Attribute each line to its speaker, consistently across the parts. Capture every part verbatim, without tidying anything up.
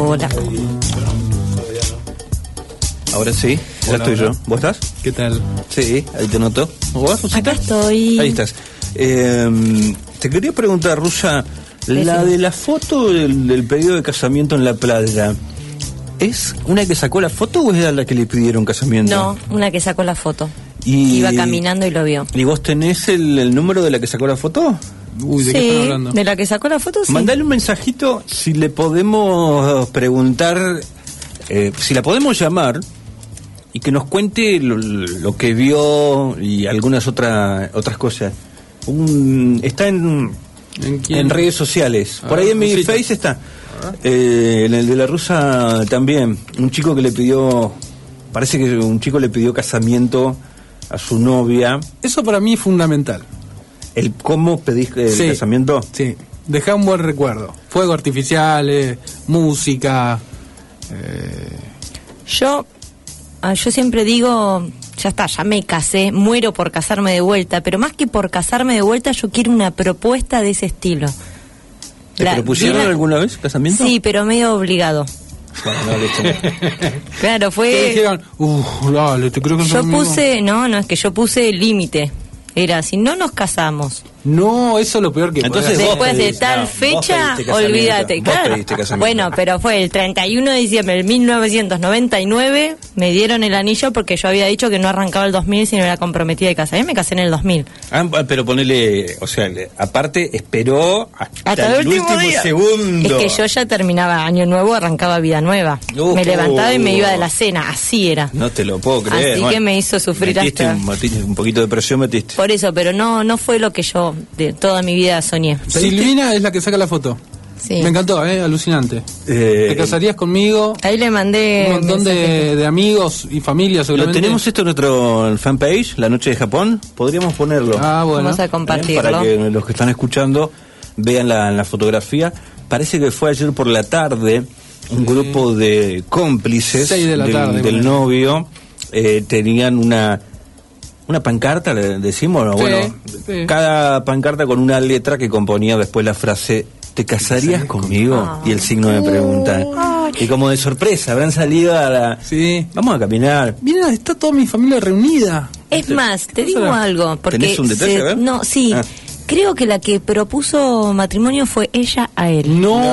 Speaker 1: hola.
Speaker 2: Ahora sí, ya
Speaker 3: Hola,
Speaker 2: estoy
Speaker 3: hola.
Speaker 2: yo. ¿Vos estás?
Speaker 3: ¿Qué tal?
Speaker 2: Sí, ahí te noto. ¿Vos, Rusita?
Speaker 1: Acá estoy.
Speaker 2: Ahí estás. Eh, te quería preguntar, Rusa, la de la foto del, del pedido de casamiento en la playa, ¿es una que sacó la foto o es la que le pidieron casamiento?
Speaker 1: No, una que sacó la foto.
Speaker 2: Y,
Speaker 1: Iba caminando y lo vio.
Speaker 2: ¿Y vos tenés el, el número de la que sacó la foto?
Speaker 3: Uy, ¿de
Speaker 1: sí,
Speaker 3: qué están hablando?
Speaker 1: de la que sacó la foto, sí.
Speaker 2: Mandale un mensajito si le podemos preguntar, eh, si la podemos llamar y que nos cuente lo, lo que vio y algunas otras otras cosas. Un, está en,
Speaker 3: ¿En quién?
Speaker 2: en redes sociales. Por
Speaker 3: Ah,
Speaker 2: ahí en mi
Speaker 3: Rusita.
Speaker 2: Face está. Eh, en el de la Rusa también. Un chico que le pidió, parece que un chico le pidió casamiento a su novia.
Speaker 3: Eso para mí es fundamental.
Speaker 2: El cómo pedís el
Speaker 3: Sí.
Speaker 2: casamiento.
Speaker 3: Sí, deja un buen recuerdo. Fuegos artificiales, música. Eh,
Speaker 1: Yo, ah, yo siempre digo, ya está, ya me casé, muero por casarme de vuelta, pero más que por casarme de vuelta, yo quiero una propuesta de ese estilo.
Speaker 2: ¿Te
Speaker 1: La-
Speaker 2: propusieron
Speaker 1: vi la-
Speaker 2: alguna vez casamiento?
Speaker 1: Sí, pero medio obligado.
Speaker 2: Bueno, no, listo.
Speaker 1: Claro,
Speaker 3: ¿Qué
Speaker 1: fue...
Speaker 3: dijeron? Uff, dale, te creo que
Speaker 1: Yo puse, no, no, es que yo puse límite. Era, si no nos casamos
Speaker 3: No, eso es lo peor que
Speaker 2: Entonces
Speaker 3: podés
Speaker 2: vos
Speaker 3: hacer.
Speaker 1: después de
Speaker 2: pedís-
Speaker 1: tal
Speaker 2: no, vos
Speaker 1: fecha,
Speaker 2: pediste casamiento.
Speaker 1: olvídate.
Speaker 2: Vos
Speaker 1: Claro.
Speaker 2: pediste casamiento.
Speaker 1: Bueno, pero fue el treinta y uno de diciembre de mil novecientos noventa y nueve, me dieron el anillo porque yo había dicho que no arrancaba el dos mil si no era comprometida de casa. Yo me casé en el dos mil.
Speaker 2: Ah, pero ponele, o sea, le- aparte esperó hasta,
Speaker 1: Hasta el
Speaker 2: el
Speaker 1: último
Speaker 2: último
Speaker 1: día.
Speaker 2: segundo.
Speaker 1: Es que yo ya terminaba año nuevo, arrancaba vida nueva.
Speaker 2: Uh,
Speaker 1: me levantaba y me
Speaker 2: uh.
Speaker 1: iba de la cena, así era.
Speaker 2: No te lo puedo creer.
Speaker 1: Así
Speaker 2: Bueno,
Speaker 1: que me hizo sufrir
Speaker 2: metiste
Speaker 1: hasta...
Speaker 2: un, metiste un poquito de presión metiste.
Speaker 1: Por eso, pero no no fue lo que yo de toda mi vida soñé.
Speaker 3: Silvina es la que saca la foto.
Speaker 1: Sí.
Speaker 3: Me encantó, ¿eh? Alucinante.
Speaker 2: Eh,
Speaker 3: ¿Te casarías conmigo?
Speaker 1: Ahí le mandé
Speaker 3: Un montón de,
Speaker 1: mensajes.
Speaker 3: de amigos y familia,
Speaker 2: ¿Lo
Speaker 3: seguramente.
Speaker 2: tenemos esto en nuestro fanpage, La Noche de Japón? Podríamos ponerlo.
Speaker 3: Ah, bueno.
Speaker 1: Vamos a
Speaker 2: ¿eh?
Speaker 1: compartirlo.
Speaker 2: Para que los que están escuchando vean la, la fotografía. Parece que fue ayer por la tarde un grupo de cómplices
Speaker 3: Seis de la
Speaker 2: del,
Speaker 3: tarde,
Speaker 2: del
Speaker 3: bueno.
Speaker 2: novio. Eh, tenían una una pancarta, le decimos, ¿no?
Speaker 3: Sí,
Speaker 2: Bueno,
Speaker 3: sí.
Speaker 2: cada pancarta con una letra que componía después la frase ¿te casarías conmigo?
Speaker 1: Ah.
Speaker 2: Y el signo de pregunta. Y como de sorpresa, habrán salido a la...
Speaker 3: Sí.
Speaker 2: Vamos a caminar.
Speaker 3: Mira, está toda mi familia reunida.
Speaker 1: Es más, te
Speaker 3: ¿Cómo
Speaker 1: digo
Speaker 3: será?
Speaker 1: algo, porque
Speaker 2: ¿Tenés un detalle?
Speaker 1: se-
Speaker 2: A ver.
Speaker 1: no, sí,
Speaker 2: Ah.
Speaker 1: creo que la que propuso matrimonio fue ella a él.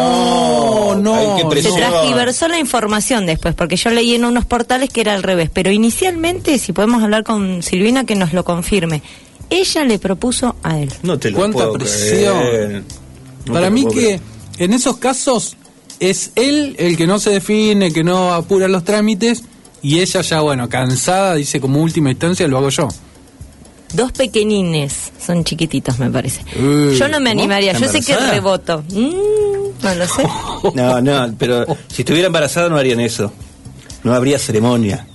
Speaker 3: No,
Speaker 2: No,
Speaker 3: no.
Speaker 2: hay que
Speaker 3: no.
Speaker 1: Se
Speaker 2: presión.
Speaker 1: transgiversó la información después, porque yo leí en unos portales que era al revés, pero inicialmente, si podemos hablar con Silvina que nos lo confirme, ella le propuso a él.
Speaker 2: No te lo
Speaker 3: ¿Cuánta
Speaker 2: puedo
Speaker 3: presión?
Speaker 2: creer. No
Speaker 3: Para
Speaker 2: te lo
Speaker 3: mí
Speaker 2: puedo
Speaker 3: que
Speaker 2: creer.
Speaker 3: en esos casos es él el que no se define, que no apura los trámites, y ella ya, bueno, cansada, dice como última instancia, lo hago yo.
Speaker 1: Dos pequeñines, son chiquititos me parece.
Speaker 3: Eh,
Speaker 1: Yo no me
Speaker 3: ¿cómo?
Speaker 1: animaría, yo sé que
Speaker 2: ¿Embarazada?
Speaker 1: reboto. Mm, no lo sé.
Speaker 2: No, no, pero si estuviera embarazada no harían eso. No habría ceremonia.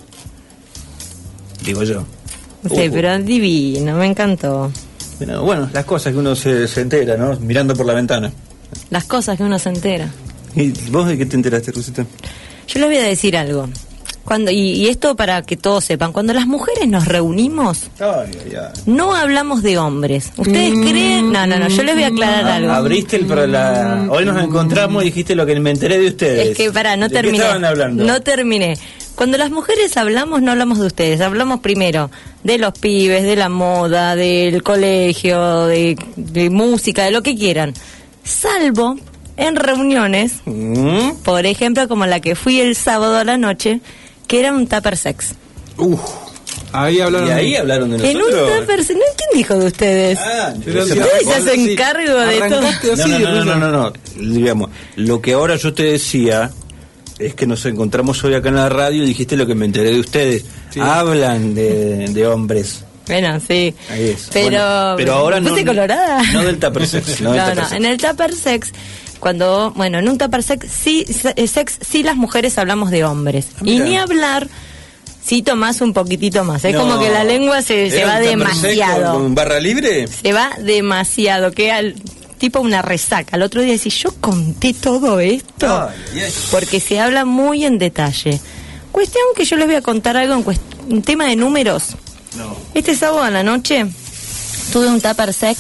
Speaker 2: Digo yo.
Speaker 1: Sí,
Speaker 2: Uh,
Speaker 1: pero divino, me encantó.
Speaker 2: pero bueno, las cosas que uno se, se entera, ¿no? Mirando por la ventana.
Speaker 1: Las cosas que uno se entera.
Speaker 2: ¿Y vos de qué te enteraste, Rusita?
Speaker 1: Yo les voy a decir algo. Cuando, y, y esto para que todos sepan, cuando las mujeres nos reunimos,
Speaker 2: Ay, ay, ay.
Speaker 1: no hablamos de hombres. ¿Ustedes
Speaker 3: Mm,
Speaker 1: creen? No, no, no, yo les voy a aclarar
Speaker 2: Ah,
Speaker 1: algo.
Speaker 2: abriste el pro la... Hoy nos encontramos y dijiste lo que me enteré de ustedes.
Speaker 1: Es que pará, no
Speaker 2: ¿De
Speaker 1: terminé.
Speaker 2: qué estaban hablando?
Speaker 1: No terminé. Cuando las mujeres hablamos, no hablamos de ustedes. Hablamos primero de los pibes, de la moda, del colegio, de, de música, de lo que quieran. Salvo en reuniones,
Speaker 2: Mm.
Speaker 1: por ejemplo, como la que fui el sábado a la noche, que era un tupper sex.
Speaker 3: Uf, ahí hablaron.
Speaker 2: Y ahí hablaron de
Speaker 1: En
Speaker 2: nosotros.
Speaker 1: un tupper sex. ¿No? ¿Quién dijo de ustedes?
Speaker 2: Ah,
Speaker 3: Pero
Speaker 2: ese-
Speaker 3: si
Speaker 1: Ustedes
Speaker 3: vos
Speaker 1: se hacen
Speaker 3: decís,
Speaker 1: cargo de todo.
Speaker 3: arrancaste
Speaker 2: No,
Speaker 3: así,
Speaker 2: no, no, no,
Speaker 3: Rusa.
Speaker 2: no, no, no. Digamos, lo que ahora yo te decía es que nos encontramos hoy acá en la radio y dijiste lo que me enteré de ustedes.
Speaker 3: Sí.
Speaker 2: Hablan de, de hombres.
Speaker 1: Bueno, sí.
Speaker 2: Ahí es.
Speaker 1: Pero,
Speaker 2: Bueno, pero ahora
Speaker 1: ¿me puse
Speaker 2: no,
Speaker 1: colorada?
Speaker 2: no del tupper sex. No,
Speaker 1: No,
Speaker 2: del
Speaker 1: no,
Speaker 2: tupper sex.
Speaker 1: en el tupper sex, cuando, bueno, en un tupper sex sí, se- sex, sí las mujeres hablamos de hombres.
Speaker 2: Ah,
Speaker 1: Y
Speaker 2: mira.
Speaker 1: ni hablar, sí tomás un poquitito más. Es
Speaker 2: No.
Speaker 1: como que la lengua se, se
Speaker 2: ¿Era
Speaker 1: va
Speaker 2: un tupper sex
Speaker 1: demasiado.
Speaker 2: con- con barra libre?
Speaker 1: Se va demasiado, que al tipo una resaca. Al otro día decís, yo conté todo esto.
Speaker 2: Ay, ay.
Speaker 1: Porque se habla muy en detalle. Cuestión que yo les voy a contar algo en, cuest- en tema de números.
Speaker 2: No.
Speaker 1: Este sábado a la noche tuve un tupper sex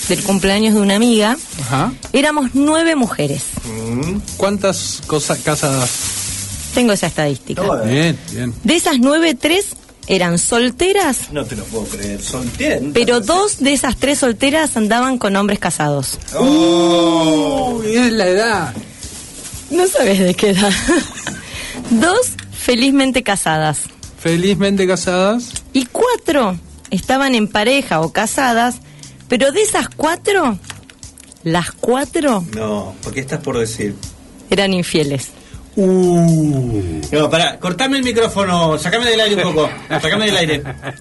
Speaker 1: del cumpleaños de una amiga.
Speaker 3: Ajá.
Speaker 1: Éramos nueve mujeres.
Speaker 3: ¿Cuántas cosas casadas?
Speaker 1: Tengo esa estadística.
Speaker 2: No,
Speaker 3: Bien, bien.
Speaker 1: De esas nueve, tres eran solteras,
Speaker 2: no te lo puedo creer. Soltera.
Speaker 1: pero dos de esas tres solteras andaban con hombres casados.
Speaker 2: Oh.
Speaker 3: Uy, es la edad.
Speaker 1: No sabes de qué edad. Dos felizmente casadas.
Speaker 3: Felizmente casadas.
Speaker 1: Y cuatro estaban en pareja o casadas, pero de esas cuatro, las cuatro
Speaker 2: No, porque estás por decir.
Speaker 1: eran infieles.
Speaker 2: Uh. No, pará, cortame el micrófono, sacame del aire un poco. Sacame del aire.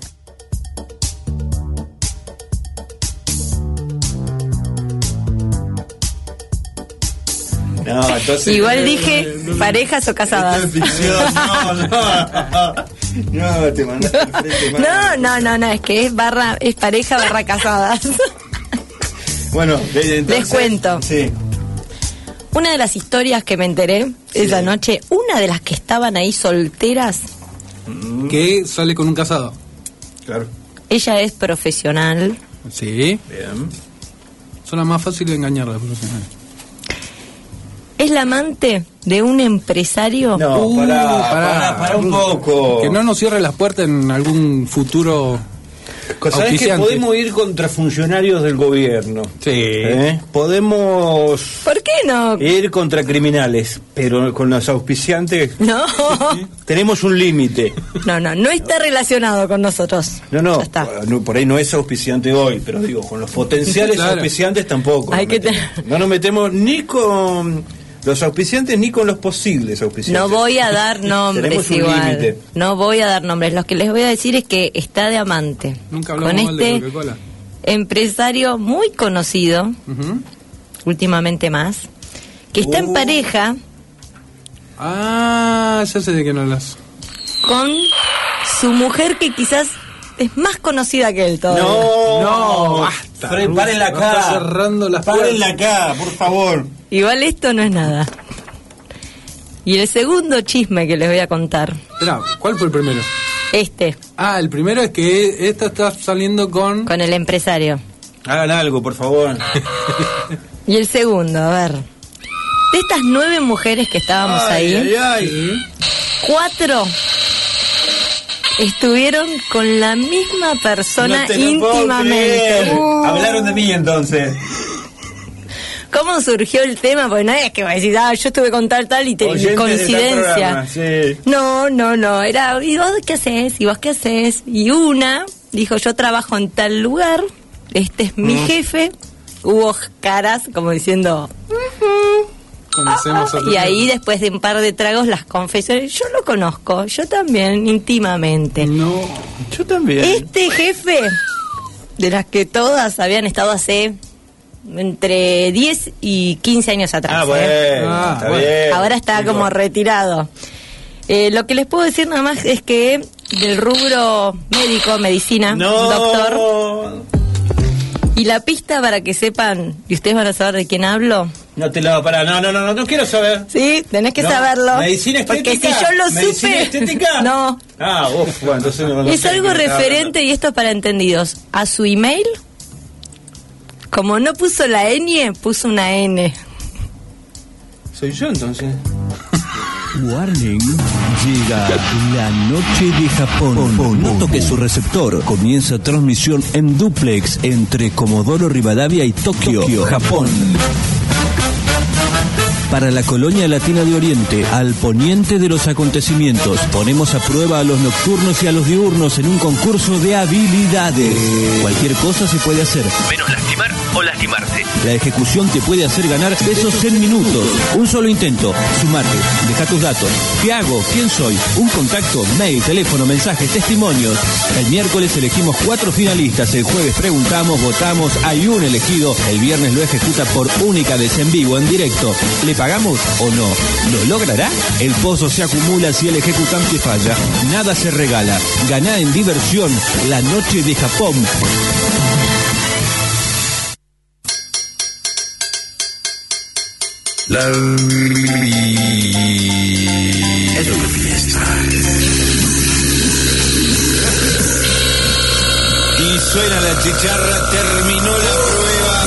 Speaker 2: No, entonces.
Speaker 1: Igual dije parejas o casadas.
Speaker 2: Esto es ficción, no, no. No, te mandaste al frente,
Speaker 1: No,
Speaker 2: madre.
Speaker 1: no, no, no, es que es barra, es pareja barra casadas.
Speaker 2: Bueno, de- entonces,
Speaker 1: Les cuento.
Speaker 2: Sí.
Speaker 1: Una de las historias que me enteré esa noche, una de las que estaban ahí solteras,
Speaker 3: Que sale con un casado.
Speaker 2: Claro.
Speaker 1: ella es profesional.
Speaker 3: Sí.
Speaker 2: Bien.
Speaker 3: Son las más fáciles de engañar las profesionales.
Speaker 1: Es la amante de un empresario.
Speaker 2: No,
Speaker 3: Uh,
Speaker 2: pará,
Speaker 3: pará.
Speaker 2: pará, pará un poco.
Speaker 3: Que no nos cierre las puertas en algún futuro.
Speaker 2: ¿Sabés que
Speaker 3: auspiciante.
Speaker 2: podemos ir contra funcionarios del gobierno?
Speaker 3: Sí.
Speaker 2: ¿Eh? Podemos
Speaker 1: ¿Por qué no?
Speaker 2: ir contra criminales, pero con los auspiciantes
Speaker 1: No,
Speaker 2: tenemos un límite.
Speaker 1: no, no, no está relacionado con nosotros.
Speaker 2: No, no,
Speaker 1: Ya está.
Speaker 2: no, por ahí no es auspiciante hoy, pero digo, con los potenciales
Speaker 3: Claro.
Speaker 2: auspiciantes tampoco.
Speaker 1: Hay
Speaker 2: nos
Speaker 1: que
Speaker 2: metemos.
Speaker 1: tener-
Speaker 2: No nos metemos ni con los auspiciantes ni con los posibles auspiciantes.
Speaker 1: No voy a dar nombres
Speaker 2: Tenemos un
Speaker 1: igual.
Speaker 2: límite.
Speaker 1: No voy a dar nombres. Lo que les voy a decir es que está de amante
Speaker 3: Nunca hablamos
Speaker 1: con
Speaker 3: mal de
Speaker 1: este
Speaker 3: Coca-Cola.
Speaker 1: empresario muy conocido,
Speaker 3: Ujú.
Speaker 1: últimamente más, que está en
Speaker 2: Uh.
Speaker 1: pareja
Speaker 3: Ah, ya sé de qué no hablas.
Speaker 1: con su mujer, que quizás es más conocida que él todavía.
Speaker 2: No,
Speaker 3: No, basta.
Speaker 2: Fre- párenla
Speaker 3: No está
Speaker 2: acá.
Speaker 3: cerrando las
Speaker 2: Párenla acá, por favor.
Speaker 1: Igual esto no es nada. Y el segundo chisme que les voy a contar,
Speaker 3: Espera, ¿cuál fue el primero?
Speaker 1: este,
Speaker 3: Ah, el primero es que esta está saliendo con.
Speaker 1: con el empresario.
Speaker 2: Hagan algo, por favor.
Speaker 1: Y el segundo, a ver. De estas nueve mujeres que estábamos
Speaker 2: Ay,
Speaker 1: ahí,
Speaker 2: ay, ay.
Speaker 1: cuatro estuvieron con la misma persona
Speaker 2: No te lo puedo
Speaker 1: íntimamente.
Speaker 2: creer.
Speaker 1: Uh.
Speaker 2: Hablaron de mí entonces.
Speaker 1: ¿Cómo surgió el tema? Porque no es que va a decir, ah, yo estuve con tal, tal y te,
Speaker 2: Oyentes de tal
Speaker 1: coincidencia.
Speaker 2: programa, sí.
Speaker 1: No, no, no. Era, ¿y vos qué haces? ¿Y vos qué haces? Y una dijo, yo trabajo en tal lugar, este es mi
Speaker 2: Mm.
Speaker 1: jefe. Hubo caras como diciendo,
Speaker 3: Conocemos a tu
Speaker 1: y ahí
Speaker 3: jefe.
Speaker 1: después de un par de tragos las confesiones, yo lo conozco, yo también, íntimamente.
Speaker 3: No.
Speaker 2: Yo también.
Speaker 1: Este jefe, de las que todas habían estado hace entre diez y quince años atrás.
Speaker 2: Ah, bueno,
Speaker 1: ¿eh?
Speaker 3: Ah,
Speaker 2: está
Speaker 3: bueno.
Speaker 2: bien.
Speaker 1: Ahora está
Speaker 2: Chicos.
Speaker 1: como retirado. Eh, lo que les puedo decir nada más es que del rubro médico, medicina,
Speaker 2: No.
Speaker 1: doctor, y la pista para que sepan, y ustedes van a saber de quién hablo.
Speaker 2: No te la para, no, no, no, no, no quiero saber.
Speaker 1: Sí, tenés que
Speaker 2: No.
Speaker 1: saberlo.
Speaker 2: ¿Medicina estética?
Speaker 1: Porque si yo lo
Speaker 2: ¿Medicina
Speaker 1: supe.
Speaker 2: estética?
Speaker 1: No.
Speaker 2: Ah, uff, bueno, entonces no, no
Speaker 1: Es
Speaker 2: sé
Speaker 1: algo
Speaker 2: de qué estaba
Speaker 1: referente, y esto es para entendidos. A su email, como no puso la ñ, puso una N.
Speaker 2: hablando. Soy yo entonces.
Speaker 4: Warning, llega la noche de Japón. No toque su receptor. Comienza transmisión en duplex entre Comodoro Rivadavia y Tokio, Japón. Para la colonia latina de Oriente, al poniente de los acontecimientos, ponemos a prueba a los nocturnos y a los diurnos en un concurso de habilidades. Cualquier cosa se puede hacer.
Speaker 5: Menos lastimar o lastimarse.
Speaker 4: La ejecución te puede hacer ganar pesos en minutos. Un solo intento. Sumate. Deja tus datos. ¿Qué hago? ¿Quién soy? Un contacto, mail, teléfono, mensajes, testimonios. El miércoles elegimos cuatro finalistas. El jueves preguntamos, votamos. Hay un elegido. El viernes lo ejecuta por única vez en vivo, en directo. ¿Le pagamos o no? ¿Lo logrará? El pozo se acumula si el ejecutante falla. Nada se regala. Ganá en diversión la noche de Japón.
Speaker 5: La... Es una fiesta.
Speaker 2: Y suena la chicharra, terminó la prueba.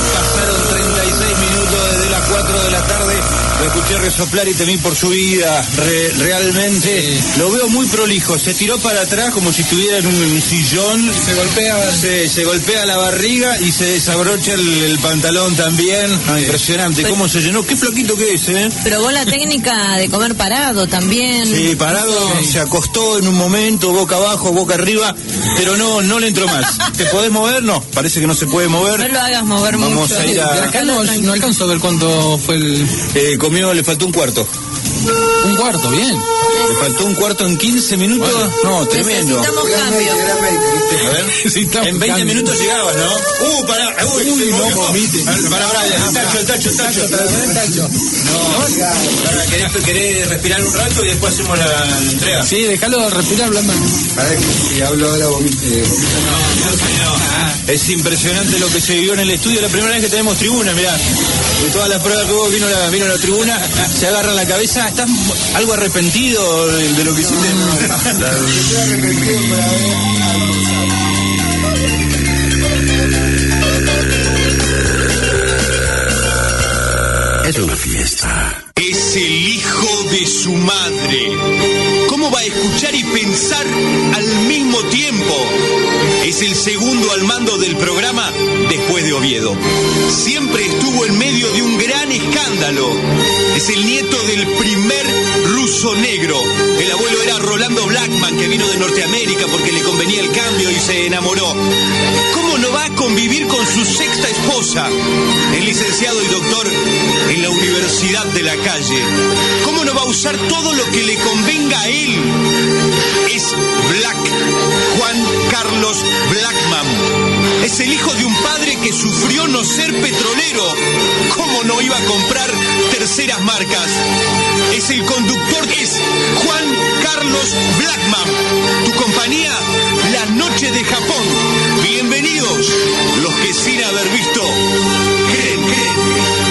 Speaker 2: Lo escuché resoplar y temí por su vida. Re, realmente sí. Lo veo muy prolijo. Se tiró para atrás como si estuviera en un sillón.
Speaker 3: Y se golpea.
Speaker 2: Se, se golpea la barriga y se desabrocha el, el pantalón también. Ah, impresionante. ¿Cómo se llenó? Qué flaquito que es, ¿eh?
Speaker 1: Probó la técnica de comer parado también.
Speaker 2: Sí, parado. Sí. Se acostó en un momento, boca abajo, boca arriba, pero no, no le entró más. ¿Te podés mover? No, parece que no se puede mover.
Speaker 1: No lo hagas mover
Speaker 2: Vamos
Speaker 1: mucho.
Speaker 2: A ir a...
Speaker 3: De acá no, no alcanzo a ver cuánto fue el...
Speaker 2: Eh, comió, le faltó un cuarto.
Speaker 3: Un cuarto, bien.
Speaker 2: Le faltó un cuarto en quince minutos. Bueno, no, tremendo.
Speaker 1: Necesitamos cambio.
Speaker 2: A ver, necesitamos en veinte cambio. Minutos llegabas, ¿no? Uh, pará, uy, uy no vomite. Para, Brian, el tacho, el tacho, el tacho. El tacho. No, para, ¿querés, ¿querés respirar un rato y después hacemos la, la entrega?
Speaker 3: Sí, déjalo respirar hablando.
Speaker 6: A ver, si hablo ahora vomite.
Speaker 2: No, no, no. Es impresionante lo que se vivió en el estudio. La primera vez que tenemos tribuna, mirá. De todas las pruebas que hubo, vino la, vino la tribuna, se agarra la cabeza. ¿Estás algo arrepentido de, de lo que hiciste?
Speaker 5: Es una fiesta.
Speaker 7: Es el hijo de su madre. ¿Cómo va a escuchar y pensar al mismo tiempo? Es el segundo al mando del programa después de Oviedo. Siempre estuvo en medio de un gran escándalo. Es el nieto del primer ruso negro. El abuelo era Rolando Blackman, que vino de Norteamérica porque le convenía el cambio y se enamoró. ¿Cómo no va a convivir con su sexta esposa? El licenciado y doctor en la Universidad de la Calle. ¿Cómo no va a usar todo lo que le convenga a él? Es Black, Juan Carlos Blackman. Es el hijo de un padre que sufrió no ser petrolero. ¿Cómo no iba a comprar terceras marcas? Es el conductor, es Juan Carlos Blackman. Tu compañía, La Noche de Japón. Bienvenidos, los que sin haber visto creen, creen.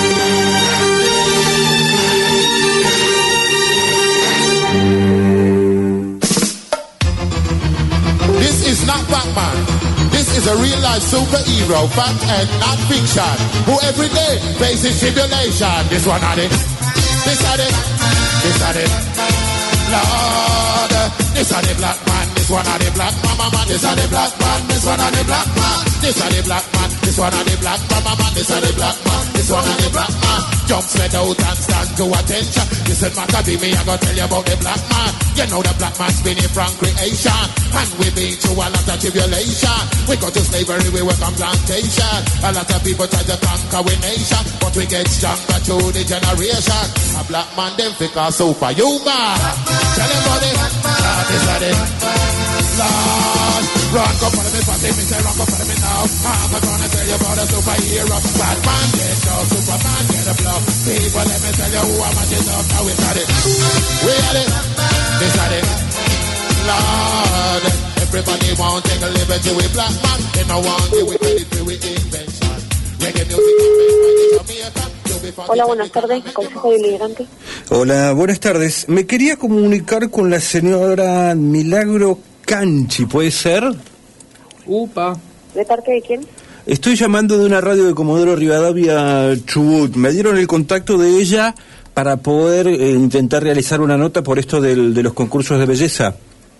Speaker 8: This is not Batman. This is a real-life superhero, fact and not fiction, who every day faces tribulation. This one on it, this on it, this on it, Lord. This on the black man, this one on the black mama man. This on the black man, this one on the black man. This on the black man, this one on the black mama man. This on the black man, this one on the black man. Jump spread out and stand to attention. Listen, Maccabi, me I gonna tell you about the black man. You know the black man's been in from creation, and we've been through a lot of tribulation. We go to slavery, we work on plantation. A lot of people try to conquer our nation, but we get stronger through the generation. A black man them think are superhuman. Tell them about it, Lord, this is it. Lord, run, go follow me, follow me, say run, go follow me now. I'm gonna tell you about a superhero. Batman get down, Superman get a blow. People, let me tell you who I'm at up. Now we got it, we got it, this is it. Lord, everybody want to take a liberty with black man. They don't want to with credit with invention. Reggae music is Jamaica.
Speaker 9: Hola, buenas tardes, Consejo del Inmigrante.
Speaker 2: Hola, buenas tardes. Me quería comunicar con la señora Milagro Canchi, ¿puede ser?
Speaker 3: Upa.
Speaker 9: ¿De parte de quién?
Speaker 2: Estoy llamando de una radio de Comodoro Rivadavia, Chubut. Me dieron el contacto de ella para poder eh, intentar realizar una nota por esto del, de los concursos de belleza.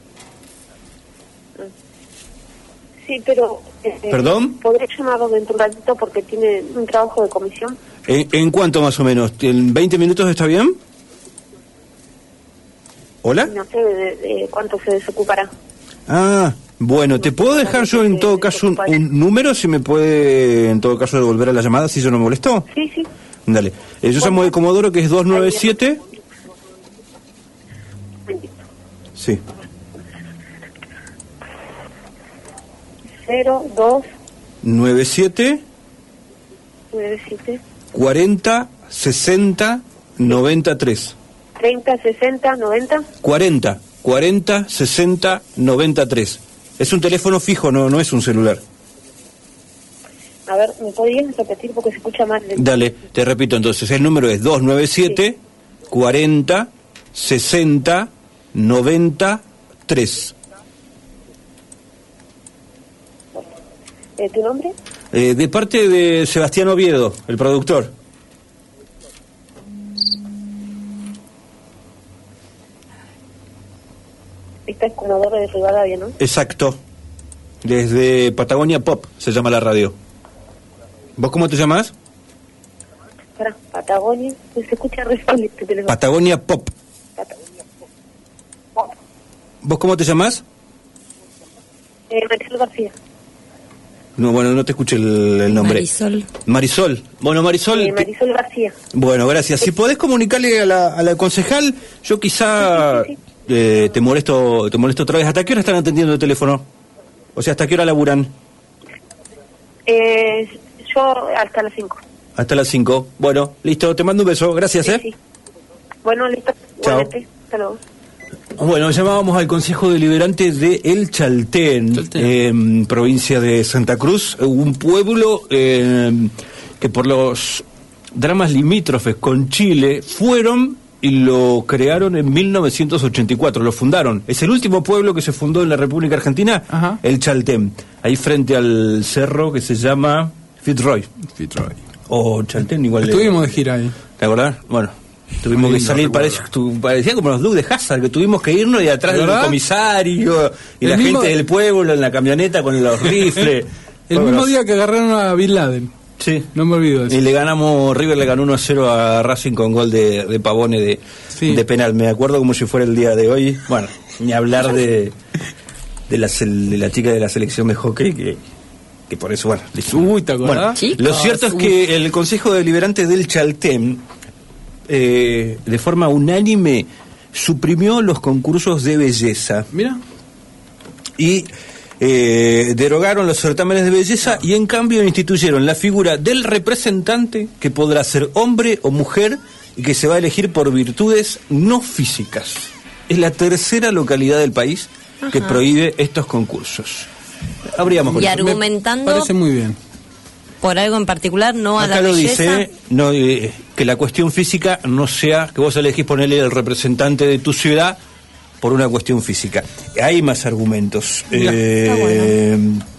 Speaker 9: Sí, pero... Eh,
Speaker 2: ¿Perdón?
Speaker 9: ¿Podré llamarlo dentro de un ratito porque tiene un trabajo de comisión?
Speaker 2: ¿En, en cuánto más o menos? ¿En veinte minutos está bien? ¿Hola?
Speaker 9: No sé de, de cuánto se desocupará.
Speaker 2: Ah, bueno, ¿te puedo dejar yo en todo caso un, un número si me puede en todo caso devolver a la llamada si yo no me molesto?
Speaker 9: Sí, sí.
Speaker 2: Dale. Eh, yo llamo de Comodoro que es dos nueve siete. Sí.
Speaker 9: cero dos
Speaker 2: nueve siete
Speaker 9: nueve siete
Speaker 2: cuarenta sesenta noventa tres.
Speaker 9: treinta sesenta noventa.
Speaker 2: cuarenta cuarenta sesenta noventa tres. Es un teléfono fijo, no no es un celular.
Speaker 9: A ver, ¿me podrías repetir porque se escucha mal?
Speaker 2: Dale, te repito entonces, el número es dos nueve siete cuarenta sesenta noventa tres.
Speaker 9: Eh, ¿Tu nombre?
Speaker 2: Eh, de parte de Sebastián Oviedo, el productor.
Speaker 9: Esta es Comodoro de Rivadavia, ¿no?
Speaker 2: Exacto. Desde Patagonia Pop se llama la radio. ¿Vos cómo te llamás?
Speaker 9: Para Patagonia, se escucha re mal este teléfono.
Speaker 2: Patagonia Pop.
Speaker 9: Patagonia Pop.
Speaker 2: ¿Vos cómo te llamás?
Speaker 9: Eh, Marisol García.
Speaker 2: No, bueno, no te escuché el, el nombre.
Speaker 1: Marisol.
Speaker 2: Marisol. Bueno, Marisol.
Speaker 9: Eh, Marisol García.
Speaker 2: Bueno, gracias. Si podés comunicarle a la, a la concejal, yo quizá
Speaker 9: Sí, sí, sí.
Speaker 2: Eh, te molesto te molesto otra vez. ¿Hasta qué hora están atendiendo el teléfono? O sea, ¿hasta qué hora laburan?
Speaker 9: Eh, yo hasta las cinco.
Speaker 2: Hasta las cinco. Bueno, listo, te mando un beso. Gracias,
Speaker 9: Sí,
Speaker 2: ¿eh?
Speaker 9: sí. Bueno, listo.
Speaker 2: Chao.
Speaker 9: Igualmente. Hasta luego.
Speaker 2: Bueno, llamábamos al Consejo Deliberante de El Chaltén,
Speaker 3: Chaltén.
Speaker 2: eh, provincia de Santa Cruz, un pueblo eh, que por los dramas limítrofes con Chile fueron y lo crearon en mil novecientos ochenta y cuatro, lo fundaron. Es el último pueblo que se fundó en la República Argentina,
Speaker 3: Ajá.
Speaker 2: El Chaltén, ahí frente al cerro que se llama Fitzroy,
Speaker 3: Fitzroy.
Speaker 2: o Chaltén igual. de-
Speaker 3: Estuvimos de gira ahí.
Speaker 2: ¿Te acordás? Bueno, tuvimos
Speaker 3: Muy
Speaker 2: que
Speaker 3: lindo
Speaker 2: salir,
Speaker 3: recuerdo.
Speaker 2: parece, tu- parecía como los Dukes de Hazard, que tuvimos que irnos y atrás del
Speaker 3: ¿Verdad?
Speaker 2: comisario y
Speaker 3: El
Speaker 2: la
Speaker 3: mismo-
Speaker 2: gente del pueblo en la camioneta con los rifles.
Speaker 3: El
Speaker 2: Fue
Speaker 3: mismo
Speaker 2: grosso.
Speaker 3: día que agarraron a Bin Laden.
Speaker 2: Sí.
Speaker 3: No me olvido de eso.
Speaker 2: Y le ganamos, River le ganó uno a cero a Racing con gol de, de Pavone de,
Speaker 3: Sí.
Speaker 2: de penal. Me acuerdo como si fuera el día de hoy. Bueno, ni hablar de, de, la, sel- de la chica de la selección de hockey que... que por eso, bueno, listo.
Speaker 3: Uy, ¿te acordás?
Speaker 2: Bueno,
Speaker 1: Chicos,
Speaker 2: lo cierto es que el Consejo Deliberante del Chaltén, eh, de forma unánime, suprimió los concursos de belleza
Speaker 3: Mira.
Speaker 2: y eh, derogaron los certámenes de belleza y en cambio instituyeron la figura del representante, que podrá ser hombre o mujer y que se va a elegir por virtudes no físicas. Es la tercera localidad del país que
Speaker 1: Ajá.
Speaker 2: prohíbe estos concursos. Habríamos con
Speaker 1: Y
Speaker 2: eso.
Speaker 1: argumentando
Speaker 3: Parece muy bien.
Speaker 1: por algo en particular, no a
Speaker 2: Acá
Speaker 1: la
Speaker 2: lo
Speaker 1: belleza.
Speaker 2: dice, no, eh, que la cuestión física no sea que vos elegís ponerle el representante de tu ciudad por una cuestión física. Hay más argumentos.
Speaker 3: Mira,
Speaker 2: Eh,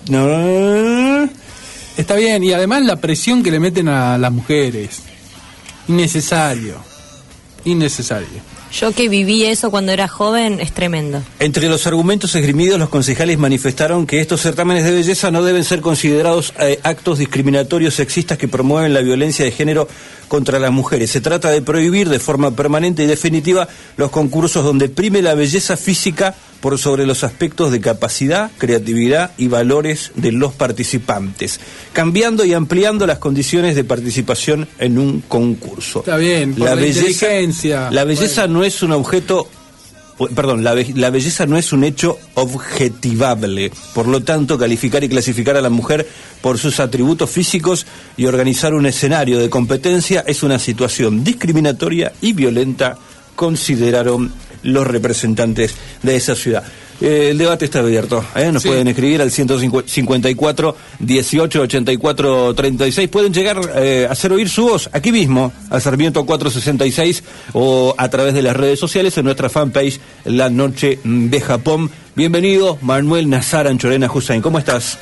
Speaker 2: no,
Speaker 3: Está bien, y además la presión que le meten a las mujeres. Innecesario. Innecesario.
Speaker 1: Yo que viví eso cuando era joven, es tremendo.
Speaker 2: entre los argumentos esgrimidos, los concejales manifestaron que estos certámenes de belleza no deben ser considerados eh, actos discriminatorios sexistas que promueven la violencia de género contra las mujeres. Se trata de prohibir de forma permanente y definitiva los concursos donde prime la belleza física por sobre los aspectos de capacidad, creatividad y valores de los participantes, cambiando y ampliando las condiciones de participación en un concurso.
Speaker 3: Está bien, por la inteligencia.
Speaker 2: La belleza
Speaker 3: Bueno.
Speaker 2: no es un objeto, perdón, la, be- la belleza no es un hecho objetivable. Por lo tanto, calificar y clasificar a la mujer por sus atributos físicos y organizar un escenario de competencia es una situación discriminatoria y violenta, consideraron los representantes de esa ciudad. Eh, el debate está abierto, ¿eh? Nos
Speaker 3: Sí.
Speaker 2: pueden escribir al ciento cincuenta y cuatro, dieciocho, ochenta y cuatro, treinta y seis. Pueden llegar eh, a hacer oír su voz aquí mismo, a Sarmiento cuatrocientos sesenta y seis, o a través de las redes sociales en nuestra fanpage La Noche de Japón. Bienvenido, Manuel Nazar Anchorena Hussein. ¿Cómo estás?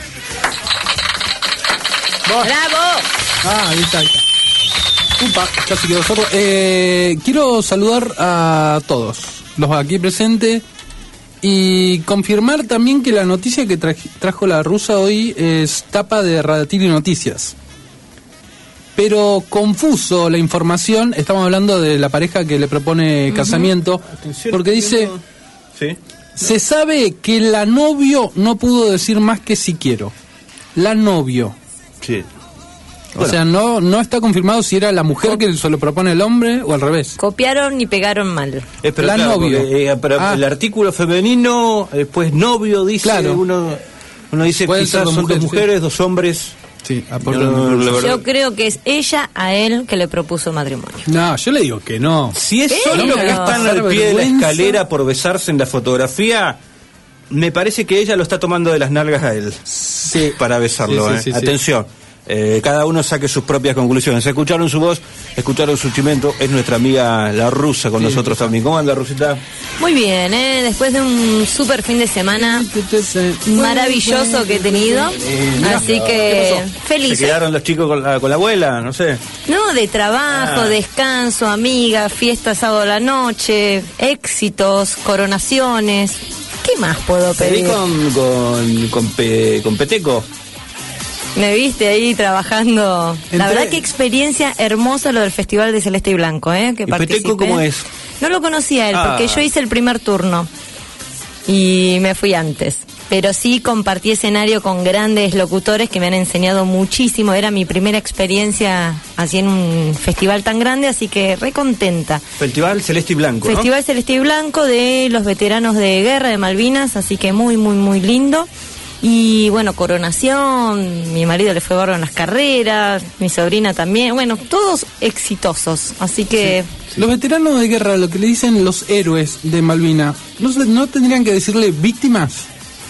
Speaker 1: ¡Bravo!
Speaker 3: Ah, ahí está, ahí está. Upa, casi quedó sordo. Eh, quiero saludar a todos los aquí presentes y confirmar también que la noticia que tra- trajo la rusa hoy es tapa de Radatili Noticias. Pero confuso la información, estamos hablando de la pareja que le propone casamiento, porque dice,
Speaker 2: ¿Sí?
Speaker 3: se sabe que la novio no pudo decir más que si quiero. La novio.
Speaker 2: Sí.
Speaker 3: O
Speaker 2: Bueno.
Speaker 3: sea, no no está confirmado si era la mujer que se lo propone el hombre o al revés.
Speaker 1: Copiaron y pegaron mal.
Speaker 2: Eh, pero
Speaker 3: La
Speaker 2: claro,
Speaker 3: novio.
Speaker 2: porque, eh, pero
Speaker 3: Ah.
Speaker 2: el artículo femenino, después novio, dice
Speaker 3: Claro.
Speaker 2: uno, uno dice
Speaker 3: Pueden ser
Speaker 2: quizás
Speaker 3: dos
Speaker 2: son dos
Speaker 3: mujeres, sí.
Speaker 2: mujeres, dos hombres.
Speaker 3: Sí,
Speaker 2: No,
Speaker 3: aportan.
Speaker 2: la verdad.
Speaker 1: Yo creo que es ella a él que le propuso matrimonio.
Speaker 3: No, yo le digo que no.
Speaker 2: Si es
Speaker 1: Pero-
Speaker 2: solo que están al pie de la
Speaker 3: Vergüenza.
Speaker 2: escalera por besarse en la fotografía, me parece que ella lo está tomando de las nalgas a él
Speaker 3: Sí.
Speaker 2: para besarlo.
Speaker 3: Sí, sí,
Speaker 2: eh.
Speaker 3: sí, sí.
Speaker 2: Atención, eh, cada uno saque sus propias conclusiones. Escucharon su voz escucharon su chimento, es nuestra amiga la rusa con sí, nosotros sí. también. ¿Cómo anda, Rusita?
Speaker 1: Muy bien, ¿eh? Después de un súper fin de semana maravilloso que he tenido, eh, así que feliz.
Speaker 2: ¿Se quedaron los chicos con la, con la abuela? No sé.
Speaker 1: No, de trabajo, ah. descanso, amigas, fiesta sábado a la noche, éxitos, coronaciones. ¿Qué más puedo pedir?
Speaker 2: con, con, con, pe, con Peteco?
Speaker 1: Me viste ahí trabajando. Entré. La verdad que experiencia hermosa lo del Festival de Celeste y Blanco, ¿eh? Que
Speaker 2: ¿Y Peteco cómo es?
Speaker 1: No lo conocía él, ah. porque yo hice el primer turno y me fui antes. Pero sí compartí escenario con grandes locutores que me han enseñado muchísimo. Era mi primera experiencia así en un festival tan grande, así que re contenta.
Speaker 2: Festival Celeste y Blanco, ¿no?
Speaker 1: Festival Celeste y Blanco de los veteranos de guerra de Malvinas, así que muy, muy, muy lindo. Y bueno, coronación, mi marido le fue bárbaro en las carreras, mi sobrina también, bueno, todos exitosos, así que...
Speaker 3: Sí, sí. Los veteranos de guerra, lo que le dicen los héroes de Malvinas, ¿no, ¿no tendrían que decirle víctimas?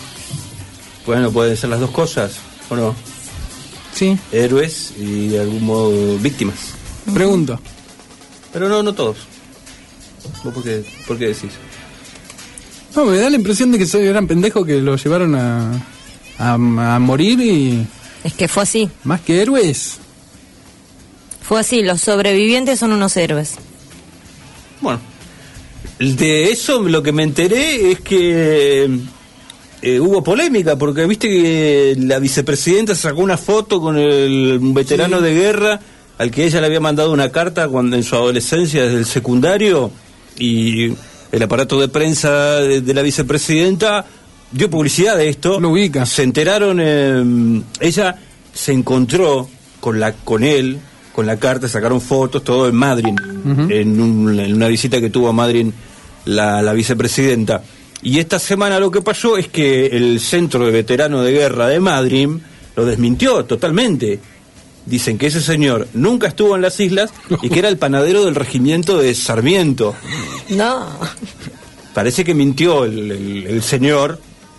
Speaker 2: Bueno, pueden ser las dos cosas, ¿o no?
Speaker 3: Sí.
Speaker 2: Héroes y de algún modo víctimas.
Speaker 3: Pregunto.
Speaker 2: Pero no, no todos. ¿Vos por qué, por qué decís?
Speaker 3: No, me da la impresión de que soy gran pendejo que lo llevaron a... A, a morir y...
Speaker 1: Es que fue así.
Speaker 3: Más que héroes.
Speaker 1: Fue así, los sobrevivientes son unos héroes.
Speaker 2: Bueno, de eso lo que me enteré es que eh, hubo polémica, porque viste que la vicepresidenta sacó una foto con el un veterano sí. de guerra, al que ella le había mandado una carta cuando en su adolescencia, desde el secundario, y el aparato de prensa de, de la vicepresidenta... dio publicidad de esto,
Speaker 3: lo ubica.
Speaker 2: Se enteraron, eh, ella se encontró con la con él, con la carta, sacaron fotos, todo en Madrid, uh-huh. en, un, en una visita que tuvo a Madrid la, la vicepresidenta. Y esta semana lo que pasó es que el Centro de Veteranos de Guerra de Madrid lo desmintió totalmente. Dicen que ese señor nunca estuvo en las islas y que era el panadero del regimiento de Sarmiento.
Speaker 1: No.
Speaker 2: Parece que mintió el, el, el señor.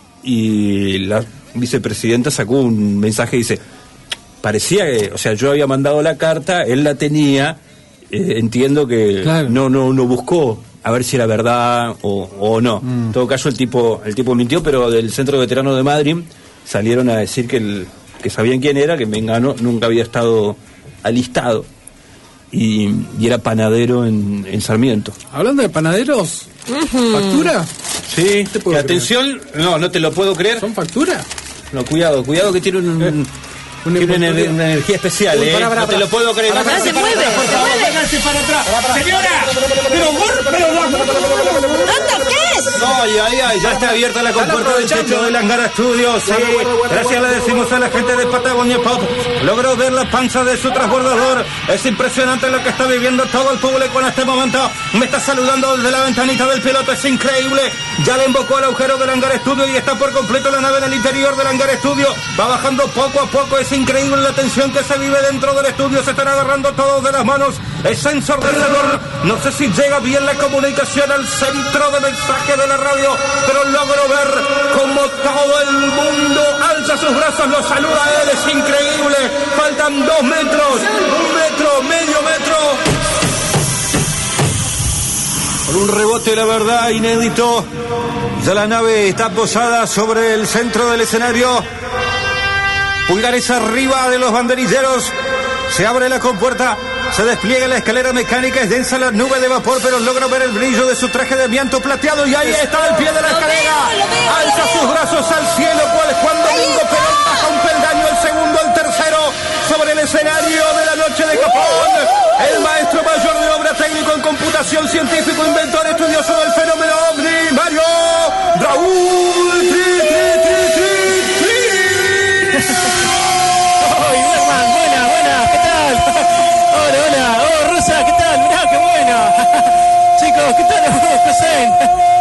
Speaker 2: Y la vicepresidenta sacó un mensaje y dice, parecía que, o sea, yo había mandado la carta, él la tenía, eh, entiendo que claro. no no no buscó a ver si era verdad o, o no. Mm. En todo caso el tipo el tipo mintió, pero del Centro de Veteranos de Madrid salieron a decir que el, que sabían quién era, que Mengano nunca había estado alistado y, y era panadero en, en Sarmiento.
Speaker 3: Hablando de panaderos, uh-huh. ¿factura?
Speaker 2: Sí, y atención, creer? no, no te lo puedo creer.
Speaker 3: ¿Son factura?
Speaker 2: No, cuidado, cuidado que tiene un, un, un tiene una, una energía especial, Uy, eh. Para, para, no para. te lo puedo creer.
Speaker 1: Para, para,
Speaker 2: para,
Speaker 1: se
Speaker 2: para,
Speaker 1: mueve,
Speaker 2: para, por
Speaker 1: se
Speaker 2: favor,
Speaker 1: mueve.
Speaker 2: vénganse para atrás. Para, para. Señora, pero pero
Speaker 1: ¿Dónde qué es?
Speaker 2: Ay, ay, ay, ya está abierta la compuerta del techo del Hangar Studios. Sí, gracias le decimos a la gente de Patagonia Pop. Logró ver la panza de su transbordador. Es impresionante lo que está viviendo todo el público en este momento. Me está saludando desde la ventanita del piloto, es increíble. Ya le invocó al agujero del Hangar Studio y está por completo la nave en el interior del Hangar Studio. Va bajando poco a poco, es increíble la tensión que se vive dentro del estudio. Se están agarrando todos de las manos. El sensor del reloj, no sé si llega bien la comunicación al centro de mensaje de la radio, pero logro ver como todo el mundo alza sus brazos, lo saluda a él, es increíble. Faltan dos metros, un metro, medio metro. Por un rebote, la verdad, inédito. Ya la nave está posada sobre el centro del escenario. Pulgares arriba de los banderilleros. Se abre la compuerta. Se despliega la escalera mecánica, es densa la nube de vapor, pero logra ver el brillo de su traje de amianto plateado y ahí está al pie de la escalera. Alza sus brazos al cielo, cual Juan Domingo Perón, baja un peldaño, el segundo, el tercero, sobre el escenario de la noche de Japón. El maestro mayor de obra, técnico en computación, científico, inventor, estudioso del fenómeno ovni, Mario Raúl Tri, tri, tri, tri, tri.
Speaker 10: ¡Ay, Berman! Buena, buena, ¿qué tal? Hola, hola, oh, Rosa, ¿qué tal? Mirá, qué bueno. Chicos, ¿qué tal? Oh, Hussein.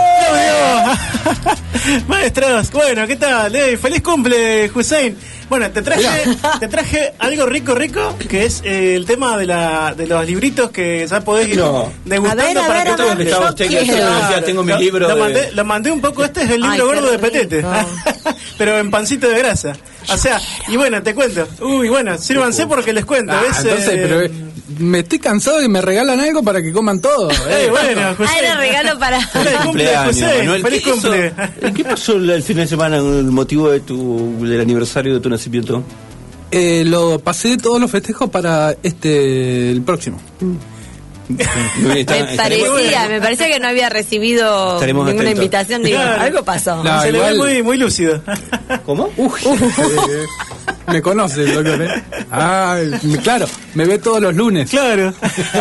Speaker 10: Claudio. Maestros, bueno, ¿qué tal? Eh, feliz cumple, Hussein. Bueno, te traje, te traje algo rico, rico, que es eh, el tema de la de los libritos que ya podés ir
Speaker 2: no.
Speaker 10: degustando
Speaker 1: a ver, a
Speaker 10: para
Speaker 1: ver,
Speaker 10: que
Speaker 1: a ver,
Speaker 10: te
Speaker 2: yo claro. tengo mi libro
Speaker 10: lo,
Speaker 2: de...
Speaker 10: lo, mandé, lo mandé un poco, este es el libro Ay, gordo de Petete, pero en pancito de grasa. O sea, y bueno, te cuento. Uy, bueno, sírvanse porque les cuento.
Speaker 3: Ah,
Speaker 10: ¿ves?
Speaker 3: Entonces,
Speaker 10: eh,
Speaker 3: pero me estoy cansado de que me regalan algo para que coman todo.
Speaker 10: Eh,
Speaker 3: Eh.
Speaker 10: bueno, José.
Speaker 1: Ah, era regalo para...
Speaker 10: Feliz cumple,
Speaker 2: Cumpleaños,
Speaker 10: José.
Speaker 2: Manuel.
Speaker 10: Feliz
Speaker 2: ¿Qué
Speaker 10: cumple.
Speaker 2: hizo- ¿Qué pasó el fin de semana con el motivo de tu, del aniversario de tu nacimiento?
Speaker 3: Eh, lo pasé todos los festejos para este el próximo.
Speaker 2: Muy bien, está-
Speaker 1: Me
Speaker 2: estaremos-
Speaker 1: parecía, me parecía que no había recibido
Speaker 2: Estaremos
Speaker 1: ninguna
Speaker 2: atentos.
Speaker 1: invitación. Digo,
Speaker 10: Claro.
Speaker 1: algo pasó.
Speaker 3: No.
Speaker 10: Se le
Speaker 3: igual-
Speaker 10: ve muy, muy lúcido.
Speaker 2: ¿Cómo?
Speaker 3: Eh, me conoce, doctor. ¿eh? Ah, me- claro, me ve todos los lunes.
Speaker 10: Claro.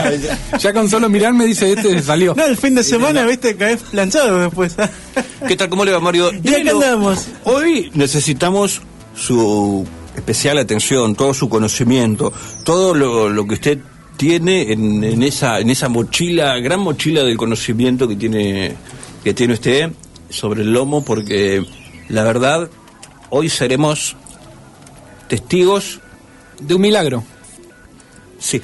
Speaker 3: Ya con solo mirar me dice, este salió.
Speaker 10: No, el fin de semana, viste, caes planchado después.
Speaker 2: ¿Qué tal? ¿Cómo le va, Mario?
Speaker 10: Y acá
Speaker 2: Dímelo.
Speaker 10: andamos.
Speaker 2: Hoy necesitamos su especial atención, todo su conocimiento, todo lo, lo que usted tiene en, en esa en esa mochila, gran mochila del conocimiento que tiene que tiene usted sobre el lomo, porque la verdad hoy seremos testigos,
Speaker 3: De un milagro.
Speaker 2: sí,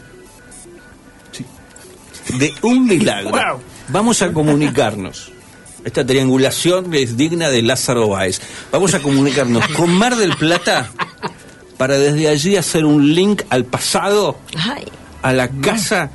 Speaker 2: sí, de un milagro.
Speaker 10: Wow.
Speaker 2: Vamos a comunicarnos. Esta triangulación es digna de Lázaro Báez. Vamos a comunicarnos con Mar del Plata para desde allí hacer un link al pasado,
Speaker 1: Ay,
Speaker 2: a la casa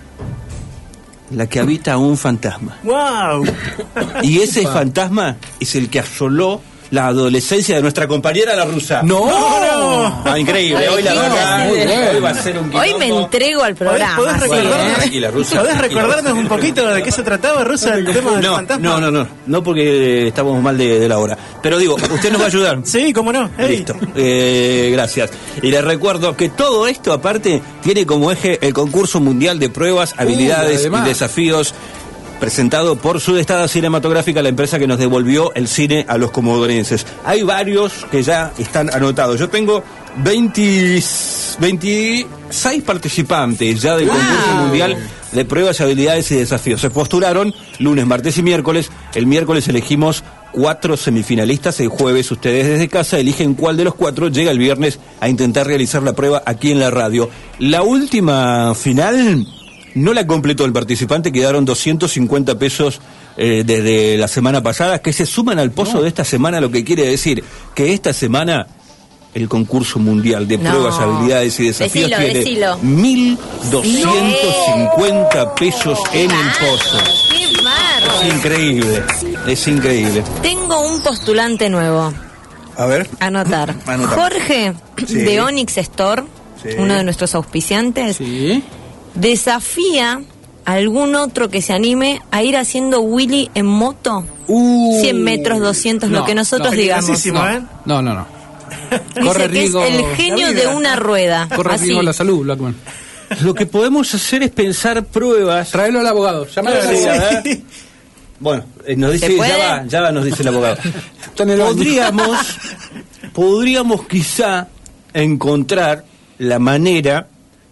Speaker 2: en la que habita un fantasma.
Speaker 10: ¡Wow!
Speaker 2: Y ese fantasma es el que asoló la adolescencia de nuestra compañera la rusa.
Speaker 3: ¡No!
Speaker 2: Ah, increíble. Hoy la
Speaker 1: Ay,
Speaker 2: verdad,
Speaker 1: muy bien.
Speaker 2: hoy va a ser un
Speaker 1: hoy me
Speaker 2: quilombo.
Speaker 1: entrego al programa.
Speaker 10: ¿Podés
Speaker 1: sí,
Speaker 10: recordarnos,
Speaker 1: ¿eh?
Speaker 2: Tranquila, Rusa.
Speaker 10: ¿Podés recordarnos un poquito de qué se trataba, Rusa, el tema del
Speaker 2: No,
Speaker 10: fantasma?
Speaker 2: no, no, no, no porque estamos mal de, de la hora. Pero digo, usted nos va a ayudar.
Speaker 10: Sí, cómo no. Ey.
Speaker 2: Listo, eh, gracias. Y les recuerdo que todo esto, aparte, tiene como eje el concurso mundial de pruebas, habilidades
Speaker 3: además.
Speaker 2: y desafíos, presentado por Sudestada Cinematográfica, la empresa que nos devolvió el cine a los comodorenses. Hay varios que ya están anotados. Yo tengo veinte, veintiséis participantes ya del
Speaker 1: Wow.
Speaker 2: concurso mundial de pruebas, habilidades y desafíos. Se postularon lunes, martes y miércoles. El miércoles elegimos cuatro semifinalistas. El jueves ustedes desde casa eligen cuál de los cuatro llega el viernes a intentar realizar la prueba aquí en la radio. La última final no la completó el participante, quedaron doscientos cincuenta pesos eh, desde la semana pasada, que se suman al pozo de esta semana, lo que quiere decir que esta semana el concurso mundial de
Speaker 1: No.
Speaker 2: pruebas, habilidades y desafíos
Speaker 1: Decilo,
Speaker 2: tiene
Speaker 1: decilo.
Speaker 2: mil doscientos cincuenta pesos en el pozo.
Speaker 1: ¡Qué
Speaker 2: Es
Speaker 1: bárbaro!
Speaker 2: increíble, es increíble.
Speaker 1: Tengo un postulante nuevo.
Speaker 2: A ver.
Speaker 1: Anotar.
Speaker 2: Anotamos.
Speaker 1: Jorge,
Speaker 2: Sí.
Speaker 1: de Onyx Store,
Speaker 2: Sí.
Speaker 1: uno de nuestros auspiciantes,
Speaker 3: Sí.
Speaker 1: desafía a algún otro que se anime a ir haciendo Willy en moto.
Speaker 3: Uh,
Speaker 1: cien metros, doscientos, lo
Speaker 3: no,
Speaker 1: que nosotros
Speaker 3: no.
Speaker 1: digamos.
Speaker 10: Peligrosísimo, ¿eh?
Speaker 3: No, no, no.
Speaker 1: Dice
Speaker 3: Corre
Speaker 1: que
Speaker 3: riesgo.
Speaker 1: es el genio
Speaker 10: la
Speaker 1: de
Speaker 10: vida.
Speaker 1: una rueda.
Speaker 3: Corre
Speaker 1: Así.
Speaker 3: riesgo la salud, Blackman.
Speaker 2: Lo que podemos hacer es pensar pruebas.
Speaker 3: Tráelo al abogado. Llámalo al
Speaker 2: Sí,
Speaker 3: abogado.
Speaker 2: a ver. Bueno, eh, nos dice,
Speaker 1: ¿Se puede?
Speaker 2: ya va, ya va, nos dice el abogado.
Speaker 3: Está en el baño.
Speaker 2: Podríamos, podríamos quizá encontrar la manera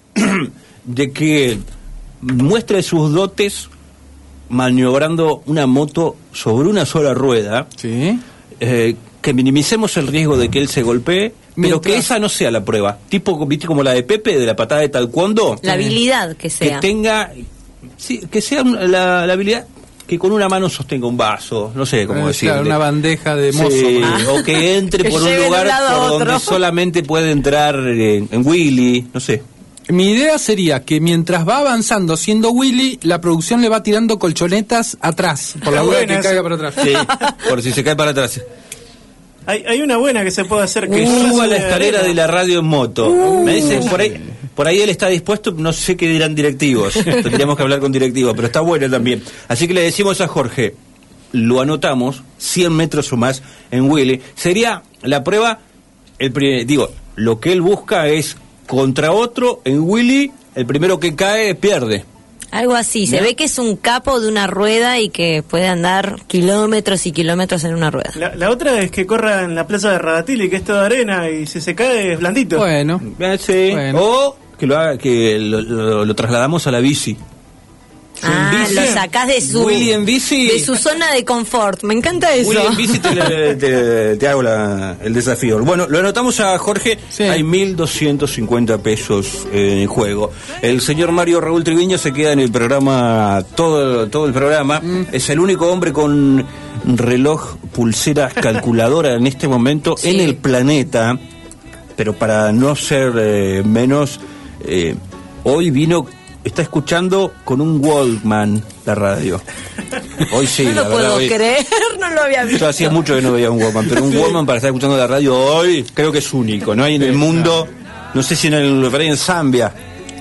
Speaker 2: de que muestre sus dotes maniobrando una moto sobre una sola rueda,
Speaker 3: Sí.
Speaker 2: eh, que minimicemos el riesgo de que él se golpee, pero
Speaker 3: Mientras-
Speaker 2: que esa no sea la prueba. Tipo, ¿viste como la de Pepe, de la patada de taekwondo?
Speaker 1: La habilidad que
Speaker 2: Que
Speaker 1: sea.
Speaker 2: tenga, sí, que sea una- la, la habilidad que con una mano sostenga un vaso, no sé cómo
Speaker 3: Eh,
Speaker 2: decirle.
Speaker 3: claro, una bandeja de mozo.
Speaker 2: Sí,
Speaker 1: Ah.
Speaker 2: o que entre
Speaker 1: Que
Speaker 2: por un
Speaker 1: lleve de un
Speaker 2: lugar
Speaker 1: lado a
Speaker 2: por
Speaker 1: otro.
Speaker 2: donde solamente puede entrar eh, en Willy, no sé.
Speaker 3: Mi idea sería que mientras va avanzando siendo Willy, la producción le va tirando colchonetas atrás, por la
Speaker 10: Está
Speaker 3: duda
Speaker 10: buena
Speaker 3: que
Speaker 10: esa.
Speaker 3: caiga para atrás.
Speaker 2: Sí, por si se cae para atrás.
Speaker 10: Hay, hay una buena que se puede hacer que
Speaker 2: Suba
Speaker 10: es
Speaker 2: la escalera de la radio en moto.
Speaker 1: Uh.
Speaker 2: Me dicen por ahí, por ahí él está dispuesto, no sé qué dirán directivos. Tendríamos que hablar con directivos, pero está bueno también. Así que le decimos a Jorge, lo anotamos, cien metros o más en Willy. Sería la prueba, el pri- digo, lo que él busca es contra otro en Willy, el primero que cae pierde.
Speaker 1: Algo así. Se
Speaker 2: ¿Ya?
Speaker 1: ve que es un capo de una rueda y que puede andar kilómetros y kilómetros en una rueda.
Speaker 10: La, la otra es que corra en la plaza de Radatili, que es toda arena, y si se cae es blandito.
Speaker 3: Bueno,
Speaker 2: Eh, sí.
Speaker 3: Bueno.
Speaker 2: O que lo haga, que lo, lo- lo trasladamos a la bici.
Speaker 1: Ah,
Speaker 2: bici.
Speaker 1: lo sacás de su,
Speaker 2: Willy en bici.
Speaker 1: de su zona de confort. Me encanta eso.
Speaker 2: Willy en bici te, le- te- te hago la- el desafío. Bueno, lo anotamos a Jorge.
Speaker 3: Sí.
Speaker 2: Hay mil doscientos cincuenta pesos en juego. El señor Mario Raúl Triviño se queda en el programa, todo, todo el programa.
Speaker 3: Mm.
Speaker 2: Es el único hombre con reloj, pulsera, calculadora en este momento
Speaker 1: Sí.
Speaker 2: en el planeta. Pero para no ser eh, menos, eh, hoy vino está escuchando con un Walkman la radio. Hoy sí,
Speaker 1: no
Speaker 2: la
Speaker 1: lo
Speaker 2: verdad,
Speaker 1: puedo
Speaker 2: hoy,
Speaker 1: creer, no lo había visto.
Speaker 2: yo hacía mucho que no veía un Walkman, pero un Walkman para estar escuchando la radio hoy creo que es único. No hay en el mundo, no sé si en el en Zambia.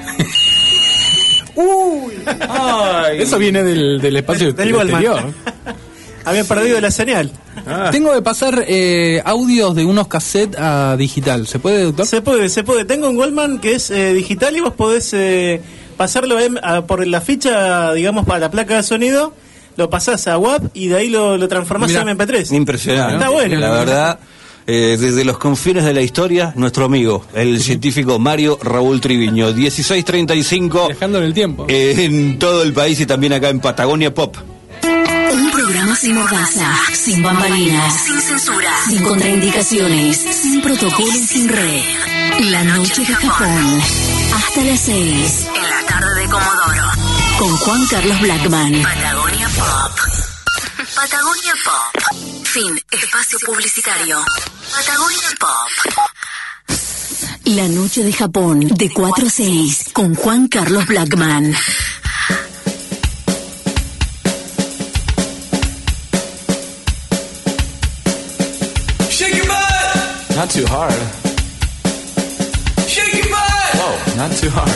Speaker 10: Uy,
Speaker 3: ay, eso viene del, del espacio
Speaker 10: del
Speaker 3: exterior.
Speaker 10: Había perdido la señal.
Speaker 3: Ah. Tengo que pasar eh, audios de unos cassettes a digital. ¿Se puede, doctor?
Speaker 10: Se puede, se puede. Tengo un Walkman que es eh, digital y vos podés eh, pasarlo a, a, por la ficha, digamos, para la placa de sonido, lo pasás a W A P y de ahí lo, lo transformás Mirá, en eme pe tres.
Speaker 2: Impresionante.
Speaker 10: Está bueno.
Speaker 2: La verdad, eh, desde los confines de la historia, nuestro amigo, el científico Mario Raúl Triviño, dieciséis treinta y cinco.
Speaker 3: Viajando en el tiempo.
Speaker 2: Eh, en todo el país y también acá en Patagonia Pop.
Speaker 11: Un programa sin mordaza, sin bambalinas, sin censura, sin contraindicaciones, sin protocolo y sin red. La noche de Japón. Hasta las seis. En la tarde de Comodoro. Con Juan Carlos Blackman. Patagonia Pop. Patagonia Pop. Fin. Espacio publicitario. Patagonia Pop. La noche de Japón. De cuatro a seis. Con Juan Carlos Blackman.
Speaker 12: Not too hard. Shake your butt! Whoa, not too hard.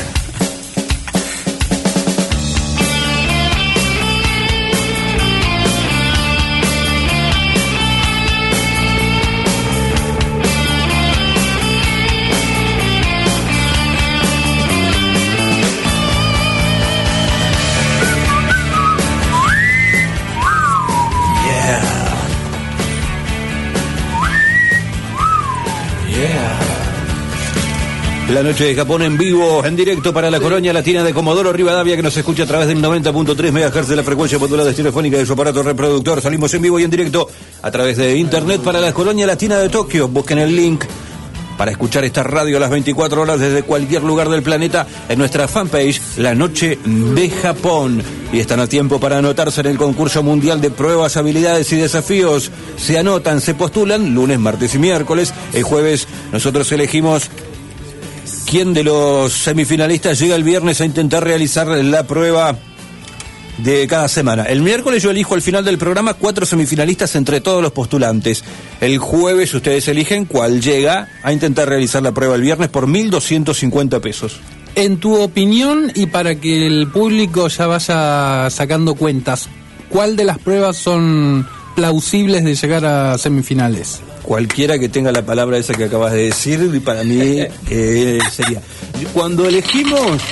Speaker 2: La noche de Japón en vivo, en directo para la colonia latina de Comodoro Rivadavia, que nos escucha a través del noventa punto tres megahertz de la frecuencia modulada estereofónica de su aparato reproductor. Salimos en vivo y en directo a través de internet para la colonia latina de Tokio. Busquen el link para escuchar esta radio a las veinticuatro horas desde cualquier lugar del planeta en nuestra fanpage La Noche de Japón. Y están a tiempo para anotarse en el concurso mundial de pruebas, habilidades y desafíos. Se anotan, se postulan lunes, martes y miércoles. El jueves nosotros elegimos quién de los semifinalistas llega el viernes a intentar realizar la prueba de cada semana. El miércoles yo elijo al final del programa cuatro semifinalistas entre todos los postulantes. El jueves ustedes eligen cuál llega a intentar realizar la prueba el viernes por mil doscientos cincuenta pesos.
Speaker 3: En tu opinión, y para que el público ya vaya sacando cuentas, ¿cuál de las pruebas son plausibles de llegar a semifinales?
Speaker 2: Cualquiera que tenga la palabra esa que acabas de decir, para mí eh, sería. Cuando elegimos,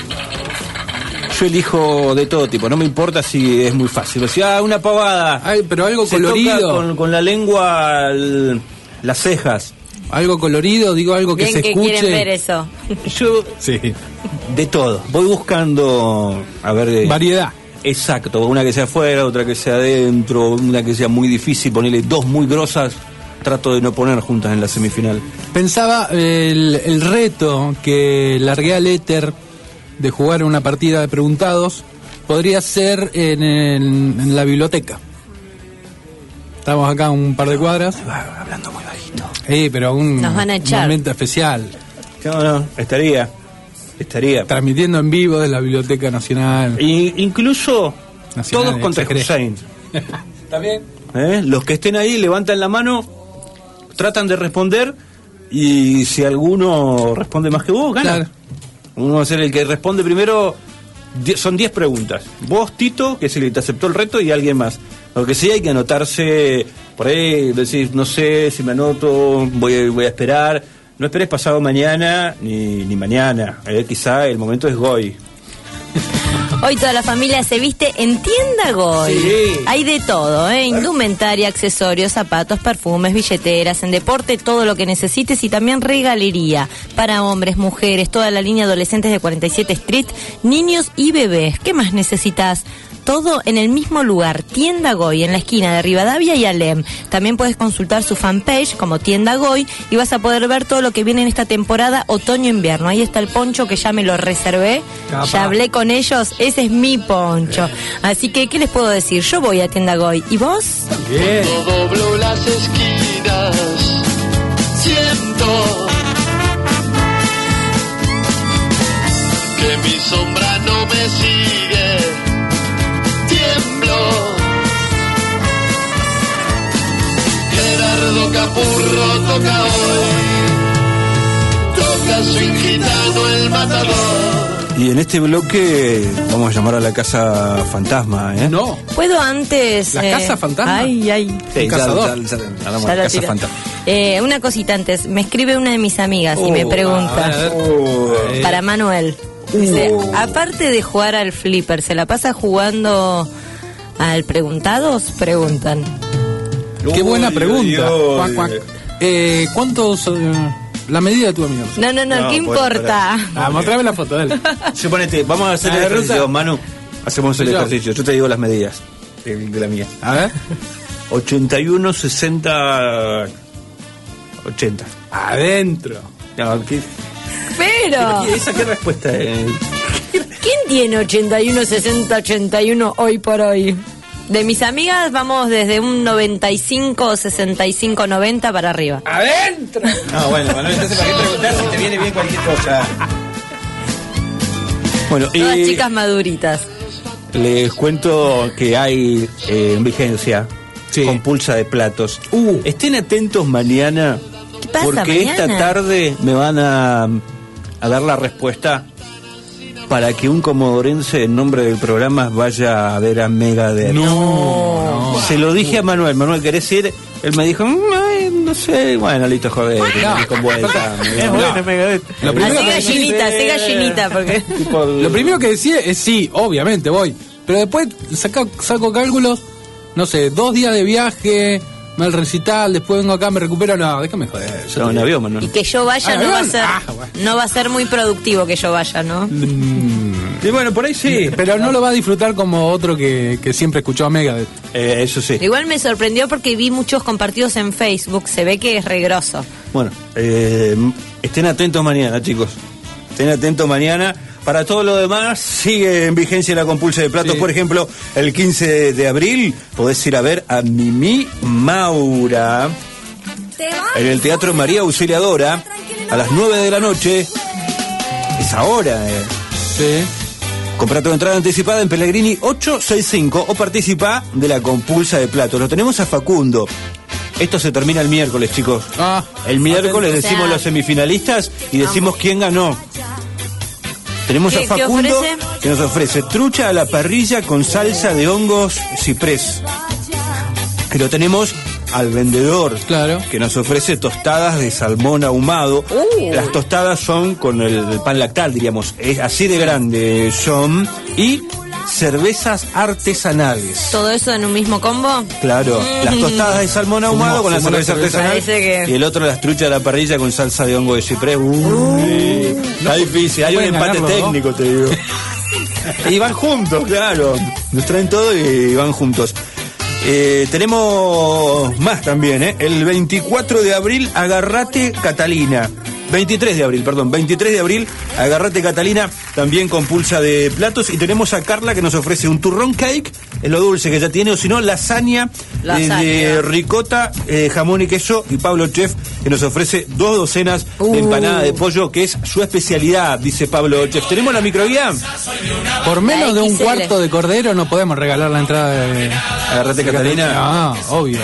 Speaker 2: yo elijo de todo tipo, no me importa si es muy fácil. O sea, una pavada.
Speaker 3: Ay, pero algo
Speaker 2: se
Speaker 3: colorido.
Speaker 2: Toca con, con la lengua, el, las cejas.
Speaker 3: Algo colorido, digo algo que
Speaker 1: Bien
Speaker 3: se
Speaker 1: que
Speaker 3: escuche.
Speaker 1: quieren ver eso.
Speaker 2: Yo,
Speaker 3: sí.
Speaker 2: De todo. Voy buscando, a ver, de
Speaker 3: variedad.
Speaker 2: Exacto, una que sea afuera, otra que sea adentro, una que sea muy difícil, ponerle dos muy grosas. Trato de no poner juntas en la semifinal.
Speaker 3: Pensaba eh, el, el reto que largué al éter de jugar una partida de preguntados podría ser en, el, en la biblioteca. Estamos acá un par de cuadras.
Speaker 2: Hablando muy bajito.
Speaker 3: Sí, pero un
Speaker 1: Nos van a echar.
Speaker 3: momento especial.
Speaker 2: No, no, estaría. Estaría.
Speaker 3: Transmitiendo en vivo de la Biblioteca Nacional.
Speaker 2: Y incluso
Speaker 3: Nacional,
Speaker 2: todos contra Hussein.
Speaker 3: ¿Está bien?
Speaker 2: ¿Eh? Los que estén ahí levantan la mano, tratan de responder, y si alguno responde más que vos, gana. Claro. Uno va a ser el que responde primero. Die- son diez preguntas. Vos, Tito, que es el que te aceptó el reto, y alguien más. Lo que sí, hay que anotarse por ahí, decir, no sé si me anoto, voy, voy a esperar. No esperes pasado mañana ni, ni mañana. Eh, quizá el momento es hoy.
Speaker 1: Hoy toda la familia se viste en Tienda Goy.
Speaker 2: Sí.
Speaker 1: Hay de todo, ¿eh? Indumentaria, accesorios, zapatos, perfumes, billeteras, en deporte, todo lo que necesites, y también regalería para hombres, mujeres, toda la línea adolescentes de cuarenta y siete Street, niños y bebés. ¿Qué más necesitas? Todo en el mismo lugar, Tienda Goy, en la esquina de Rivadavia y Alem. También puedes consultar su fanpage como Tienda Goy y vas a poder ver todo lo que viene en esta temporada otoño-invierno. Ahí está el poncho que ya me lo reservé, Capa. Ya hablé con ellos, ese es mi poncho. Así que, ¿qué les puedo decir? Yo voy a Tienda Goy. ¿Y vos?
Speaker 13: Bien. Cuando doblo las esquinas, siento que mis sombra no me sigue, tiemblo. Gerardo Capurro toca hoy, toca swing gitano el matador.
Speaker 2: Y en este bloque vamos a llamar a la Casa Fantasma, ¿eh?
Speaker 3: No.
Speaker 1: ¿Puedo antes?
Speaker 3: ¿La
Speaker 1: eh,
Speaker 3: Casa Fantasma?
Speaker 1: Ay, ay.
Speaker 2: Sí,
Speaker 3: Un
Speaker 2: ya,
Speaker 3: cazador.
Speaker 2: ya, ya, ya, hablamos
Speaker 1: Ya
Speaker 2: de
Speaker 1: la
Speaker 2: Casa
Speaker 1: tiré.
Speaker 2: Fantasma.
Speaker 1: Eh, una cosita antes. Me escribe una de mis amigas y me
Speaker 3: Oh,
Speaker 1: pregunta.
Speaker 3: a ver.
Speaker 2: Oh.
Speaker 1: Para Manuel. Dice, aparte de jugar al flipper, ¿se la pasa jugando al preguntados? Preguntan.
Speaker 3: Qué buena
Speaker 2: Uy,
Speaker 3: pregunta.
Speaker 2: uy, uy.
Speaker 3: Cuac, cuac. Eh, ¿Cuántos? eh, la medida de tu amigo.
Speaker 1: No, no, no,
Speaker 2: No,
Speaker 1: ¿qué
Speaker 2: bueno,
Speaker 1: importa?
Speaker 3: Ah, mostrame la foto, dale.
Speaker 2: Suponete, vamos a hacer
Speaker 3: A
Speaker 2: el
Speaker 3: ver,
Speaker 2: ejercicio,
Speaker 3: Ruta.
Speaker 2: Manu. Hacemos el
Speaker 3: Yo.
Speaker 2: ejercicio. Yo te digo las medidas de, de la mía.
Speaker 3: A ver.
Speaker 2: ochenta y uno, sesenta, ochenta.
Speaker 3: Adentro.
Speaker 2: No, ¿qué,
Speaker 1: Pero,
Speaker 2: ¿qué- ¿Esa qué respuesta es?
Speaker 1: ¿quién tiene ochenta y uno, sesenta, ochenta y uno hoy por hoy? De mis amigas vamos desde un noventa y cinco, sesenta y cinco, noventa para arriba.
Speaker 3: ¡Adentro!
Speaker 2: No, bueno, Manuel, entonces ¿para qué preguntar si te viene bien cualquier cosa? Bueno,
Speaker 1: Todas
Speaker 2: y
Speaker 1: chicas maduritas.
Speaker 2: les cuento que hay eh, en vigencia
Speaker 3: Sí.
Speaker 2: compulsa de platos.
Speaker 3: Uh.
Speaker 2: Estén atentos mañana,
Speaker 1: ¿Qué pasa
Speaker 2: porque
Speaker 1: mañana?
Speaker 2: esta tarde me van a, a dar la respuesta para que un comodorense en nombre del programa vaya a ver a Megadeth.
Speaker 3: No.
Speaker 2: Se lo dije a Manuel. Manuel, ¿querés ir? Él me dijo, "Mm, ay, no sé. Bueno, listo, joder.
Speaker 3: No.
Speaker 2: con vuelta.
Speaker 10: Es bueno, Megadeth.
Speaker 3: Lo primero,
Speaker 1: Así
Speaker 3: que,
Speaker 1: gallinita, así gallinita, porque...
Speaker 2: Tipo,
Speaker 3: lo primero que decía es sí, obviamente voy. Pero después saca, saco cálculos, no sé, dos días de viaje, mal recital, después vengo acá, me recupero. No, déjame joder. yo
Speaker 2: no,
Speaker 3: te-
Speaker 2: en avión, Manuel.
Speaker 1: Y que yo vaya
Speaker 3: Ah,
Speaker 1: no va a
Speaker 3: ¿verdad?
Speaker 1: ser
Speaker 3: Ah, bueno.
Speaker 1: no va a ser muy productivo que yo vaya, ¿no?
Speaker 2: Y bueno, por ahí sí.
Speaker 3: Pero no lo va a disfrutar como otro que, que siempre escuchó a Megadeth.
Speaker 2: Eh, eso sí.
Speaker 1: Igual me sorprendió porque vi muchos compartidos en Facebook, se ve que es regroso.
Speaker 2: Bueno, eh, estén atentos mañana, chicos. Estén atentos mañana. Para todo lo demás, sigue en vigencia la compulsa de platos.
Speaker 3: Sí.
Speaker 2: Por ejemplo, el quince de abril podés ir a ver a Mimi Maura en el Teatro María Auxiliadora a las nueve de la noche. Es ahora. Eh.
Speaker 3: Sí.
Speaker 2: Compra tu entrada anticipada en Pellegrini ochocientos sesenta y cinco o participa de la compulsa de platos. Lo tenemos a Facundo. Esto se termina el miércoles, chicos.
Speaker 3: Ah,
Speaker 2: El miércoles
Speaker 1: atento.
Speaker 2: decimos
Speaker 1: O sea,
Speaker 2: los semifinalistas y decimos quién ganó. Tenemos
Speaker 1: ¿Qué-
Speaker 2: a
Speaker 1: qué
Speaker 2: Facundo
Speaker 1: ofrece?
Speaker 2: que nos ofrece trucha a la parrilla con salsa de hongos ciprés. Pero tenemos al vendedor
Speaker 3: Claro.
Speaker 2: que nos ofrece tostadas de salmón ahumado.
Speaker 1: Uh.
Speaker 2: Las tostadas son con el, el pan lactal, diríamos, es así de grande son. Y cervezas artesanales.
Speaker 1: ¿Todo eso en un mismo combo?
Speaker 2: Claro, las tostadas de salmón ahumado
Speaker 3: Fumo-
Speaker 2: con la
Speaker 3: fumo la
Speaker 2: cerveza
Speaker 3: cerveza.
Speaker 2: artesanal
Speaker 1: Parece que-
Speaker 2: y el otro las truchas de la parrilla con salsa de hongo de ciprés. Uy, está difícil, hay un
Speaker 3: pueden
Speaker 2: empate
Speaker 3: ganarlo, ¿no?
Speaker 2: técnico, te digo. Y van juntos, claro. Nos traen todo y van juntos. Eh, tenemos más también, ¿eh? El veinticuatro de abril, Agarrate Catalina. veintitrés de abril, perdón, veintitrés de abril, Agarrate Catalina, también con pulsa de platos. Y tenemos a Carla que nos ofrece un turrón cake, es lo dulce que ya tiene, o si no, lasaña,
Speaker 1: Lasaña.
Speaker 2: eh, de ricota, eh, jamón y queso. Y Pablo Chef que nos ofrece dos docenas
Speaker 1: Uh.
Speaker 2: de empanada de pollo, que es su especialidad, dice Pablo Chef. ¿Tenemos la microguía?
Speaker 3: Por menos de un
Speaker 1: X L.
Speaker 3: cuarto de cordero no podemos regalar la entrada de
Speaker 2: Agarrate Catalina.
Speaker 3: Ah, obvio.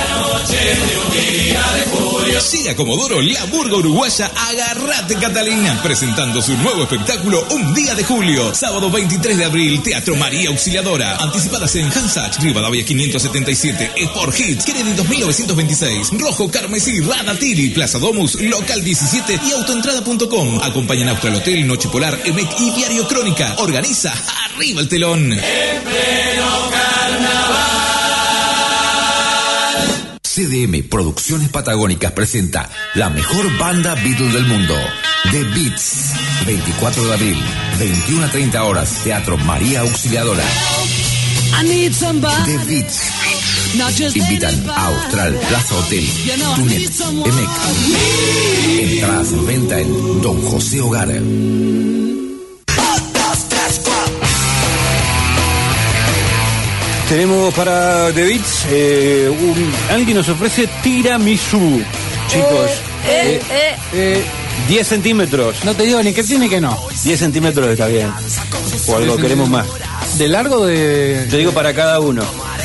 Speaker 14: Siga Comodoro la burga uruguaya Agarrate Catalina, presentando su nuevo espectáculo Un Día de Julio, sábado veintitrés de abril, Teatro María Auxiliadora. Anticipadas en Hansach, Rivadavia quinientos setenta y siete, Sport Hits, Kennedy dos mil novecientos veintiséis, Rojo Carmesí, Ranatiri, Plaza Domus, Local diecisiete y autoentrada punto com. Acompañan Austral Hotel, Noche Polar, E M E C y Diario Crónica. Organiza Arriba el Telón.
Speaker 15: C D M Producciones Patagónicas presenta la mejor banda Beatles del mundo, The Beats. veinticuatro de abril, veintiuna a treinta horas, Teatro María Auxiliadora. The Beats. Invitan a Austral, Plaza Hotel, Tunet, E M E C. Entradas en venta en Don José Hogar.
Speaker 2: Tenemos para The Beats, eh, un- alguien nos ofrece tiramisú, chicos.
Speaker 1: Eh, eh,
Speaker 3: Eh,
Speaker 2: diez centímetros.
Speaker 3: No te digo ni que sí ni que no.
Speaker 2: diez centímetros está bien. O algo queremos más.
Speaker 3: ¿De largo de...?
Speaker 2: Te digo para cada uno.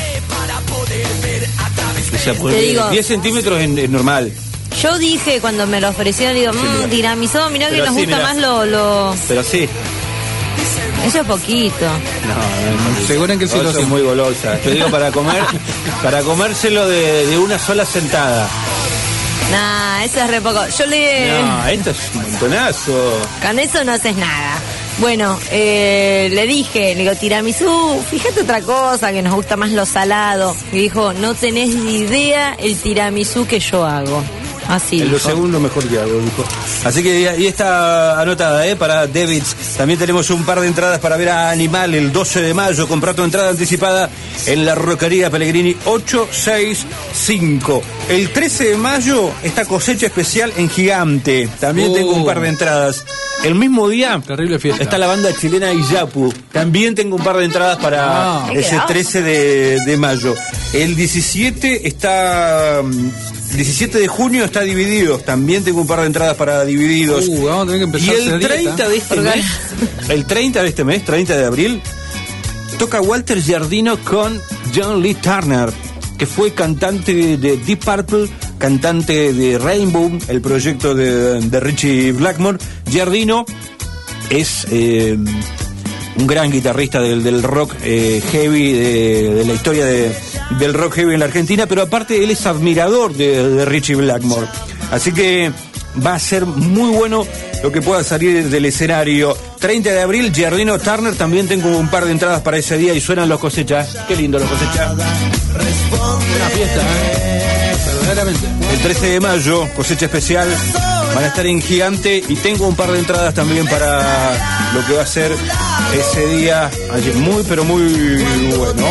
Speaker 2: O sea,
Speaker 1: Te digo.
Speaker 2: diez centímetros es, es normal.
Speaker 1: Yo dije cuando me lo ofrecieron, digo, mmm, tiramisú, mirá que
Speaker 2: Pero
Speaker 1: nos
Speaker 2: sí,
Speaker 1: gusta
Speaker 2: mirá.
Speaker 1: más lo, lo...
Speaker 2: Pero sí.
Speaker 1: Eso es poquito.
Speaker 2: No, no,
Speaker 3: Seguro que sí lo
Speaker 2: es
Speaker 3: hacen.
Speaker 2: muy golosa. Te digo para comer, para comérselo de, de una sola sentada.
Speaker 1: Nah, eso es re poco. Yo le...
Speaker 2: No, esto es un montonazo.
Speaker 1: Con eso no haces nada. Bueno, eh, le dije, le digo, tiramisú, fíjate otra cosa, que nos gusta más lo salado. Y dijo, no tenés ni idea el tiramisú que yo hago. Así
Speaker 2: Es
Speaker 1: dijo.
Speaker 2: lo segundo mejor que hago, dijo. Así que y está anotada, ¿eh? Para Davids. También tenemos un par de entradas para ver a Animal el doce de mayo. Comprar tu entrada anticipada en la Roquería Pellegrini ocho seis cinco. El trece de mayo está Cosecha Especial en Gigante. También
Speaker 3: Oh.
Speaker 2: tengo un par de entradas. El mismo día
Speaker 3: Terrible fiesta.
Speaker 2: está la banda chilena Iyapu. También tengo un par de entradas para
Speaker 3: Ah.
Speaker 2: ese trece de, de mayo. El diecisiete está... diecisiete de junio está Divididos. También tengo un par de entradas para Divididos.
Speaker 3: Uh, vamos a tener que
Speaker 2: Y
Speaker 3: empezar a
Speaker 2: el
Speaker 3: hacer dieta.
Speaker 2: treinta de este mes, el treinta de este mes, treinta de abril, toca Walter Giardino con John Lee Turner, que fue cantante de Deep Purple, cantante de Rainbow, el proyecto de, de Richie Blackmore. Giardino es eh, un gran guitarrista del, del rock eh, heavy, de, de la historia de, del rock heavy en la Argentina, pero aparte él es admirador de, de Richie Blackmore. Así que va a ser muy bueno lo que pueda salir del escenario. treinta de abril, Giardino Turner, también tengo un par de entradas para ese día y suenan los Cosechas. Qué lindo los Cosechas.
Speaker 3: Una fiesta, ¿eh? Verdaderamente.
Speaker 2: El trece de mayo, Cosecha Especial, van a estar en Gigante y tengo un par de entradas también para lo que va a ser ese día, ayer, muy pero muy bueno.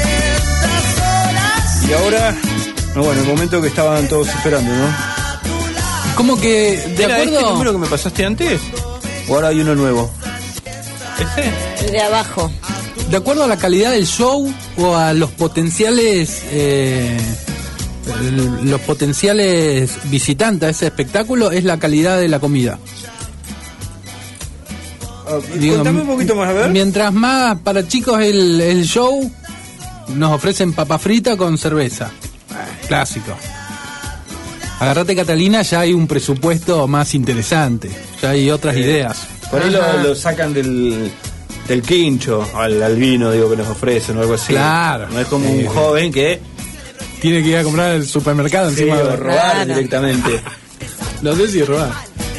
Speaker 2: Y ahora, no, bueno, el momento que estaban todos esperando, ¿no?
Speaker 3: ¿Cómo que, de
Speaker 2: ¿Era
Speaker 3: acuerdo?
Speaker 2: este número que me pasaste antes? ¿O ahora hay uno nuevo? ¿Este?
Speaker 1: El de abajo.
Speaker 3: De acuerdo a la calidad del show o a los potenciales eh, el- los potenciales visitantes a ese espectáculo, es la calidad de la comida. Digo,
Speaker 2: Contame un poquito más, a ver.
Speaker 3: Mientras más para chicos el, el show, nos ofrecen papa frita con cerveza. Clásico. Agarrate Catalina, ya hay un presupuesto más interesante, ya hay otras
Speaker 2: Eh,
Speaker 3: ideas.
Speaker 2: Por ahí lo, lo sacan del, del quincho al, al vino, digo, que nos ofrecen o algo así.
Speaker 3: Claro.
Speaker 2: No es como un
Speaker 3: Eh,
Speaker 2: joven que
Speaker 3: Tiene que ir a comprar al supermercado
Speaker 2: sí,
Speaker 3: encima
Speaker 2: o
Speaker 3: de
Speaker 2: robar
Speaker 1: Claro.
Speaker 2: directamente.
Speaker 3: No sé si robar.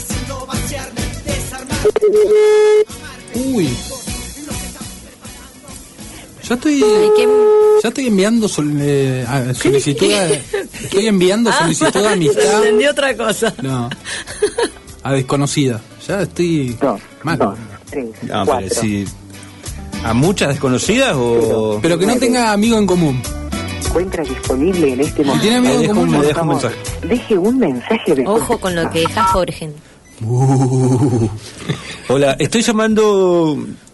Speaker 3: Uy. Ya estoy.
Speaker 1: Ay, qué-
Speaker 3: Ya estoy enviando sol- eh, a- solicitud. a- Estoy enviando solicitud de amistad.
Speaker 1: Entendí otra cosa.
Speaker 3: No. A desconocida. Ya estoy. mal.
Speaker 2: No, pero si ¿a muchas desconocidas o...?
Speaker 3: Pero que no tenga amigo en común.
Speaker 16: Encuentra disponible en este momento.
Speaker 3: ¿Tiene amigo en
Speaker 2: Dejo
Speaker 3: común?
Speaker 2: un-
Speaker 3: Por
Speaker 2: dejo un
Speaker 3: favor.
Speaker 2: mensaje.
Speaker 16: Deje un mensaje de
Speaker 1: Ojo con lo que dejas, pobre gente.
Speaker 2: Uh. Hola, estoy llamando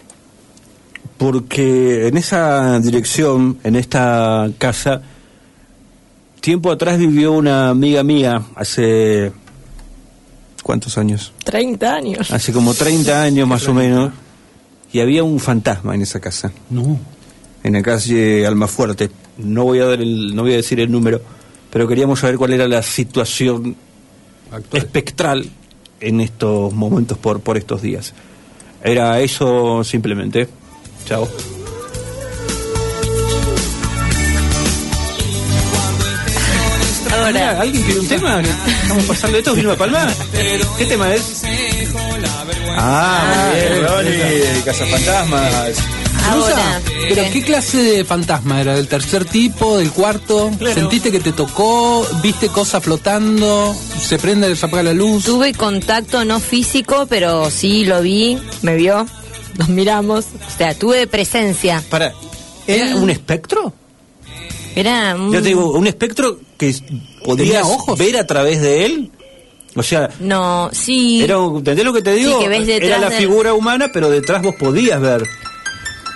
Speaker 2: porque en esa dirección, en esta casa, tiempo atrás vivió una amiga mía, hace... ¿cuántos años?
Speaker 1: treinta años.
Speaker 2: Hace como treinta años más o menos, y había un fantasma en esa casa.
Speaker 3: No.
Speaker 2: En la calle Almafuerte. No voy a dar el, no voy a decir el número, pero queríamos saber cuál era la situación
Speaker 3: Actual.
Speaker 2: espectral en estos momentos por, por estos días. Era eso simplemente. Chao.
Speaker 1: Ahora,
Speaker 2: ¿Alguien quiere un tema? ¿Estamos pasando esto? ¿Vino a Palma? ¿Qué tema es? Ah, muy bien, Ronnie, Cazafantasmas.
Speaker 1: ahora.
Speaker 3: ¿Pero qué clase de fantasma era? ¿Del tercer tipo? ¿Del cuarto?
Speaker 10: Claro.
Speaker 3: ¿Sentiste que te tocó? ¿Viste cosas flotando? ¿Se prende y se apaga la luz?
Speaker 1: Tuve contacto no físico, pero sí lo vi, me vio, nos miramos. O sea, tuve presencia.
Speaker 2: Para, ¿era un espectro?
Speaker 1: Era un...
Speaker 2: Yo te digo, un espectro que podías
Speaker 3: ojos?
Speaker 2: ver a través de él. O sea,
Speaker 1: No, sí.
Speaker 2: era, un- ¿entendés lo que te digo?
Speaker 1: Sí, que ves detrás
Speaker 2: era la
Speaker 1: del-
Speaker 2: figura humana, pero detrás vos podías ver.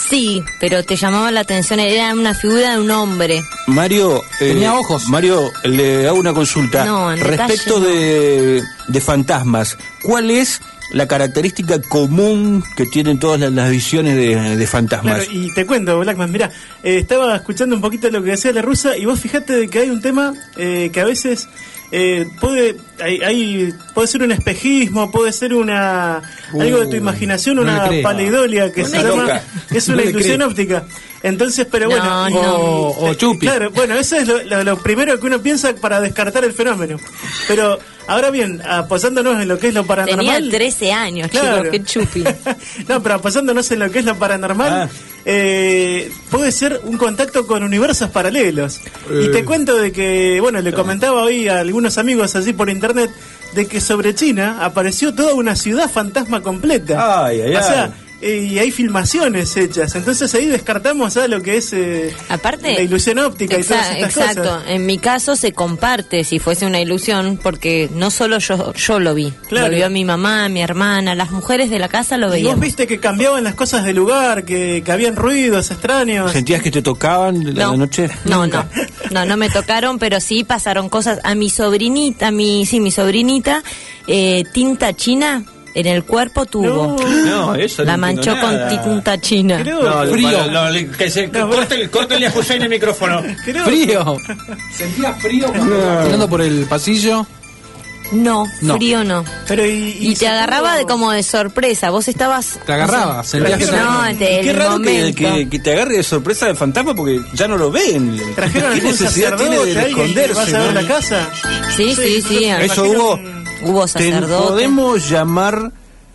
Speaker 1: Sí, pero te llamaba la atención, era una figura de un hombre.
Speaker 2: Mario, eh,
Speaker 3: tenía ojos.
Speaker 2: Mario, le hago una consulta.
Speaker 1: No, en
Speaker 2: respecto
Speaker 1: detalle,
Speaker 2: de, de fantasmas, ¿cuál es la característica común que tienen todas las, las visiones de, de fantasmas?
Speaker 10: Claro, y te cuento, Blackman, mira, eh, estaba escuchando un poquito lo que decía la rusa y vos fijate de que hay un tema eh, que a veces eh, puede hay, hay, puede ser un espejismo, puede ser una uh, algo de tu imaginación,
Speaker 3: no
Speaker 10: una paleidolia que
Speaker 3: no
Speaker 10: se llama,
Speaker 3: toca.
Speaker 10: es una
Speaker 3: no
Speaker 10: ilusión óptica. Entonces, pero
Speaker 1: no,
Speaker 10: bueno,
Speaker 1: no.
Speaker 10: Y,
Speaker 3: o, o chupi.
Speaker 10: Claro, bueno, eso es lo, lo, lo primero que uno piensa para descartar el fenómeno. Pero ahora bien, apoyándonos en lo que es lo paranormal.
Speaker 1: Tenía trece años,
Speaker 10: claro.
Speaker 1: chicos, qué chupi.
Speaker 10: No, pero apoyándonos en lo que es lo paranormal, ah. eh, puede ser un contacto con universos paralelos. Eh. Y te cuento de que, bueno, le comentaba hoy a algunos amigos así por internet de que sobre China apareció toda una ciudad fantasma completa.
Speaker 2: Ay, ay,
Speaker 10: o sea,
Speaker 2: ay.
Speaker 10: y hay filmaciones hechas, entonces ahí descartamos ¿sabes? Lo que es eh,
Speaker 1: aparte
Speaker 10: la ilusión óptica
Speaker 1: exa-
Speaker 10: y todas estas
Speaker 1: exacto.
Speaker 10: cosas.
Speaker 1: En mi caso se comparte si fuese una ilusión, porque no solo yo yo lo vi,
Speaker 10: claro.
Speaker 1: Lo vio mi mamá, mi hermana, las mujeres de la casa lo
Speaker 10: ¿Y
Speaker 1: veían.
Speaker 10: vos viste que cambiaban las cosas de lugar, que, que habían ruidos extraños?
Speaker 2: ¿Sentías que te tocaban la
Speaker 1: no,
Speaker 2: noche?
Speaker 1: No, no, no, no me tocaron, pero sí pasaron cosas. A mi sobrinita, a mi, sí, mi sobrinita, eh, tinta china en el cuerpo tuvo.
Speaker 2: No, eso
Speaker 1: la
Speaker 2: no
Speaker 1: manchó con
Speaker 2: nada.
Speaker 1: tinta china.
Speaker 2: No,
Speaker 3: frío.
Speaker 2: Para, no, que se, no, córtale, córtale a José en el micrófono.
Speaker 3: Frío. ¿Sentía frío cuando
Speaker 2: no.
Speaker 3: caminando por el pasillo?
Speaker 1: No,
Speaker 3: no,
Speaker 1: frío no.
Speaker 10: Pero y, y,
Speaker 1: y te agarraba tuvo... de como de sorpresa. Vos estabas.
Speaker 3: Te agarraba.
Speaker 1: No, sentías que
Speaker 2: no,
Speaker 1: no te,
Speaker 2: qué raro que, que, que te agarre de sorpresa el fantasma porque ya no lo ven.
Speaker 10: ¿Trajeron algún sacerdote de esconderse? ¿Vas a ver la casa?
Speaker 1: Sí, sí, sí. sí
Speaker 2: Eso hubo.
Speaker 1: Hubo sacerdote.
Speaker 2: ¿Podemos llamar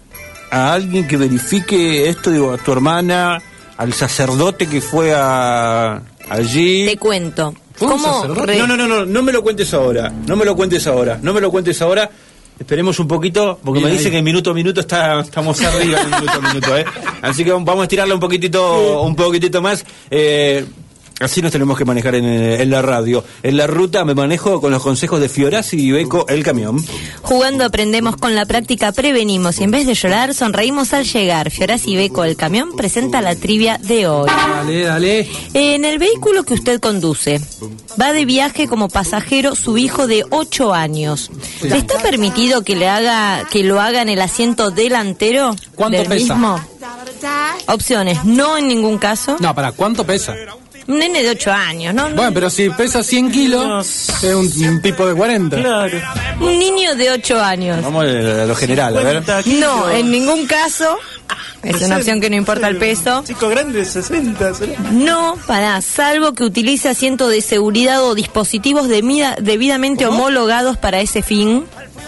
Speaker 2: a alguien que verifique esto? Digo, a tu hermana, al sacerdote que fue a allí.
Speaker 1: Te cuento.
Speaker 2: ¿Cómo? Re... No, no, no, no, no me lo cuentes ahora. No me lo cuentes ahora. No me lo cuentes ahora. Esperemos un poquito, porque Bien, me dice ahí. que minuto a minuto está, estamos arriba, minuto a minuto, ¿eh? Así que vamos a estirarla un poquitito, un poquitito más. Eh, Así nos tenemos que manejar en, en la radio. En la ruta me manejo con los consejos de Fiorazzi y Beco el camión.
Speaker 1: Jugando aprendemos, con la práctica prevenimos y en vez de llorar sonreímos al llegar. Fiorazzi y Beco el camión presenta la trivia de hoy.
Speaker 3: Dale, dale.
Speaker 1: En el vehículo que usted conduce, va de viaje como pasajero su hijo de ocho años. Sí. ¿Le está permitido que le haga que lo haga en el asiento delantero?
Speaker 3: ¿Cuánto
Speaker 1: del
Speaker 3: pesa?
Speaker 1: Mismo? Opciones, no en ningún caso.
Speaker 3: No, para, ¿cuánto pesa?
Speaker 1: Un nene de ocho años, ¿no?
Speaker 3: Bueno, pero si pesa cien kilos, es un, un tipo de cuarenta.
Speaker 10: Claro.
Speaker 1: Un niño de ocho años.
Speaker 2: Vamos a lo general, a ver.
Speaker 1: No, en ningún caso. Es una opción que no importa el peso.
Speaker 10: Chico grande, sesenta.
Speaker 1: No, para, salvo que utilice asiento de seguridad o dispositivos de mida, debidamente ¿Cómo? homologados para ese fin.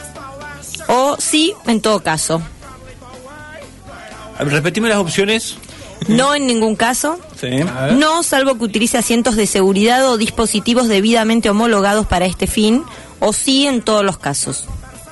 Speaker 1: O sí, en todo caso.
Speaker 2: Repetime las opciones.
Speaker 1: No en ningún caso.
Speaker 2: Sí.
Speaker 1: No, salvo que utilice asientos de seguridad o dispositivos debidamente homologados para este fin. O sí en todos los casos.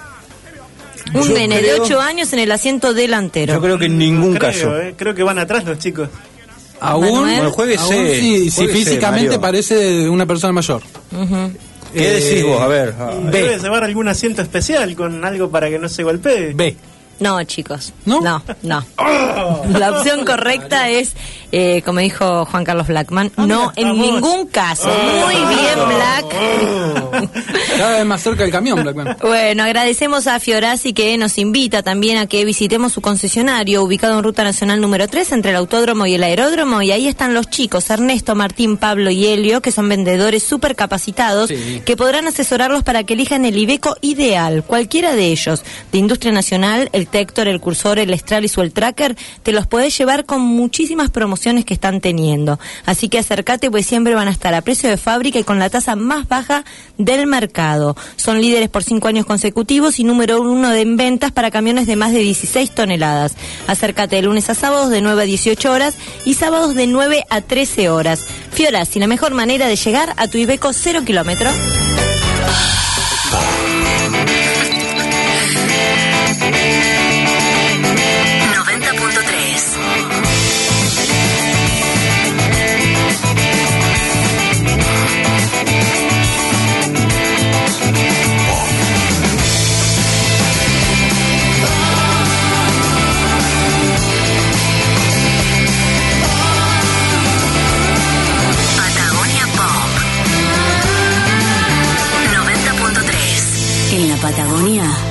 Speaker 1: Un
Speaker 2: Yo
Speaker 1: nene
Speaker 2: creo...
Speaker 1: de ocho años en el asiento delantero.
Speaker 2: Yo creo que en ningún
Speaker 10: creo,
Speaker 2: caso.
Speaker 10: Eh, creo que van atrás los chicos.
Speaker 3: Aún,
Speaker 2: bueno, jueguese,
Speaker 3: aún si, si físicamente
Speaker 2: Mario.
Speaker 3: parece una persona mayor.
Speaker 1: Uh-huh.
Speaker 2: ¿Qué eh, decís vos? A ver. A
Speaker 10: B. Debe llevar algún asiento especial con algo para que no se golpee.
Speaker 3: B.
Speaker 1: No, chicos.
Speaker 3: ¿No?
Speaker 1: No, no. Oh. La opción correcta es, eh, como dijo Juan Carlos Blackman, oh, no en vamos. ningún caso. Oh. Muy bien, Black.
Speaker 3: Oh. Cada vez más cerca del camión, Blackman.
Speaker 1: Bueno, agradecemos a Fiorazzi que nos invita también a que visitemos su concesionario ubicado en Ruta Nacional número tres entre el autódromo y el aeródromo, y ahí están los chicos, Ernesto, Martín, Pablo y Helio, que son vendedores súper capacitados, sí. que podrán asesorarlos para que elijan el Iveco ideal, cualquiera de ellos, de Industria Nacional, el Tector, el Cursor, el Stralis o el Tracker, te los podés llevar con muchísimas promociones que están teniendo. Así que acércate, pues siempre van a estar a precio de fábrica y con la tasa más baja del mercado. Son líderes por cinco años consecutivos y número uno en ventas para camiones de más de dieciséis toneladas. Acércate de lunes a sábados de nueve a dieciocho horas y sábados de nueve a trece horas. Fiorazzi, la mejor manera de llegar a tu Iveco cero kilómetro.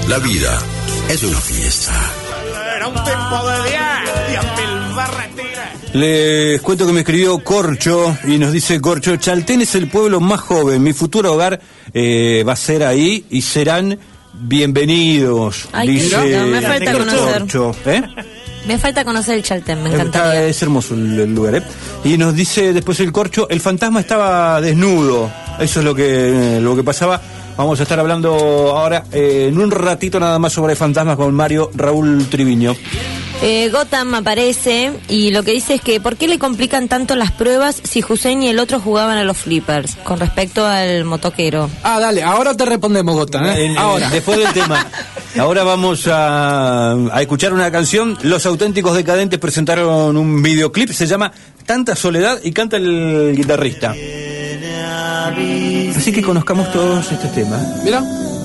Speaker 15: La vida es una fiesta.
Speaker 13: Era un tiempo de diez y a mil barretinas.
Speaker 2: Les cuento que me escribió Corcho y nos dice Corcho: Chaltén es el pueblo más joven, mi futuro hogar eh, va a ser ahí y serán bienvenidos.
Speaker 1: Ay,
Speaker 2: dice
Speaker 1: no, me falta conocer.
Speaker 2: Corcho. ¿Eh?
Speaker 1: Me falta conocer el Chaltén, me encantaría.
Speaker 2: Es hermoso el, el lugar, ¿eh? Y nos dice después el Corcho: el fantasma estaba desnudo. Eso es lo que, lo que pasaba. Vamos a estar hablando ahora eh, en un ratito nada más sobre fantasmas con Mario Raúl Triviño.
Speaker 1: Eh, Gotham aparece y lo que dice es que ¿por qué le complican tanto las pruebas si Hussein y el otro jugaban a los flippers con respecto al motoquero?
Speaker 3: Ah, dale, ahora te respondemos, Gotham, ¿eh?
Speaker 2: En,
Speaker 3: ahora.
Speaker 2: En, después del tema. Ahora vamos a, a escuchar una canción. Los Auténticos Decadentes presentaron un videoclip, se llama Tanta Soledad y canta el guitarrista. Así que conozcamos todos este tema.
Speaker 3: Mira.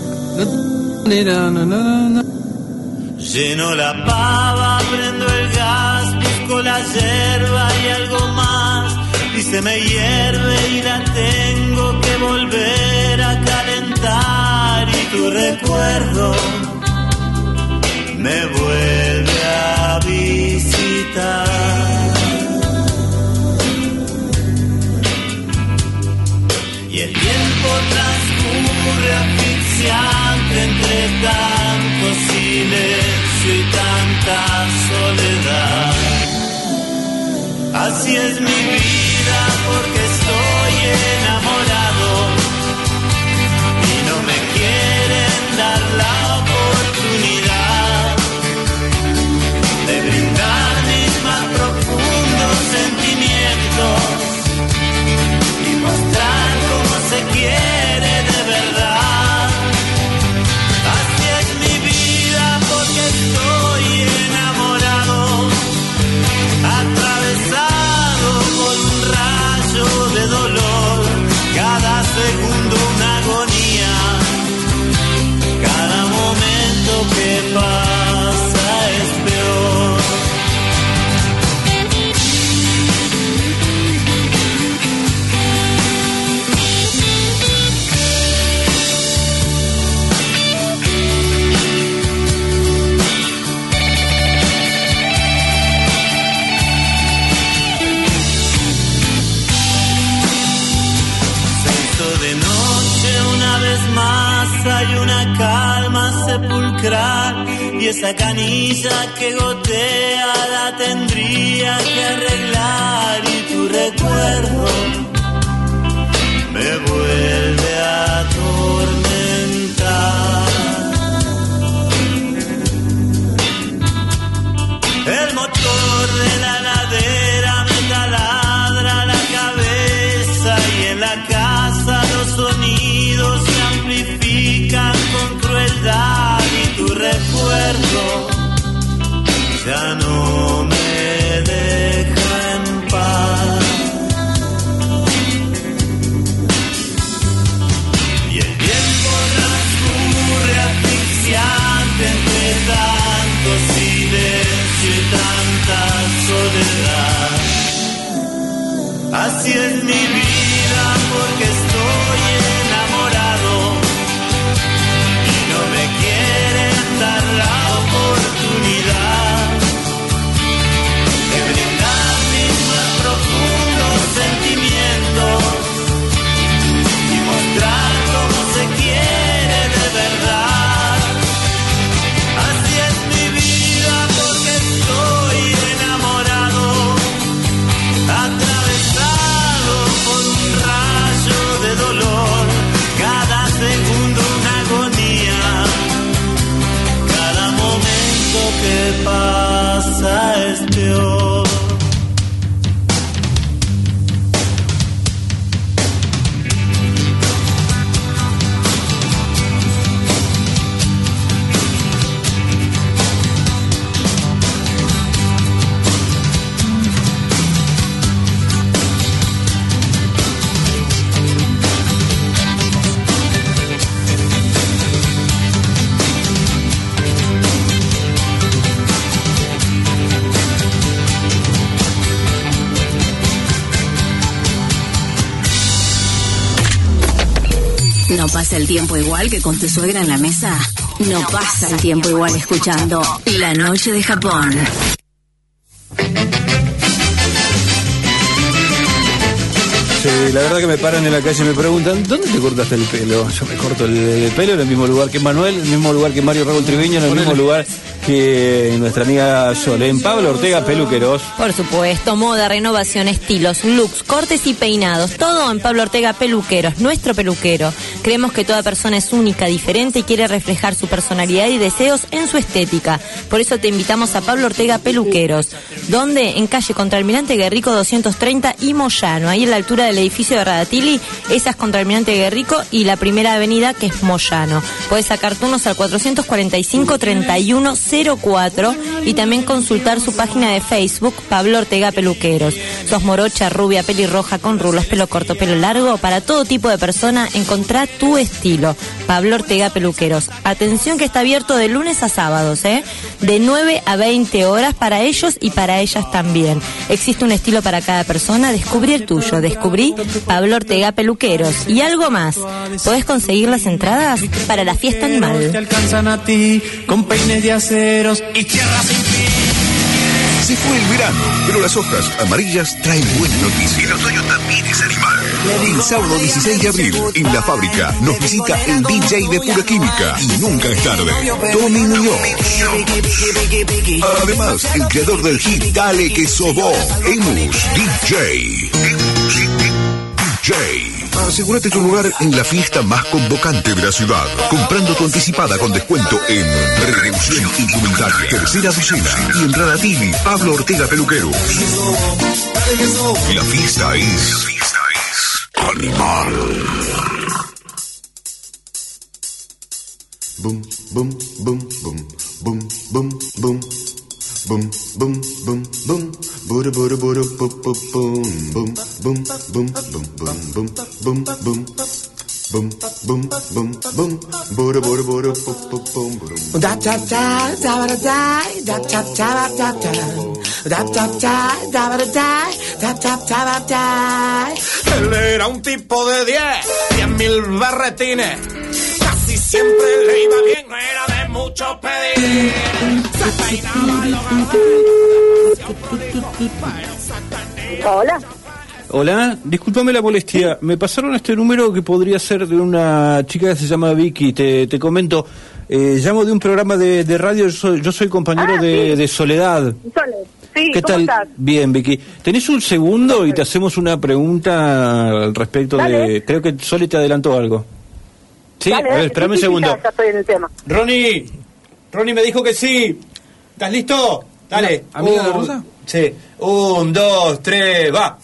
Speaker 17: Lleno la pava, prendo el gas, busco la yerba y algo más. Y se me hierve y la tengo que volver a calentar. Y tu recuerdo me vuelve a visitar. Y el tiempo transcurre asfixiante entre tanto silencio y tanta soledad. Así es mi vida porque estoy enamorado y no me quieren dar la oportunidad de brindar mis más profundos sentimientos y mostrar cómo se quiere de verdad. Así es mi vida porque estoy enamorado, atravesado por un rayo de dolor, cada segundo una agonía, cada momento que pasa es peor. Hay una calma sepulcral y esa canilla que gotea la tendría que arreglar y tu recuerdo me vuelve a atormentar. El motor de la ladera me taladra la cabeza y en la casa los sonidos se amplifican con crueldad y tu recuerdo ya no me deja en paz. Y el tiempo transcurre asfixiante entre tanto silencio y tanta soledad. Así es mi vida porque estoy enamorado y no me quieren dar la oportunidad de brindar mis más profundos sentimientos y mostrar cómo se quiere de verdad. Así es mi vida porque estoy enamorado, atravesado por un rayo de dolor, cada segundo una agonía, cada momento que pasa es peor.
Speaker 11: ¿No pasa el tiempo igual que con tu suegra en la mesa? No pasa el tiempo igual escuchando La Noche de Japón.
Speaker 2: Sí, la verdad que me paran en la calle y me preguntan, ¿dónde te cortaste el pelo? Yo me corto el, el pelo en el mismo lugar que Manuel, en el mismo lugar que Mario Raúl Triviño, en el mismo lugar que nuestra amiga Sole, en Pablo Ortega Peluqueros.
Speaker 1: Por supuesto, moda, renovación, estilos, looks, cortes y peinados, todo en Pablo Ortega Peluqueros, nuestro peluquero. Creemos que toda persona es única, diferente y quiere reflejar su personalidad y deseos en su estética. Por eso te invitamos a Pablo Ortega Peluqueros, donde en calle Contra Almirante Guerrico doscientos treinta y Moyano, ahí en la altura del edificio de Radatili, esa es Contra Almirante Guerrico y la primera avenida que es Moyano. Puedes sacar turnos al cuatrocientos cuarenta y cinco, treinta y uno cero cuatro y también consultar su página de Facebook, Pablo Ortega Peluqueros. Sos morocha, rubia, pelirroja, con rulos, pelo corto, pelo largo, para todo tipo de persona, encontrá tu estilo. Pablo Ortega Peluqueros. Atención que está abierto de lunes a sábados, ¿eh? De nueve a veinte horas para ellos y para ellas también. Existe un estilo para cada persona, descubrí el tuyo, descubrí Pablo Ortega Peluqueros. Y algo más, podés conseguir las entradas para la fiesta animal.
Speaker 17: Te alcanzan a ti con peines de aceros y tierra sin fin.
Speaker 18: Se fue el verano, pero las hojas amarillas traen buena noticia. El otoño también es animal. El sábado dieciséis de abril, en la fábrica, nos visita el D J de Pura Química. Y nunca es tarde, Tommy Muñoz. Además, el creador del hit Dale que Sobó, Emus D J. Emus D J. Asegúrate tu lugar en la fiesta más convocante de la ciudad, comprando tu anticipada con descuento en Reducción Indumentaria, Tercera Docena y en Radatili, Pablo Ortega Peluquero. La fiesta es... La fiesta es... animal. Boom, boom, boom, boom, boom, boom, boom. Boom, boom, boom, boom, buru, buru, buru, boom, boom, boom, boom, boom, boom, boom, boom, boom, boom, boom, boom, boom, boom, buru, buru, buru, boom, boom, boom, boom.
Speaker 19: Da da da da da da da da da da da da da da da da da da.
Speaker 13: Él era un tipo de diez, diez mil berretines. Casi siempre le iba bien, no era de mucho pedir. Se peinaba lo
Speaker 9: Hola.
Speaker 2: Hola, discúlpame la molestia. Me pasaron este número que podría ser de una chica que se llama Vicky. Te, te comento, eh, llamo de un programa de, de radio. Yo soy, yo soy compañero
Speaker 9: Ah,
Speaker 2: de,
Speaker 9: sí.
Speaker 2: de Soledad.
Speaker 9: Sole, sí,
Speaker 2: ¿Qué
Speaker 9: ¿cómo
Speaker 2: tal?
Speaker 9: estás?
Speaker 2: Bien, Vicky. ¿Tenés un segundo y te hacemos una pregunta al respecto
Speaker 9: Dale.
Speaker 2: de... Creo que Sole te adelantó algo. Sí,
Speaker 9: Dale,
Speaker 2: a ver,
Speaker 9: dale,
Speaker 2: espérame
Speaker 9: sí,
Speaker 2: un
Speaker 9: sí,
Speaker 2: segundo.
Speaker 9: Ya, ya estoy en el tema.
Speaker 2: Ronnie, Ronnie me dijo que sí. ¿Estás listo? Dale.
Speaker 3: ¿Amiga de
Speaker 2: Un-
Speaker 3: Rosa?
Speaker 2: Sí. Un, dos, tres, va.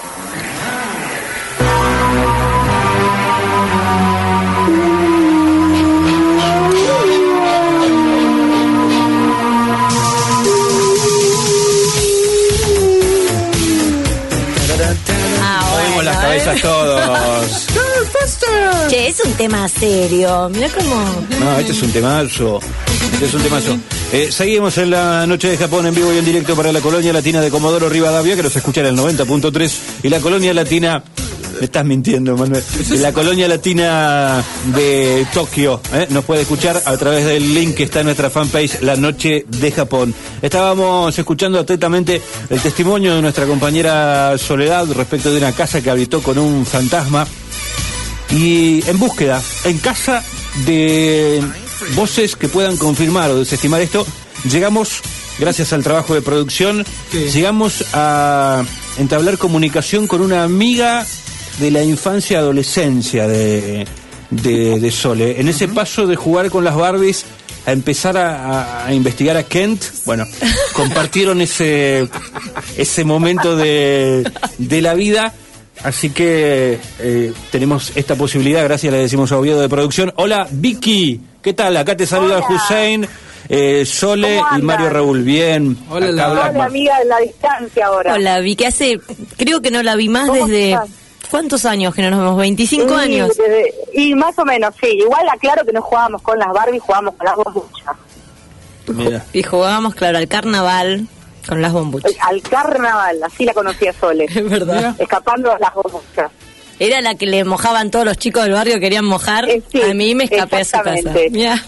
Speaker 1: Ah,
Speaker 2: Movimos
Speaker 1: bueno,
Speaker 2: las
Speaker 1: ¿eh?
Speaker 2: cabezas todos.
Speaker 1: Che, es un tema serio. Mirá cómo...
Speaker 2: No, este es un temazo. Este es un temazo. Eh, seguimos en la Noche de Japón en vivo y en directo para la Colonia Latina de Comodoro Rivadavia, que nos escucha en el noventa punto tres, y la Colonia Latina... Me estás mintiendo, Manuel. La Colonia Latina de Tokio, ¿eh? Nos puede escuchar a través del link que está en nuestra fanpage, La Noche de Japón. Estábamos escuchando atentamente el testimonio de nuestra compañera Soledad respecto de una casa que habitó con un fantasma, y en búsqueda, en casa de voces que puedan confirmar o desestimar esto, llegamos, gracias al trabajo de producción,
Speaker 3: Sí.
Speaker 2: llegamos a entablar comunicación con una amiga de la infancia y adolescencia de, de, de Sole. En ese paso de jugar con las Barbies a empezar a, a investigar a Kent, bueno, compartieron ese, ese momento de, de la vida. Así que eh, tenemos esta posibilidad, gracias, le decimos a Oviedo de producción. Hola, Vicky, ¿qué tal? Acá te saluda
Speaker 9: Hola.
Speaker 2: Hussein, eh, Sole
Speaker 9: ¿Cómo
Speaker 2: y
Speaker 9: andan?
Speaker 2: Mario Raúl. Bien.
Speaker 3: Hola,
Speaker 2: Acá
Speaker 3: la-
Speaker 2: habla-
Speaker 9: Hola, amiga de la distancia ahora.
Speaker 1: Hola, vi que hace... Creo que no la vi más
Speaker 9: ¿Cómo
Speaker 1: desde...
Speaker 9: estás?
Speaker 1: ¿Cuántos años que no nos vemos? ¿veinticinco
Speaker 9: Y
Speaker 1: años?
Speaker 9: desde- y más o menos, sí. Igual aclaro que no jugábamos con las Barbie, jugábamos con las bombuchas.
Speaker 2: Mira.
Speaker 1: Y jugábamos, claro, al carnaval con las bombuchas.
Speaker 9: Al carnaval, así la conocía Sole.
Speaker 1: Es verdad.
Speaker 9: Escapando a las bombuchas.
Speaker 1: Era la que le mojaban todos los chicos del barrio, querían mojar.
Speaker 9: Eh, sí,
Speaker 1: a mí me escapé a su casa.
Speaker 9: exactamente.
Speaker 1: Mirá.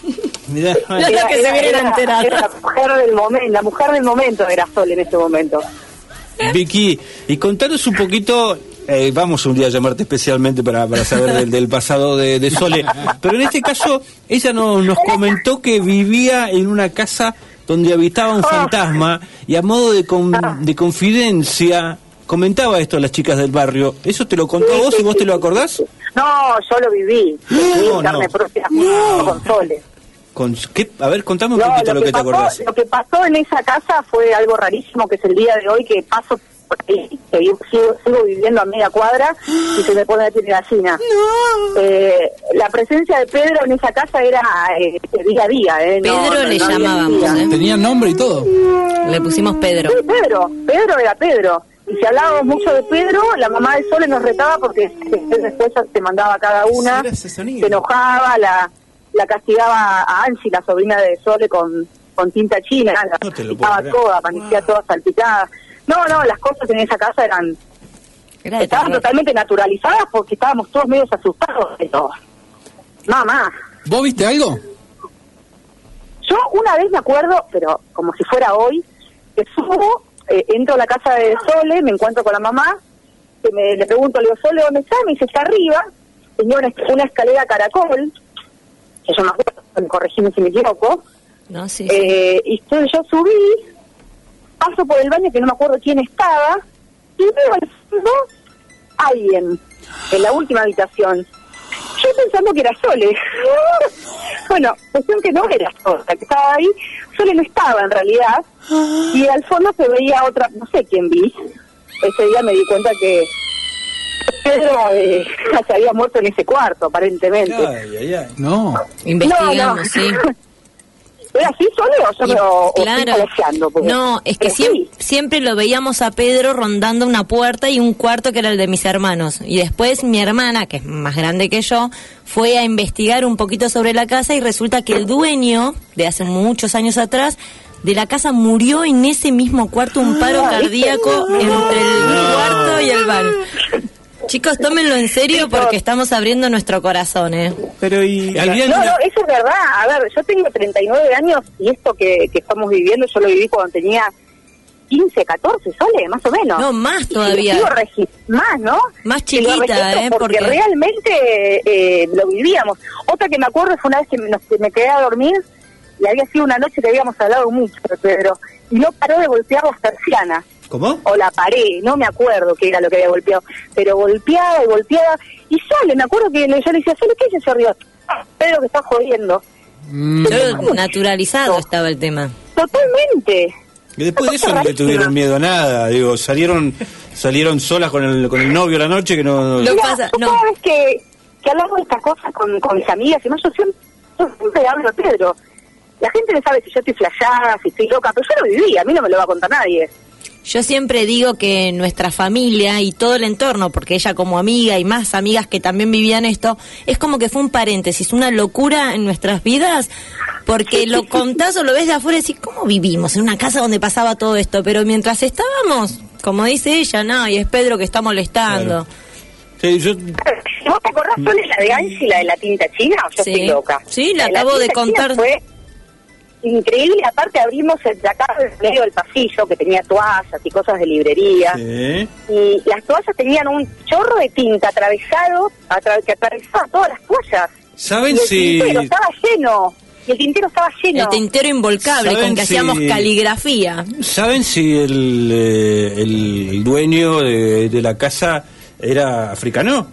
Speaker 2: Mirá,
Speaker 1: No, no, que se vienen a enterar.
Speaker 9: Era la mujer del momento, la mujer del momento era Sol en ese momento.
Speaker 2: Vicky, y contanos un poquito, eh, vamos un día a llamarte especialmente para, para saber del, del pasado de, de Sole, pero en este caso ella no, nos comentó que vivía en una casa donde habitaba un fantasma y a modo de, con, de confidencia comentaba esto a las chicas del barrio. ¿Eso te lo contó
Speaker 9: Sí,
Speaker 2: vos
Speaker 9: sí,
Speaker 2: y vos
Speaker 9: sí.
Speaker 2: te lo acordás?
Speaker 9: No, yo lo viví. Viví
Speaker 2: No,
Speaker 9: en carne
Speaker 2: no.
Speaker 9: propia con Sole.
Speaker 2: Con, ¿qué? A ver, contame un
Speaker 9: No,
Speaker 2: poquito
Speaker 9: lo
Speaker 2: lo
Speaker 9: que,
Speaker 2: que te
Speaker 9: pasó,
Speaker 2: acordás.
Speaker 9: lo que pasó en esa casa fue algo rarísimo, que es el día de hoy que paso por ahí, que yo sigo, sigo viviendo a media cuadra y se me pone a tirar gallina. No. Eh, la presencia de Pedro en esa casa era eh, día a día. Eh, no,
Speaker 1: Pedro
Speaker 9: no,
Speaker 1: le
Speaker 9: no
Speaker 1: llamábamos,
Speaker 9: día.
Speaker 1: ¿eh?
Speaker 3: Tenía nombre y todo.
Speaker 1: Le pusimos Pedro.
Speaker 9: Sí, Pedro, Pedro era Pedro. Y si hablábamos mucho de Pedro, la mamá de Sole nos retaba porque después se mandaba a cada una, se enojaba, la, la castigaba a Angie, la sobrina de Sole, con, con tinta china, la
Speaker 2: No te lo
Speaker 9: pintaba
Speaker 2: puedo creer.
Speaker 9: toda, amanecía toda salpicada. No, no, las cosas en esa casa eran
Speaker 1: Era de
Speaker 9: estaban
Speaker 1: terror.
Speaker 9: totalmente naturalizadas porque estábamos todos medio asustados de todo. Mamá.
Speaker 3: ¿Vos viste algo?
Speaker 9: Yo una vez me acuerdo, pero como si fuera hoy, que subo, eh, entro a la casa de Sole, me encuentro con la mamá, que me, le pregunto, le digo, Sole, ¿dónde está? Me dice, está arriba, tenía una, una escalera caracol, que yo me acuerdo, me corregime si me equivoco,
Speaker 1: No, sí, sí.
Speaker 9: eh, y entonces yo subí, paso por el baño, que no me acuerdo quién estaba, y veo al fondo alguien, en la última habitación. Yo pensando que era Sole. Bueno, cuestión que no era Sole, que estaba ahí. Sole no estaba en realidad. Y al fondo se veía otra, no sé quién vi. Ese día me di cuenta que Pedro eh, se había muerto en ese cuarto, aparentemente.
Speaker 2: Ay, ay, ay.
Speaker 3: No.
Speaker 1: Investigamos,
Speaker 9: No, no.
Speaker 1: sí.
Speaker 9: ¿Era así Sole o yo me o, o
Speaker 1: Claro.
Speaker 9: estoy colegiando? Porque-
Speaker 1: No, es que
Speaker 9: pero
Speaker 1: siem-
Speaker 9: sí.
Speaker 1: siempre lo veíamos a Pedro rondando una puerta y un cuarto que era el de mis hermanos. Y después mi hermana, que es más grande que yo, fue a investigar un poquito sobre la casa y resulta que el dueño, de hace muchos años atrás, de la casa murió en ese mismo cuarto, un paro
Speaker 9: Ah,
Speaker 1: cardíaco entre el cuarto y el baño. Chicos, tómenlo en serio porque estamos abriendo nuestro corazón, ¿eh?
Speaker 10: Pero y...
Speaker 2: Había
Speaker 9: No,
Speaker 2: una-
Speaker 9: no, eso es verdad. A ver, yo tengo treinta y nueve años y esto que, que estamos viviendo yo lo viví cuando tenía quince, catorce, Sole, más o menos.
Speaker 1: No, más
Speaker 9: Y
Speaker 1: todavía.
Speaker 9: lo sigo regi- más, ¿no?
Speaker 1: Más
Speaker 9: Y lo
Speaker 1: chiquita,
Speaker 9: registro
Speaker 1: ¿eh?
Speaker 9: Porque,
Speaker 1: Porque-
Speaker 9: realmente eh, lo vivíamos. Otra que me acuerdo fue una vez que me, nos- que me quedé a dormir y había sido una noche que habíamos hablado mucho, Pedro, y no paró de golpear las persianas.
Speaker 2: ¿Cómo?
Speaker 9: O la pared, no me acuerdo qué era lo que había golpeado, pero golpeaba y golpeaba, y Sole, me acuerdo que le- yo le decía, Sole, ¿qué es ese ruido? "Ah, Pedro que está jodiendo.
Speaker 1: Pero naturalizado estaba el tema.
Speaker 9: Totalmente.
Speaker 2: Y después de eso no le tuvieron miedo a nada, digo, salieron salieron solas con el con el novio la noche que no...
Speaker 1: Lo
Speaker 9: Mira,
Speaker 1: pasa-
Speaker 9: yo
Speaker 1: no.
Speaker 9: cada vez que, que hablamos de estas cosas con, con mis amigas y más, yo siempre, yo siempre hablo de Pedro. La gente no sabe si yo estoy flasheada, si estoy loca, pero yo lo viví, a mí no me lo va a contar nadie.
Speaker 1: Yo siempre digo que nuestra familia y todo el entorno, porque ella como amiga y más amigas que también vivían esto, es como que fue un paréntesis, una locura en nuestras vidas, porque lo contás o lo ves de afuera y decís, ¿cómo vivimos en una casa donde pasaba todo esto? Pero mientras estábamos, como dice ella, no, y es Pedro que está molestando.
Speaker 2: Claro. Sí, yo...
Speaker 9: ¿Vos te acordás, Sole, la de Angie, la de la tinta china? ¿O yo
Speaker 1: Sí.
Speaker 9: estoy loca?
Speaker 1: Sí, la
Speaker 9: de
Speaker 1: acabo de
Speaker 9: tinta china
Speaker 1: contar.
Speaker 9: Fue increíble, aparte abrimos el placard en medio del pasillo que tenía toallas y cosas de librería.
Speaker 2: Sí.
Speaker 9: Y las toallas tenían un chorro de tinta atravesado, atra- que atravesaba todas las toallas.
Speaker 2: ¿Saben
Speaker 9: y el
Speaker 2: si-
Speaker 9: tintero estaba lleno, y el tintero estaba lleno.
Speaker 1: El tintero involcable
Speaker 2: ¿Saben
Speaker 1: con que
Speaker 2: si-
Speaker 1: hacíamos caligrafía.
Speaker 2: ¿Saben si el, eh, el, el dueño de, de la casa era africano?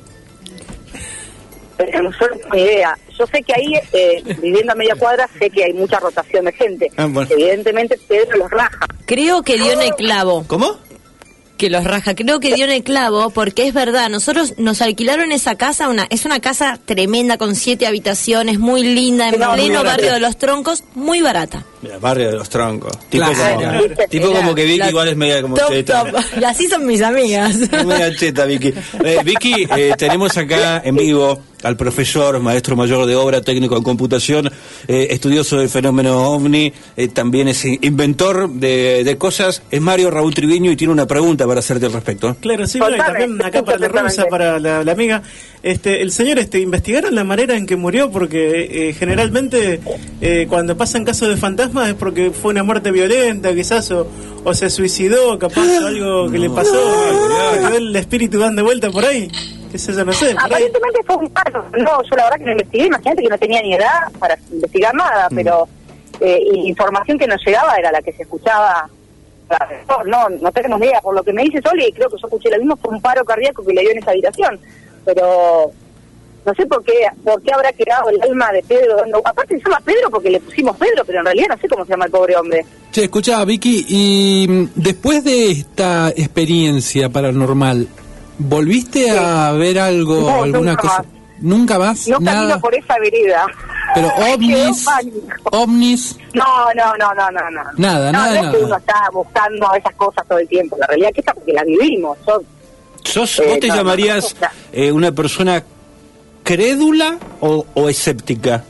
Speaker 9: Pero no tengo ni idea. Yo sé que ahí, eh, viviendo a media cuadra, sé que hay mucha rotación de gente.
Speaker 2: Ah, bueno.
Speaker 9: Evidentemente Pedro los raja.
Speaker 1: Creo que dio en el clavo.
Speaker 2: ¿Cómo?
Speaker 1: Que los raja, creo que dio en el clavo, porque es verdad, nosotros nos alquilaron esa casa, una es una casa tremenda con siete habitaciones, muy linda, en
Speaker 2: No, muy
Speaker 1: pleno
Speaker 2: barata.
Speaker 1: barrio de Los Troncos, muy barata.
Speaker 2: Mira, barrio de los troncos. Tipo,
Speaker 3: Claro.
Speaker 2: como, tipo
Speaker 1: Era
Speaker 2: como que Vicky
Speaker 1: la
Speaker 2: igual es media como
Speaker 1: top,
Speaker 2: cheta.
Speaker 1: top. Y así son mis amigas.
Speaker 2: Es media cheta, Vicky. Eh, Vicky, eh, tenemos acá en vivo al profesor, maestro mayor de obra, técnico en computación, eh, estudioso del fenómeno OVNI, eh, también es inventor de, de cosas, es Mario Raúl Triviño y tiene una pregunta para hacerte al respecto.
Speaker 10: Claro, sí, bueno, y también acá para la Rosa, para la, la amiga, este, el señor, este, ¿investigaron la manera en que murió? Porque eh, generalmente eh, cuando pasan casos de fantasmas es porque fue una muerte violenta, quizás, o, o se suicidó, capaz, algo que le pasó, que quedó el espíritu dando vuelta por ahí. ¿Qué sé yo? No sé.
Speaker 9: Aparentemente fue un paro. No, yo la verdad que no investigué. Imagínate que no tenía ni edad para investigar nada, mm. pero eh, información que nos llegaba era la que se escuchaba. No, no tenemos ni idea. Por lo que me dice Soli, creo que yo escuché lo mismo, fue un paro cardíaco que le dio en esa habitación. Pero no sé por qué por qué habrá quedado el alma de Pedro dando. Aparte se llama Pedro porque le pusimos Pedro, pero en realidad no sé cómo se llama el pobre hombre.
Speaker 3: Che, escuchá, Vicky, y después de esta experiencia paranormal, ¿volviste sí. a ver algo, no, alguna
Speaker 9: nunca
Speaker 3: cosa?
Speaker 9: Más.
Speaker 3: ¿Nunca más?
Speaker 9: No
Speaker 3: Nada.
Speaker 9: camino por esa vereda.
Speaker 3: Pero ovnis, ovnis.
Speaker 9: No, no, no, no, no, no.
Speaker 3: Nada,
Speaker 9: no,
Speaker 3: nada,
Speaker 9: no es
Speaker 3: nada.
Speaker 9: que uno está buscando esas cosas todo el tiempo. La realidad es que está porque las vivimos. Yo,
Speaker 2: ¿Sos,
Speaker 9: eh,
Speaker 2: ¿Vos te
Speaker 9: no,
Speaker 2: llamarías
Speaker 9: no, no,
Speaker 2: eh, una persona crédula o, o escéptica?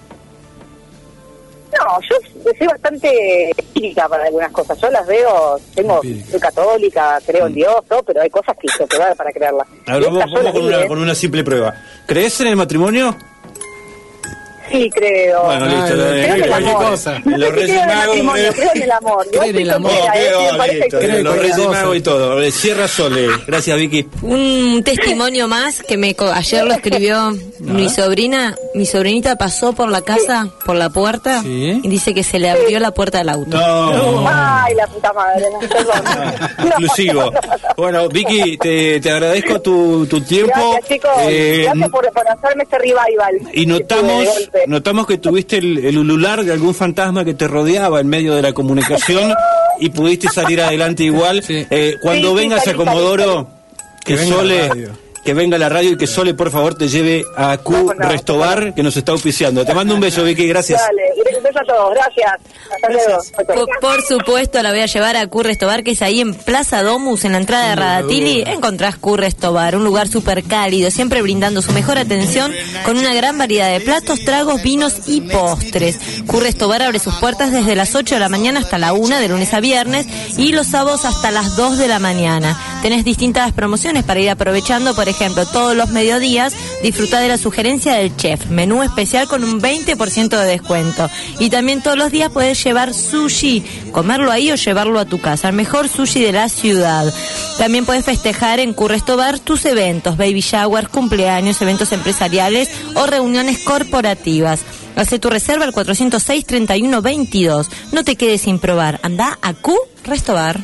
Speaker 9: No, yo soy bastante empírica para algunas cosas. Yo las veo, tengo, soy católica, creo en Dios, todo, pero hay cosas que se te van para creerla.
Speaker 2: Ahora vamos, vamos con, una, con una simple prueba. ¿Crees en el matrimonio?
Speaker 9: Sí, creo.
Speaker 2: Bueno, listo.
Speaker 9: Creo en el amor.
Speaker 2: Cosa.
Speaker 9: No
Speaker 2: los Reyes Magos.
Speaker 9: Creo en el amor.
Speaker 2: Creo en el amor. Creo en los Reyes Magos y todo. Cierra Sole. Gracias, Vicky.
Speaker 1: Un testimonio más que me ayer lo escribió mi sobrina. Mi sobrinita pasó por la casa, por la puerta, ¿sí? Y dice que se le abrió la puerta del auto.
Speaker 2: No.
Speaker 9: Ay, la puta madre.
Speaker 2: No, exclusivo. Bueno, Vicky, te, te agradezco tu, tu tiempo.
Speaker 9: Gracias, chicos.
Speaker 2: Eh,
Speaker 9: Gracias por, por hacerme este revival.
Speaker 2: Y notamos... Notamos que tuviste el, el ulular de algún fantasma que te rodeaba en medio de la comunicación y pudiste salir adelante igual. Sí. Eh, cuando sí, vengas sí, a Comodoro, que, que Sole, que venga a la radio y que Sole, por favor, te lleve a Q no, no, Restobar, no. que nos está auspiciando. Te mando un beso, Vicky, gracias.
Speaker 9: Dale, un beso a todos, gracias. Hasta luego.
Speaker 1: Por, por supuesto, la voy a llevar a Q Restobar, que es ahí en Plaza Domus, en la entrada de Radatili. Encontrás Q Restobar, un lugar súper cálido, siempre brindando su mejor atención con una gran variedad de platos, tragos, vinos y postres. Q Restobar abre sus puertas desde las ocho de la mañana hasta la una, de lunes a viernes, y los sábados hasta las dos de la mañana. Tenés distintas promociones para ir aprovechando. Por ejemplo, todos los mediodías disfruta de la sugerencia del chef, menú especial con un veinte por ciento de descuento. Y también todos los días puedes llevar sushi, comerlo ahí o llevarlo a tu casa, el mejor sushi de la ciudad. También puedes festejar en Q Restobar tus eventos, baby showers, cumpleaños, eventos empresariales o reuniones corporativas. Hace tu reserva al cuatrocientos seis, treinta y uno, veintidós. No te quedes sin probar. Anda a Q Restobar.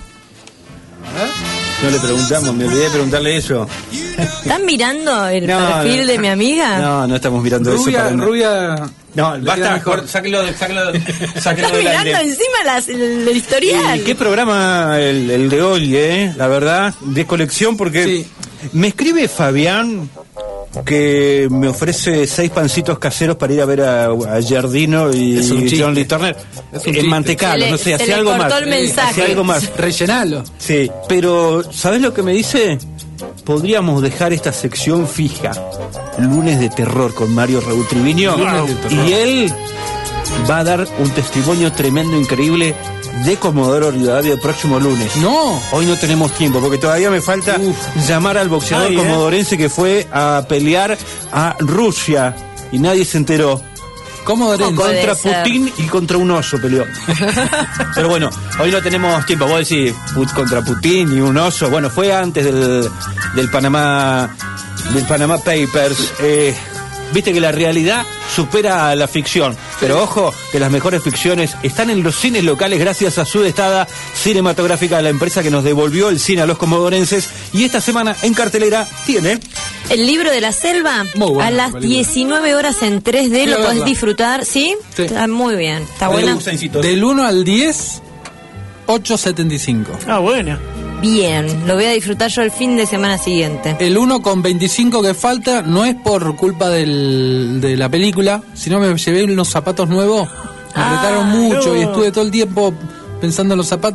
Speaker 2: No le preguntamos, me olvidé de preguntarle eso.
Speaker 1: ¿Están mirando el
Speaker 2: no,
Speaker 1: perfil
Speaker 2: no,
Speaker 1: de mi amiga?
Speaker 2: No, no estamos mirando
Speaker 3: rubia,
Speaker 2: eso. Para no.
Speaker 3: Rubia.
Speaker 2: No, basta, mejor. Sáquelo, sáquelo, sáquelo
Speaker 1: Están mirando aire. Encima las, el, el historial.
Speaker 2: ¿Y qué programa el, el de hoy, eh? La verdad, de colección, porque sí. Me escribe Fabián que me ofrece seis pancitos caseros para ir a ver a, a Giardino y John Lee Turner en mantecalo, no sé, hace algo más. Hace algo más.
Speaker 3: Rellenalo.
Speaker 2: Sí, pero ¿sabes lo que me dice? Podríamos dejar esta sección fija, lunes de terror con Mario Raúl Triviño, y él va a dar un testimonio tremendo, increíble de Comodoro Rivadavia el próximo lunes.
Speaker 3: No,
Speaker 2: hoy no tenemos tiempo porque todavía me falta Uf. llamar al boxeador Ay, comodorense eh. que fue a pelear a Rusia y nadie se enteró.
Speaker 3: Comodorense.
Speaker 2: Contra Putin y contra un oso peleó. Pero bueno, hoy no tenemos tiempo. Vos decís contra Putin y un oso. Bueno, fue antes del, del Panamá del Panama Papers. Eh, Viste que la realidad supera a la ficción. Pero ojo, que las mejores ficciones están en los cines locales gracias a Sudestada Cinematográfica, la empresa que nos devolvió el cine a los comodorenses. Y esta semana en cartelera tiene...
Speaker 1: El libro de la selva, bueno, a las diecinueve horas en tres D, sí, lo podés verla. disfrutar, ¿sí? Sí. Está muy bien, está buena.
Speaker 3: Del uno al diez, ocho setenta y cinco.
Speaker 10: Ah, buena.
Speaker 1: Bien, lo voy a disfrutar yo el fin de semana siguiente.
Speaker 3: El uno con veinticinco que falta no es por culpa del, de la película, sino me llevé unos zapatos nuevos, me ah, retaron mucho no. y estuve todo el tiempo pensando en los zapatos.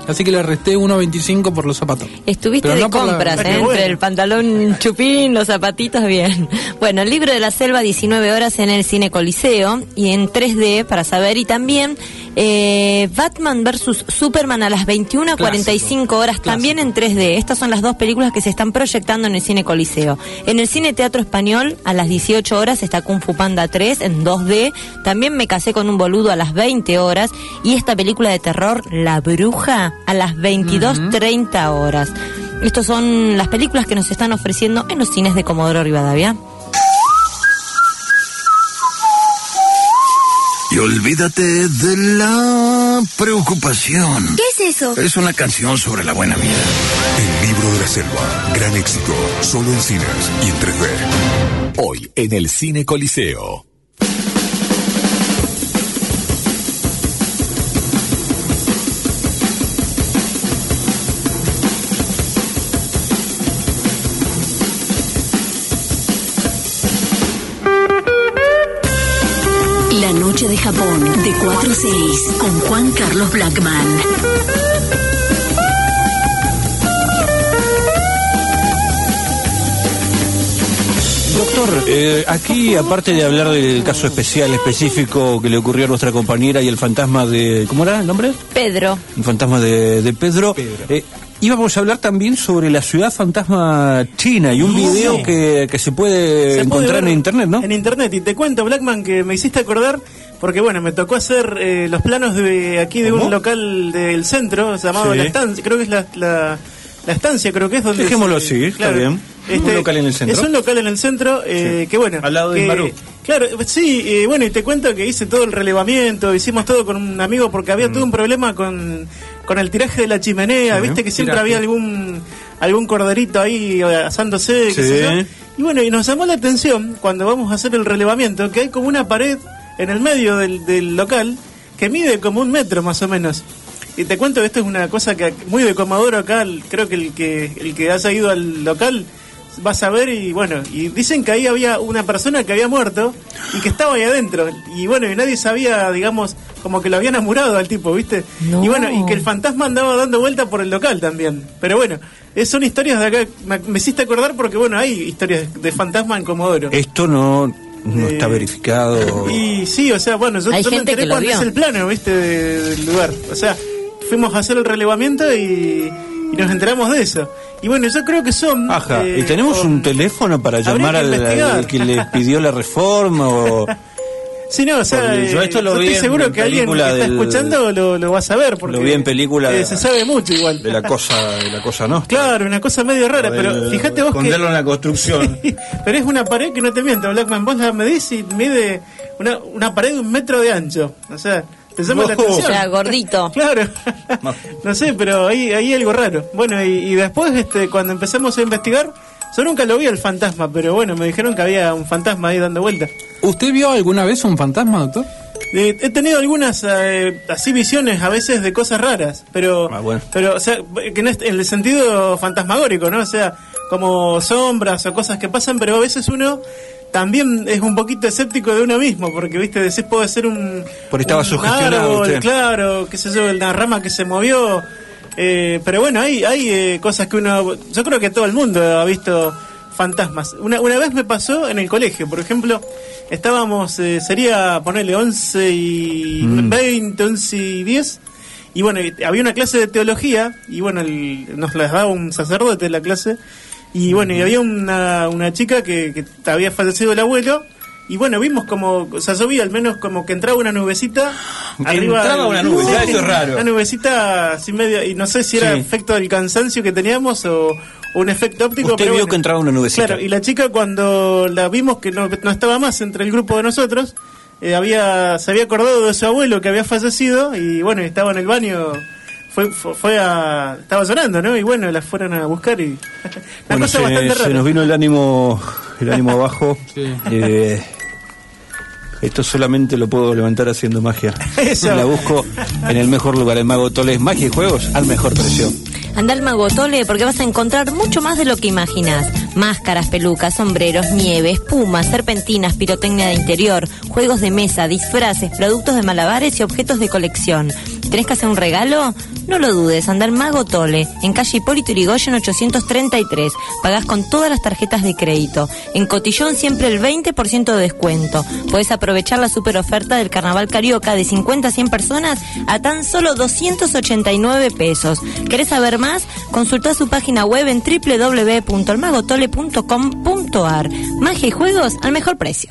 Speaker 3: Así que le resté uno veinticinco por los zapatos.
Speaker 1: Estuviste
Speaker 3: Pero
Speaker 1: de
Speaker 3: no por la-
Speaker 1: compras,
Speaker 3: Ah,
Speaker 1: ¿eh?
Speaker 3: qué
Speaker 1: Entre
Speaker 3: bueno.
Speaker 1: el pantalón chupín, los zapatitos, bien. Bueno, el Libro de la Selva, diecinueve horas en el Cine Coliseo y en tres D para saber. Y también eh, Batman versus Superman a las veintiuna cuarenta y cinco horas, también en tres D. Estas son las dos películas que se están proyectando en el Cine Coliseo. En el Cine Teatro Español, a las dieciocho horas, está Kung Fu Panda tres en dos D. También Me casé con un boludo a las veinte horas. Y esta película de terror, La Bruja, a las veintidós treinta horas. Estas son las películas que nos están ofreciendo en los cines de Comodoro Rivadavia.
Speaker 18: Y olvídate de la preocupación.
Speaker 11: ¿Qué es eso?
Speaker 18: Es una canción sobre la buena vida.
Speaker 20: El Libro de la Selva, gran éxito, solo en cines y en tres D. Hoy en el Cine Coliseo.
Speaker 11: La noche de Japón, de cuatro a seis, con Juan Carlos Blackman.
Speaker 2: Doctor, eh, aquí, aparte de hablar del caso especial, específico que le ocurrió a nuestra compañera y el fantasma de... ¿Cómo era el nombre?
Speaker 1: Pedro.
Speaker 2: El fantasma de, de Pedro. Eh, íbamos a hablar también sobre la ciudad fantasma china y un
Speaker 10: Sí.
Speaker 2: video que, que se puede
Speaker 10: Se puede
Speaker 2: encontrar
Speaker 10: ver
Speaker 2: en internet, ¿no?
Speaker 10: En internet, y te cuento, Blackman, que me hiciste acordar, porque bueno, me tocó hacer eh, los planos de aquí de
Speaker 2: ¿Cómo?
Speaker 10: un local del centro, llamado
Speaker 2: Sí.
Speaker 10: La Estancia, creo que es la, la, la Estancia, creo que es donde...
Speaker 2: Dejémoslo
Speaker 10: se-
Speaker 2: así, está
Speaker 10: claro.
Speaker 2: bien.
Speaker 10: Este,
Speaker 2: un local en el centro.
Speaker 10: Es un local en el centro, eh, que bueno...
Speaker 2: Al lado de
Speaker 10: que-
Speaker 2: Barú.
Speaker 10: Claro, sí, eh, bueno, y te cuento que hice todo el relevamiento, hicimos todo con un amigo porque había todo un problema con, con el tiraje de la chimenea,
Speaker 2: Sí,
Speaker 10: viste que siempre
Speaker 2: tiraje.
Speaker 10: había algún algún corderito ahí eh, asándose, qué
Speaker 2: Sí.
Speaker 10: sé yo. Y bueno, y nos llamó la atención cuando vamos a hacer el relevamiento que hay como una pared en el medio del, del local que mide como un metro más o menos. Y te cuento que esto es una cosa que muy de Comodoro acá, el- creo que el que el que haya ido al local vas a ver y bueno, y dicen que ahí había una persona que había muerto y que estaba ahí adentro. Y bueno, y nadie sabía, digamos, como que lo habían amurado al tipo, ¿viste?
Speaker 1: No.
Speaker 10: Y bueno, y que el fantasma andaba dando vuelta por el local también. Pero bueno, es- son historias de acá, me, me hiciste acordar porque bueno, hay historias de fantasma en Comodoro.
Speaker 2: Esto no, no
Speaker 10: Eh,
Speaker 2: está verificado.
Speaker 10: Y sí, o sea, bueno, yo,
Speaker 1: Hay
Speaker 10: yo me
Speaker 1: gente
Speaker 10: enteré
Speaker 1: que lo
Speaker 10: cuando
Speaker 1: vio.
Speaker 10: hice el plano, ¿viste? De- del lugar. O sea, fuimos a hacer el relevamiento y, y nos enteramos de eso. Y bueno, yo creo que son...
Speaker 2: Ajá,
Speaker 10: eh,
Speaker 2: ¿y tenemos
Speaker 10: o-
Speaker 2: un teléfono para
Speaker 10: Habría
Speaker 2: llamar
Speaker 10: que
Speaker 2: al,
Speaker 10: investigar.
Speaker 2: al que le pidió la reforma o...?
Speaker 10: Sí, no, o sea,
Speaker 2: Porque yo
Speaker 10: eh,
Speaker 2: esto lo vi
Speaker 10: estoy
Speaker 2: en-
Speaker 10: seguro
Speaker 2: en
Speaker 10: que alguien que
Speaker 2: película
Speaker 10: está
Speaker 2: del-
Speaker 10: escuchando lo, lo va a saber. Porque
Speaker 2: Lo vi en película
Speaker 10: eh, se sabe mucho igual.
Speaker 2: de la cosa, de la cosa no.
Speaker 10: Claro, una cosa medio rara, pero fíjate vos que...
Speaker 2: Esconderlo en la construcción.
Speaker 10: Pero es una pared que no te miento, Blackman, vos la medís y mide una, una pared de un metro de ancho. O sea, te llama la
Speaker 2: No.
Speaker 10: atención.
Speaker 1: O sea, gordito.
Speaker 10: Claro. No sé, pero ahí hay algo raro. Bueno, y, y después, este, cuando empezamos a investigar, yo nunca lo vi al fantasma, pero bueno, me dijeron que había un fantasma ahí dando vuelta.
Speaker 3: ¿Usted vio alguna vez un fantasma, doctor?
Speaker 10: Eh, he tenido algunas eh, así visiones a veces de cosas raras, pero,
Speaker 2: Ah, bueno.
Speaker 10: pero o sea, que no es- en el sentido fantasmagórico, ¿no? O sea, como sombras o cosas que pasan, pero a veces uno también es un poquito escéptico de uno mismo, porque, viste, decís puede ser un,
Speaker 2: Por estaba
Speaker 10: un
Speaker 2: sugestionado
Speaker 10: árbol,
Speaker 2: usted.
Speaker 10: claro, qué sé yo, una rama que se movió, eh, pero bueno, hay, hay eh, cosas que uno, yo creo que todo el mundo ha visto fantasmas. Una, una vez me pasó en el colegio, por ejemplo, estábamos, eh, sería ponerle once y
Speaker 2: Mm.
Speaker 10: veinte, once y diez, y bueno, y había una clase de teología, y bueno, el- nos las daba un sacerdote en la clase, y bueno, y había una, una chica que, que había fallecido el abuelo, y bueno, vimos como, o sea, yo vi al menos como que entraba una nubecita arriba.
Speaker 2: Entraba una nube, ya eso es raro.
Speaker 10: Una nubecita así medio, y no sé si era
Speaker 2: Sí.
Speaker 10: efecto del cansancio que teníamos o, o un efecto óptico.
Speaker 2: Usted
Speaker 10: pero
Speaker 2: vio
Speaker 10: bueno.
Speaker 2: que entraba una nubecita.
Speaker 10: Claro, y la chica cuando la vimos que no, no estaba más entre el grupo de nosotros, eh, había se había acordado de su abuelo que había fallecido y bueno, estaba en el baño, fue fue, fue a estaba llorando, ¿no? Y bueno, la fueron a buscar y una
Speaker 2: Bueno,
Speaker 10: cosa
Speaker 2: se,
Speaker 10: bastante
Speaker 2: se
Speaker 10: rara.
Speaker 2: nos vino el ánimo, el ánimo abajo. Eh, esto solamente lo puedo levantar haciendo magia.
Speaker 10: Eso.
Speaker 2: La busco en el mejor lugar, el Mago Toles, magia y juegos al mejor precio.
Speaker 1: Anda al Mago Tole porque vas a encontrar mucho más de lo que imaginas. Máscaras, pelucas, sombreros, nieve, espumas, serpentinas, pirotecnia de interior, juegos de mesa, disfraces, productos de malabares y objetos de colección. ¿Tenés que hacer un regalo? No lo dudes, anda en Mago Tole, en calle Hipólito Yrigoyen ochocientos treinta y tres. Pagás con todas las tarjetas de crédito. En Cotillón siempre el veinte por ciento de descuento. Podés aprovechar la super oferta del Carnaval Carioca de cincuenta a cien personas a tan solo doscientos ochenta y nueve pesos. ¿Querés saber más? Consultá su página web en doble u doble u doble u punto el mago tole punto com punto a r. Magia y juegos al mejor precio.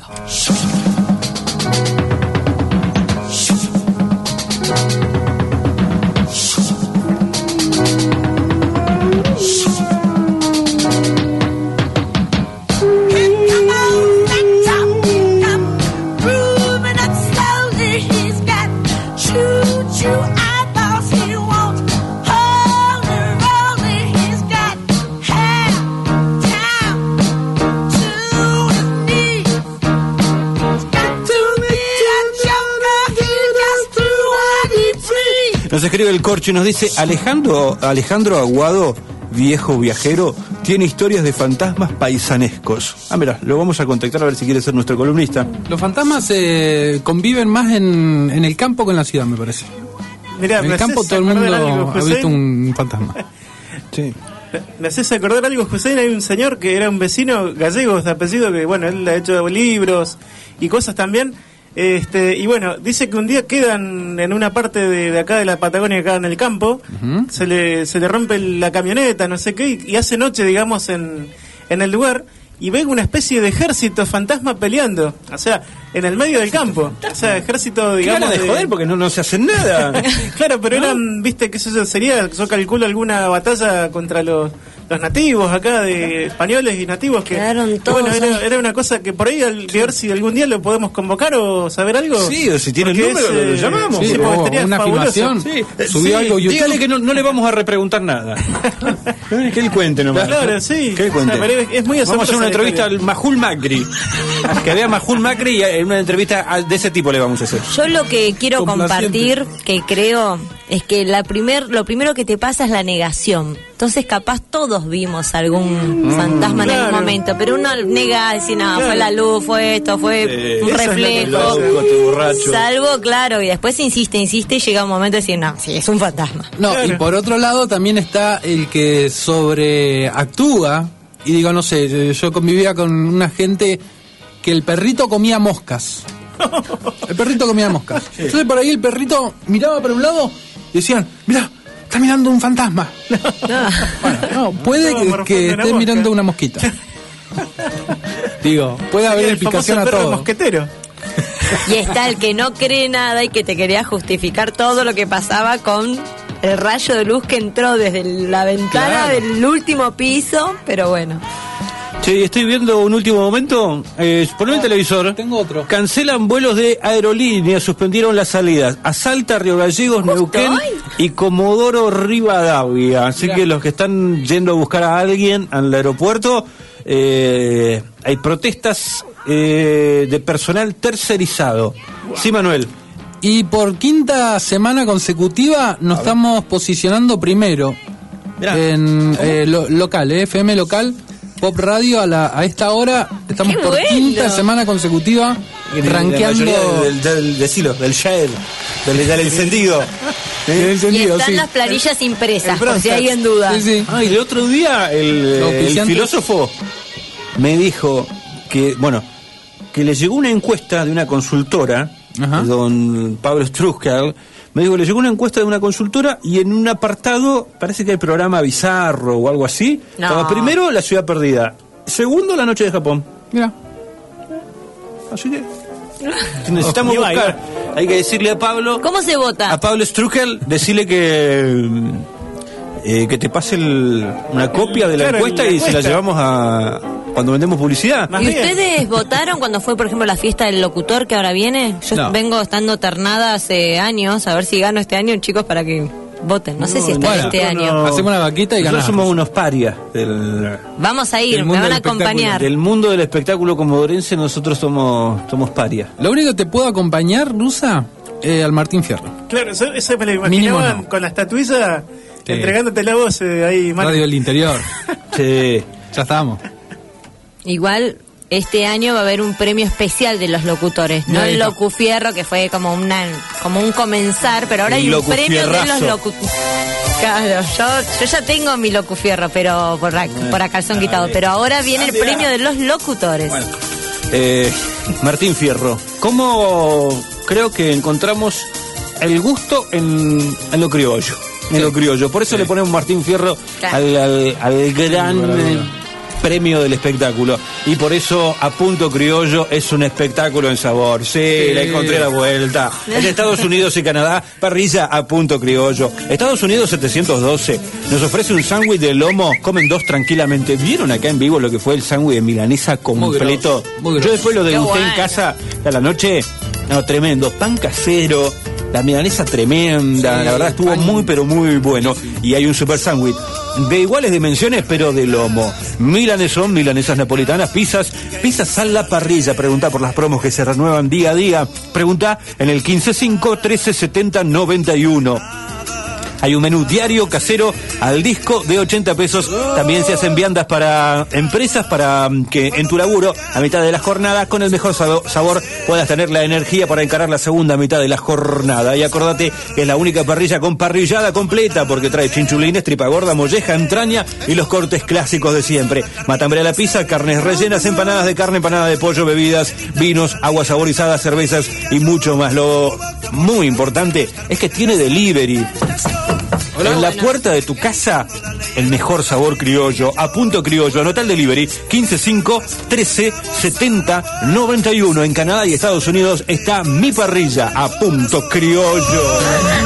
Speaker 2: Nos escribe el Corcho y nos dice: Alejandro, Alejandro Aguado, viejo viajero, tiene historias de fantasmas paisanescos. Ah, mira, lo vamos a contactar a ver si quiere ser nuestro columnista.
Speaker 3: Los fantasmas eh, conviven más en, en el campo que en la ciudad, me parece.
Speaker 10: Mirá,
Speaker 3: en el campo todo el mundo
Speaker 10: algo,
Speaker 3: ha visto un fantasma.
Speaker 2: Sí.
Speaker 10: Me haces acordar algo, José. Hay un señor que era un vecino gallego de apellido que, bueno, él ha hecho libros y cosas también. Este, y bueno, dice que un día quedan en una parte de, de acá de la Patagonia, acá en el campo, uh-huh. se le se le rompe la camioneta, no sé qué, y, y hace noche, digamos, en, en el lugar, y ve una especie de ejército fantasma peleando, o sea, en el medio del campo, o sea, ejército, digamos...
Speaker 2: de, de joder, porque no, no se hacen nada.
Speaker 10: Claro, pero
Speaker 2: ¿no?
Speaker 10: Eran, viste, qué sé yo, sería, yo calculo alguna batalla contra los... los nativos acá, de españoles y nativos que, que bueno, era, era una cosa que por ahí al ver si algún día lo podemos convocar o saber algo.
Speaker 2: Sí, o si tiene el número, es, lo, lo llamamos.
Speaker 3: Sí,
Speaker 2: sí,
Speaker 3: o una filmación.
Speaker 2: Sí,
Speaker 3: subió
Speaker 2: sí,
Speaker 3: algo YouTube.
Speaker 2: Dígale que no, no le vamos a repreguntar nada. Que él cuente nomás.
Speaker 10: Claro, sí.
Speaker 2: Que él cuente.
Speaker 10: O sea, es, es muy
Speaker 2: vamos a hacer una entrevista al Majul Macri. Que vea Majul Macri y en una entrevista de ese tipo le vamos a hacer.
Speaker 1: Yo lo que quiero compartir, que creo, es que la primer, lo primero que te pasa es la negación. Entonces capaz todos vimos algún mm, fantasma claro. en algún momento, pero uno nega, dice, no, claro. fue la luz, fue esto, fue eh, un reflejo. Es salvo, claro, y después insiste, insiste y llega un momento de decir, no, sí, es un fantasma.
Speaker 3: No, claro. Y por otro lado también está el que sobreactúa, y digo, no sé, yo convivía con una gente que el perrito comía moscas. El perrito comía moscas. Sí. Entonces por ahí el perrito miraba para un lado y decían, mirá, está mirando un fantasma. No, bueno, no puede no, que, que esté mirando una mosquita. Digo, puede haber explicación a todo.
Speaker 10: Mosquetero.
Speaker 1: Y está el que no cree nada y que te quería justificar todo lo que pasaba con el rayo de luz que entró desde la ventana claro. del último piso, pero bueno.
Speaker 2: Che, estoy viendo un último momento. Eh, ponme el televisor.
Speaker 3: Tengo otro.
Speaker 2: Cancelan vuelos de aerolíneas, suspendieron las salidas a Salta, Río Gallegos, Justo Neuquén hoy. y Comodoro Rivadavia. Así Mirá. que los que están yendo a buscar a alguien al aeropuerto, eh, hay protestas eh, de personal tercerizado. Wow. Sí, Manuel.
Speaker 3: Y por quinta semana consecutiva nos estamos posicionando primero Mirá. en eh, lo, local, eh, F M local. Pop Radio a, la, a esta hora estamos por bueno. quinta semana consecutiva rankeando
Speaker 2: del, del, decilo, del Shell, del, del encendido.
Speaker 1: ¿Eh? Del encendido, y están sí. las planillas impresas, por si hay en duda.
Speaker 2: Sí, sí. Ah, y el otro día el, el filósofo me dijo que, bueno, que le llegó una encuesta de una consultora, Ajá. don Pablo Struskel. Me dijo, le llegó una encuesta de una consultora y en un apartado, parece que hay programa bizarro o algo así. No. Estaba primero, La Ciudad Perdida. Segundo, La Noche de Japón. Mira. Así que necesitamos oh, buscar. Hay que decirle a Pablo...
Speaker 1: ¿Cómo se vota?
Speaker 2: A Pablo Struskel, decirle que... Eh, que te pase el, una copia de la claro, encuesta la y encuesta. se la llevamos a... cuando vendemos publicidad.
Speaker 1: ¿Y ustedes votaron cuando fue, por ejemplo, la fiesta del locutor que ahora viene? Yo no. vengo estando ternada hace años, a ver si gano este año, chicos, para que voten. No, no sé si está bueno, este año.
Speaker 3: No. Hacemos una vaquita y ganamos.
Speaker 2: Nosotros somos unos parias. Del,
Speaker 1: Vamos a ir, me van a acompañar.
Speaker 2: Del mundo del espectáculo comodorense nosotros somos, somos parias.
Speaker 3: Lo único que te puedo acompañar, Rusa, eh, al Martín Fierro.
Speaker 10: Claro, eso, eso me lo imaginaba no. con la estatuilla sí. entregándote la voz eh, ahí.
Speaker 3: Radio del Interior.
Speaker 2: Sí.
Speaker 3: Ya estamos.
Speaker 1: Igual, este año va a haber un premio especial de los locutores, no
Speaker 3: Ahí
Speaker 1: el
Speaker 3: está.
Speaker 1: Locufierro, que fue como una como un comenzar, pero ahora
Speaker 2: El
Speaker 1: hay un premio de los
Speaker 2: Locufierrazo.
Speaker 1: locutores. Claro, yo, yo ya tengo mi Locufierro, pero por, a- por a calzón quitado, pero ahora viene el premio de los locutores.
Speaker 2: Eh, Martín Fierro, ¿cómo creo que encontramos el gusto en, en lo criollo? En lo criollo. Por eso le ponemos Martín Fierro
Speaker 1: Claro.
Speaker 2: al, al- al gran eh, premio del espectáculo. Y por eso A Punto Criollo es un espectáculo en sabor. Sí,
Speaker 3: Sí.
Speaker 2: la encontré la vuelta. En Estados Unidos y Canadá, parrilla A Punto Criollo. Estados Unidos setecientos doce nos ofrece un sándwich de lomo. Comen dos tranquilamente. ¿Vieron acá en vivo lo que fue el sándwich de milanesa completo?
Speaker 3: grosso, muy grosso.
Speaker 2: Yo después lo
Speaker 1: Qué
Speaker 2: degusté en
Speaker 1: bueno.
Speaker 2: casa a la noche. No, tremendo. Pan casero. La milanesa tremenda,
Speaker 3: Sí,
Speaker 2: la verdad estuvo
Speaker 3: pan-
Speaker 2: muy pero muy bueno. Y hay un super sándwich de iguales dimensiones pero de lomo. Milanesón, milanesas napolitanas, pizzas, pizzas a la parrilla. Pregunta por las promos que se renuevan día a día. Pregunta en el quince cinco trece setenta noventa y uno. Hay un menú diario casero al disco de ochenta pesos. También se hacen viandas para empresas para mm, que en tu laburo, a mitad de la jornada, con el mejor sabo- sabor, puedas tener la energía para encarar la segunda mitad de la jornada. Y acordate que es la única parrilla con parrillada completa, porque trae chinchulines, tripa gorda, molleja, entraña y los cortes clásicos de siempre. Matambre a la pizza, carnes rellenas, empanadas de carne, empanada de pollo, bebidas, vinos, aguas saborizadas, cervezas y mucho más. Lo muy importante es que tiene delivery. En la puerta de tu casa, el mejor sabor criollo, A Punto Criollo. Anota el delivery, quince cinco trece setenta noventa y uno. En Canadá y Estados Unidos está mi parrilla, A Punto Criollo.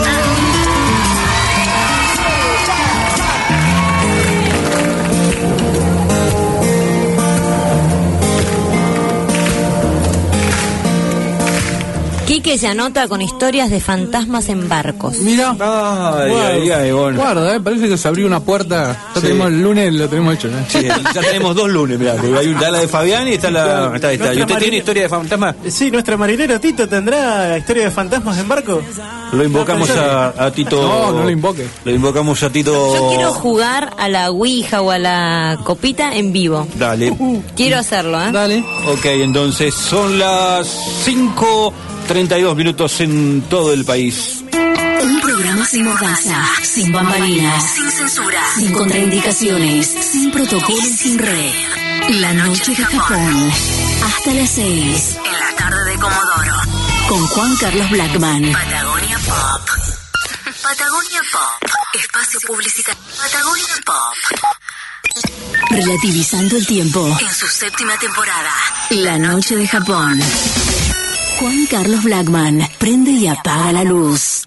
Speaker 1: Quique se anota con historias de fantasmas en barcos.
Speaker 3: Mira.
Speaker 2: Ay,
Speaker 3: Guarda,
Speaker 2: ay, ay, bueno.
Speaker 3: Guarda, eh, parece que se abrió una puerta. Ya
Speaker 2: Sí.
Speaker 3: tenemos el lunes, lo tenemos hecho. ¿eh?
Speaker 2: Sí, ya tenemos dos lunes, mirá, porque hay una, la de Fabián y está la... Está, está. ¿Y usted tiene historia de fantasma?
Speaker 10: Sí, nuestra marinero Tito tendrá historia de fantasmas en barco.
Speaker 2: Lo invocamos a, a Tito...
Speaker 3: No, no lo invoque.
Speaker 2: Lo invocamos a Tito...
Speaker 1: Yo quiero jugar a la Ouija o a la copita en vivo.
Speaker 2: Dale.
Speaker 1: Quiero hacerlo, ¿eh?
Speaker 3: Dale.
Speaker 2: Ok, entonces son las cinco treinta y dos minutos en todo el país.
Speaker 11: Un programa sin mordaza, sin bambalinas, sin censura, sin contraindicaciones, sin protocolo y sin red. La noche de Japón. Hasta las seis. En la tarde de Comodoro. Con Juan Carlos Blackman. Patagonia Pop. Patagonia Pop. Espacio publicitario. Patagonia Pop. Relativizando el tiempo. En su séptima temporada. La noche de Japón. Juan Carlos Blackman. Prende y apaga la luz.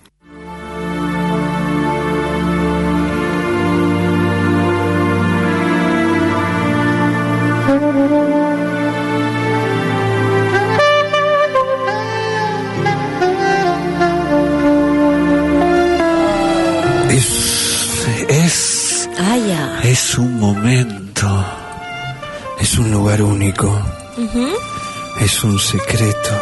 Speaker 2: Es, es,
Speaker 1: Ah, ya.
Speaker 2: es un momento, es un lugar único,
Speaker 1: Ujú.
Speaker 2: es un secreto.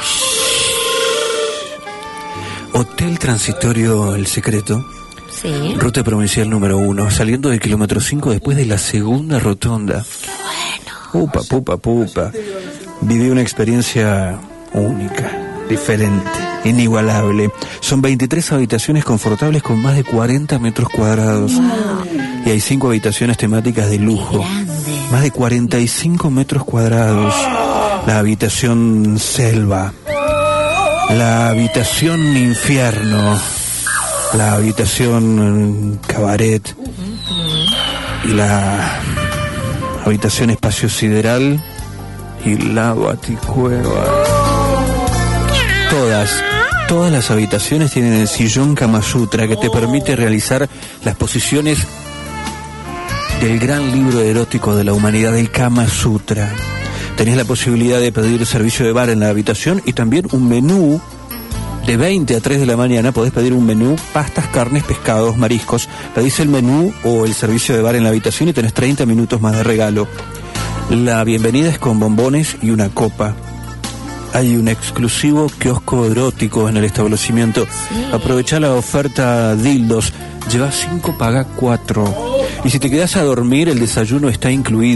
Speaker 2: Hotel Transitorio El Secreto,
Speaker 1: Sí.
Speaker 2: ruta provincial número uno, saliendo del kilómetro cinco después de la segunda rotonda. Pupa, pupa, pupa. Viví una experiencia única, diferente, inigualable. Son veintitrés habitaciones confortables con más de cuarenta metros cuadrados. Y hay cinco habitaciones temáticas de lujo. Más de cuarenta y cinco metros cuadrados. La habitación selva. La habitación infierno. La habitación mm, cabaret. Y la habitación espacio sideral. Y la baticueva. Todas, todas las habitaciones tienen el sillón Kama Sutra que te permite realizar las posiciones del gran libro erótico de la humanidad, el Kama Sutra. Tenés la posibilidad de pedir servicio de bar en la habitación y también un menú de veinte a tres de la mañana. Podés pedir un menú, pastas, carnes, pescados, mariscos. Pedís el menú o el servicio de bar en la habitación y tenés treinta minutos más de regalo. La bienvenida es con bombones y una copa. Hay un exclusivo kiosco erótico en el establecimiento.
Speaker 1: Sí.
Speaker 2: Aprovechá la oferta dildos. Lleva cinco, paga cuatro. Y si te quedás a dormir, el desayuno está incluido.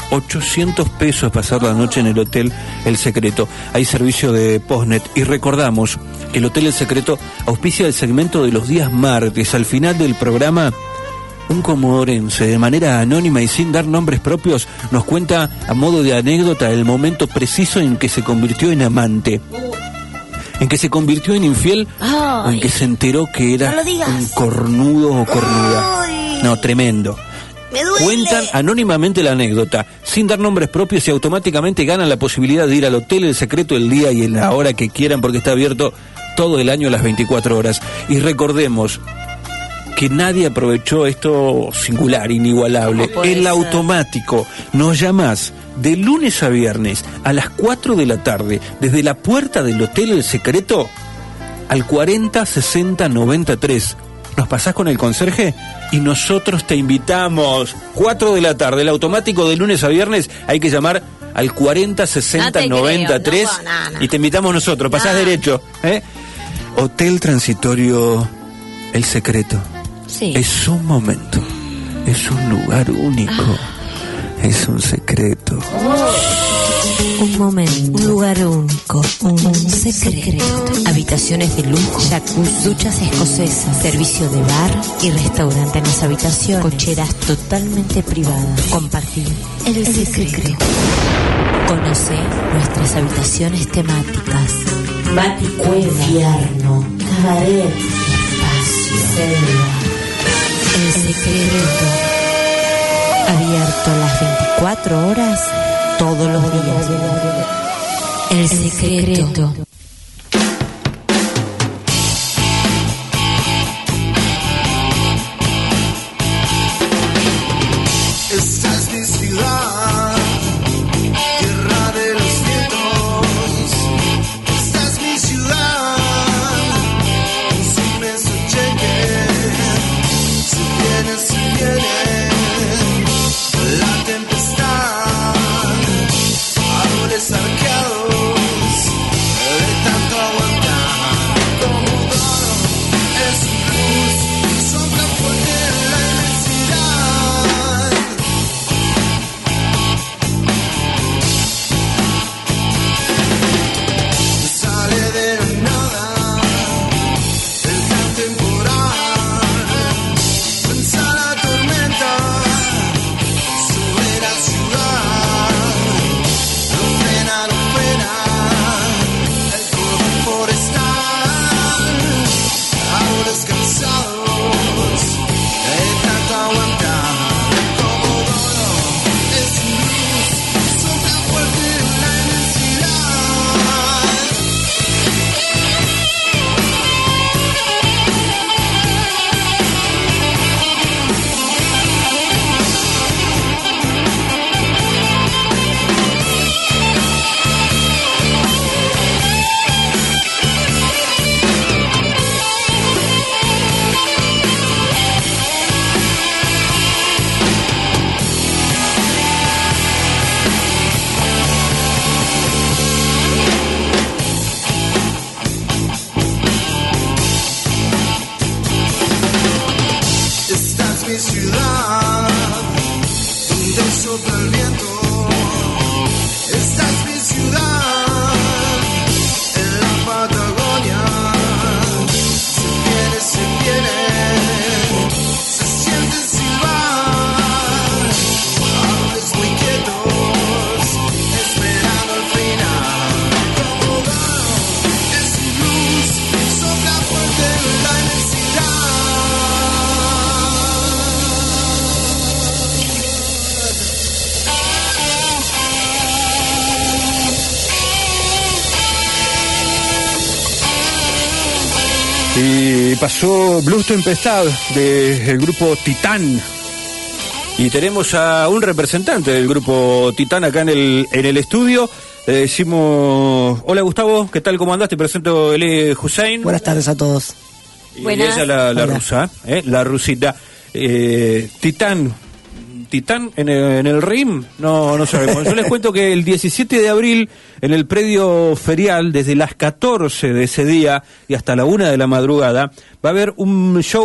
Speaker 2: ochocientos pesos pasar la noche en el Hotel El Secreto. Hay servicio de postnet y recordamos que el Hotel El Secreto auspicia el segmento de los días martes. Al final del programa, un comodorense, de manera anónima y sin dar nombres propios, nos cuenta a modo de anécdota el momento preciso en que se convirtió en amante, en que se convirtió en infiel. Ay, o en que se enteró que era
Speaker 1: no
Speaker 2: un cornudo o cornuda. Ay. No, tremendo.
Speaker 1: Me duele.
Speaker 2: Cuentan anónimamente la anécdota, sin dar nombres propios, y automáticamente ganan la posibilidad de ir al Hotel El Secreto el día y en la hora que quieran, porque está abierto todo el año a las veinticuatro horas. Y recordemos que nadie aprovechó esto singular, inigualable. El ser? automático. Nos llamás de lunes a viernes a las cuatro de la tarde desde la puerta del Hotel El Secreto al cuarenta sesenta noventa y tres. Nos pasás con el conserje y nosotros te invitamos. cuatro de la tarde, el automático de lunes a viernes. Hay que llamar al cuarenta sesenta noventa y tres no, no, no. y te invitamos nosotros. Pasás no. derecho. ¿eh? Hotel Transitorio El Secreto.
Speaker 1: Sí.
Speaker 2: Es un momento, es un lugar único, ah. es un secreto.
Speaker 1: Oh. Un momento, un lugar único, un, un secreto. Habitaciones de lujo, jacuzzi, duchas escocesas, servicio de bar y restaurante en las habitaciones, cocheras totalmente privadas. Compartir el, el secreto. secreto. Conoce nuestras habitaciones temáticas. Baticueva, infierno, cabaret, espacio, selva. El Secreto, abierto las veinticuatro horas, todos los días. El Secreto.
Speaker 17: Esta es mi ciudad, tierra de los vientos. Esta es mi ciudad, un inmenso cheque. Si viene la tempestad, árboles arqueados de tanto aguantar, como todo es luz, sombra fuerte en la inmensidad. Sale de la nada el gran temporal.
Speaker 2: Y pasó Blues Tempestad del grupo Titán. Y tenemos a un representante del grupo Titán acá en el en el estudio. Le decimos, hola Gustavo, ¿qué tal? ¿Cómo andás? Te presento Eli Hussein.
Speaker 21: Buenas tardes a todos.
Speaker 2: Y Buenas. ella la, la rusa, ¿eh? la rusita. Eh, Titán, Titán en el, en el R I M, no, no sabemos. Yo les cuento que el diecisiete de abril, en el predio ferial, desde las catorce de ese día y hasta la una de la madrugada, va a haber un show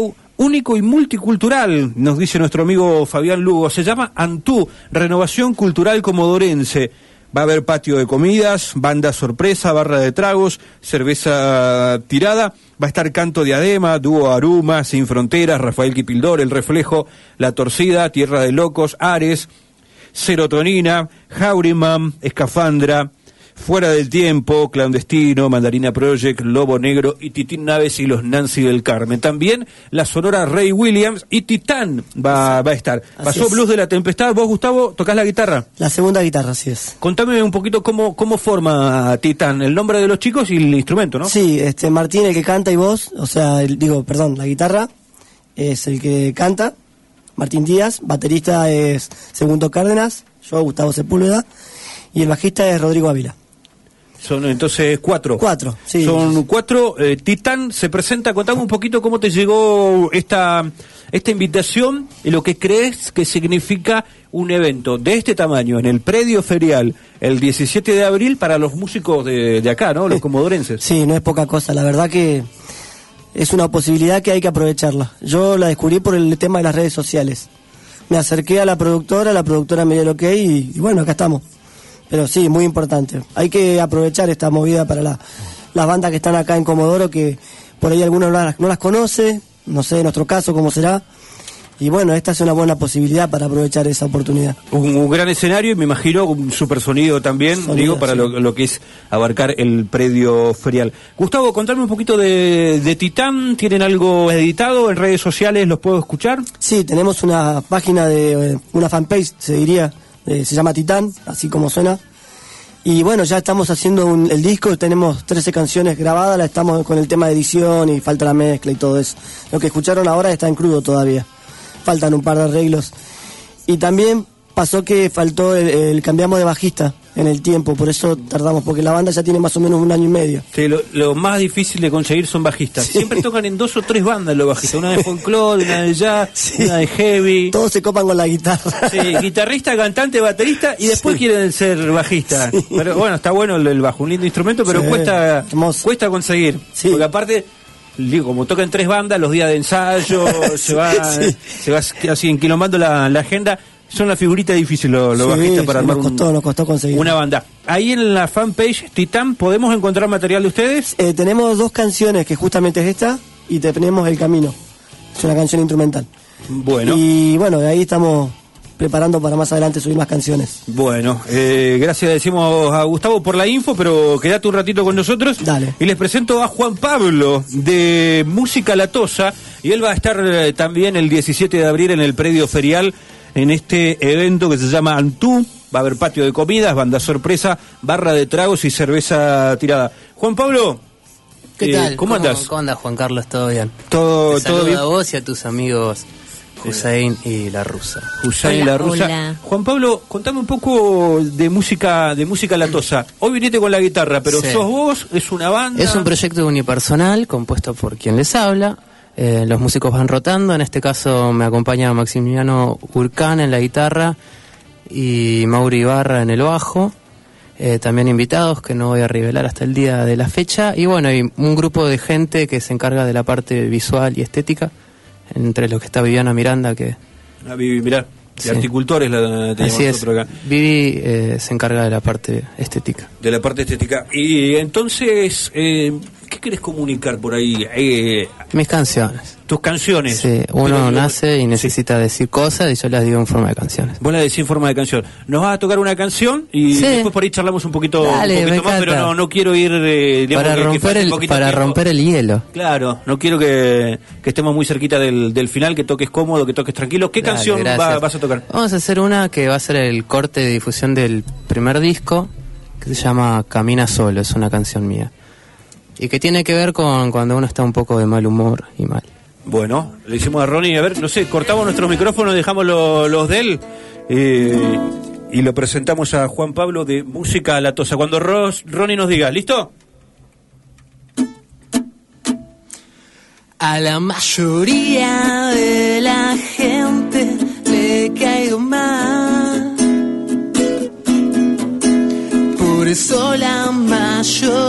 Speaker 2: único y multicultural, nos dice nuestro amigo Fabián Lugo. Se llama Antú, Renovación Cultural Comodorense. Va a haber patio de comidas, banda sorpresa, barra de tragos, cerveza tirada. Va a estar Canto Diadema, Dúo Aruma, Sin Fronteras, Rafael Kipildor, El Reflejo, La Torcida, Tierra de Locos, Ares, Serotonina, Jauriman, Escafandra, Fuera del Tiempo, Clandestino, Mandarina Project, Lobo Negro y Titín Naves y los Nancy del Carmen. También la Sonora Ray Williams y Titán va, va a estar. Así Pasó es. Blues de la Tempestad. Vos, Gustavo, tocás la guitarra.
Speaker 21: La segunda guitarra, así es.
Speaker 2: Contame un poquito cómo, cómo forma Titán, el nombre de los chicos y el instrumento, ¿no?
Speaker 21: Sí, este Martín el que canta y vos, o sea, el, digo, perdón, la guitarra es el que canta, Martín Díaz, baterista es Segundo Cárdenas, yo, Gustavo Sepúlveda, y el bajista es Rodrigo Ávila.
Speaker 2: Son entonces cuatro.
Speaker 21: Cuatro, sí.
Speaker 2: Son cuatro. Eh, Titán se presenta. Contame un poquito cómo te llegó esta esta invitación y lo que crees que significa un evento de este tamaño en el predio ferial el diecisiete de abril para los músicos de, de acá, ¿no? Los comodorenses.
Speaker 21: Sí, no es poca cosa. La verdad que es una posibilidad que hay que aprovecharla. Yo la descubrí por el tema de las redes sociales. Me acerqué a la productora, la productora me dio el ok y, y bueno, acá estamos. Pero sí, muy importante. Hay que aprovechar esta movida para la, las bandas que están acá en Comodoro, que por ahí algunos no las, no las conoce, no sé en nuestro caso cómo será. Y bueno, esta es una buena posibilidad para aprovechar esa oportunidad.
Speaker 2: Un, un gran escenario y me imagino un super sonido también, sonido, digo, para sí. lo, lo que es abarcar el predio ferial. Gustavo, contame un poquito de, de Titán. ¿Tienen algo editado en redes sociales? ¿Los puedo escuchar?
Speaker 21: Sí, tenemos una página de, una fanpage, se diría, Eh, se llama Titán, así como suena. Y bueno, ya estamos haciendo un, el disco, tenemos trece canciones grabadas, la estamos con el tema de edición y falta la mezcla y todo eso. Lo que escucharon ahora está en crudo todavía, faltan un par de arreglos. Y también pasó que faltó el, el cambiamos de bajista en el tiempo, por eso tardamos, porque la banda ya tiene más o menos un año y medio.
Speaker 2: Sí, lo, lo más difícil de conseguir son bajistas. Sí. Siempre tocan en dos o tres bandas los bajistas, sí. Una de folclore, una de jazz, sí. Una de heavy.
Speaker 21: Todos se copan con la guitarra.
Speaker 2: Sí, guitarrista, cantante, baterista y después sí. Quieren ser bajistas. Sí. Pero bueno, está bueno el, el bajo, un lindo instrumento, pero sí. cuesta Hermoso. cuesta conseguir. Sí. Porque aparte, digo, como tocan tres bandas, los días de ensayo, se va sí. se va así enquilomando la, la agenda. Son una figurita difícil los lo sí, bajistas para armar
Speaker 21: nos costó,
Speaker 2: un,
Speaker 21: nos costó conseguir.
Speaker 2: una banda. Ahí en la fanpage Titán, ¿podemos encontrar material de ustedes?
Speaker 21: Eh, tenemos dos canciones, que justamente es esta, y tenemos El Camino. Es una canción instrumental.
Speaker 2: Bueno.
Speaker 21: Y bueno, de ahí estamos preparando para más adelante subir más canciones.
Speaker 2: Bueno, eh, gracias decimos a Gustavo por la info, pero quédate un ratito con nosotros.
Speaker 21: Dale.
Speaker 2: Y les presento a Juan Pablo de Música Latosa, y él va a estar eh, también el diecisiete de abril en el predio ferial, en este evento que se llama Antú. Va a haber patio de comidas, banda sorpresa, barra de tragos y cerveza tirada. Juan Pablo,
Speaker 22: ¿qué
Speaker 2: eh,
Speaker 22: tal?
Speaker 2: ¿Cómo andas?
Speaker 22: ¿Cómo andas, Juan Carlos? ¿Todo bien?
Speaker 2: Todo,
Speaker 22: Te
Speaker 2: todo bien.
Speaker 22: a vos y a tus amigos Hussein y La Rusa.
Speaker 2: Hussein y La Rusa. Hola. Juan Pablo, contame un poco de música de música latosa. Hoy viniste con la guitarra, pero
Speaker 22: sí.
Speaker 2: sos vos, es una banda.
Speaker 22: Es un proyecto unipersonal compuesto por quien les habla. Eh, los músicos van rotando, en este caso me acompaña Maximiliano Urcán en la guitarra y Mauri Ibarra en el bajo, eh, también invitados que no voy a revelar hasta el día de la fecha, y bueno, hay un grupo de gente que se encarga de la parte visual y estética, entre los que está Viviana Miranda, que...
Speaker 2: Ah, Vivi, mirá, de sí. Articultores la tenemos
Speaker 22: Así
Speaker 2: nosotros
Speaker 22: es.
Speaker 2: acá.
Speaker 22: Vivi eh, se encarga de la parte estética.
Speaker 2: De la parte estética. Y entonces, eh, ¿qué querés comunicar por ahí? Eh,
Speaker 22: Mis canciones.
Speaker 2: Tus canciones.
Speaker 22: Sí, uno pero, nace y necesita sí. decir cosas y yo las digo en forma de canciones.
Speaker 2: Vos las decís en forma de canción. Nos vas a tocar una canción y sí. después por ahí charlamos un poquito,
Speaker 22: Dale,
Speaker 2: un poquito más, pero no, no quiero ir... Eh, digamos,
Speaker 22: para
Speaker 2: que,
Speaker 22: romper,
Speaker 2: que
Speaker 22: el, para romper el hielo.
Speaker 2: Claro, no quiero que, que estemos muy cerquita del, del final, que toques cómodo, que toques tranquilo. ¿Qué Dale, canción va, vas a tocar?
Speaker 22: Vamos a hacer una que va a ser el corte de difusión del primer disco, que se llama Camina Solo, es una canción mía. Y que tiene que ver con cuando uno está un poco de mal humor y mal.
Speaker 2: Bueno, le hicimos a Ronnie, a ver, no sé, cortamos nuestros micrófonos, dejamos lo, los de él eh, y lo presentamos a Juan Pablo de Música Latosa. Cuando Ros, Ronnie nos diga, ¿listo?
Speaker 22: A la mayoría de la gente le caigo mal, por eso la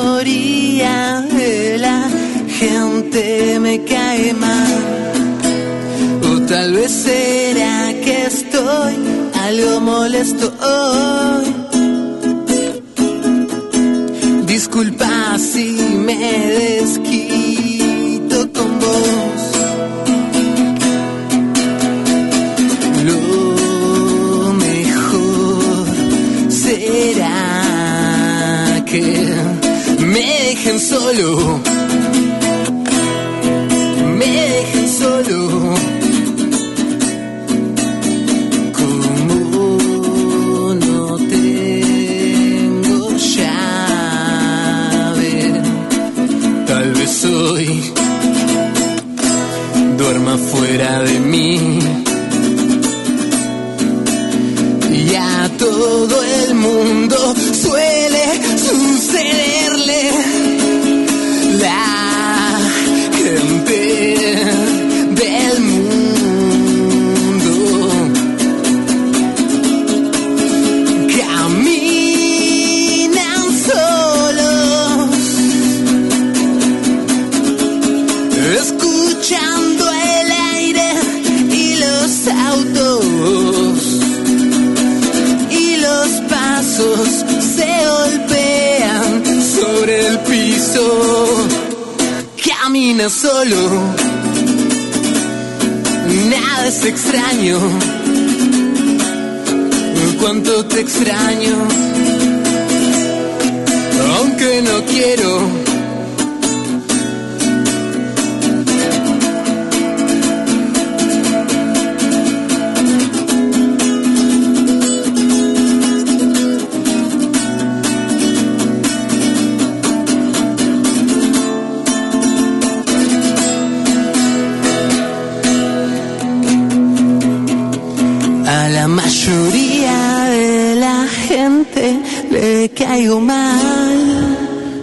Speaker 22: mayoría de la gente me cae mal.
Speaker 4: molesto hoy. Disculpa si me desquito con vos. Lo mejor será que me dejen solo. Me dejen solo. Soy, duerma fuera de mí. Y a todo el mundo suele sucederle. La gente del mundo caminan solos, escuchando el aire y los autos, y los pasos se golpean sobre el piso. Camina solo, nada es extraño. Cuánto te extraño, aunque no quiero. La mayoría de la gente le caigo mal,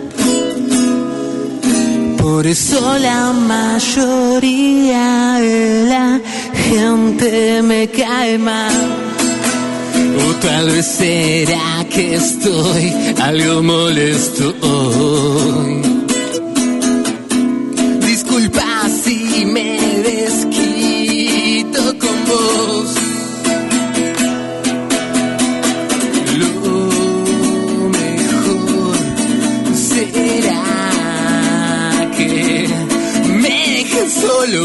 Speaker 4: por eso la mayoría de la gente me cae mal. O tal vez será que estoy algo molesto hoy. Disculpa si me desquito con vos. Solo,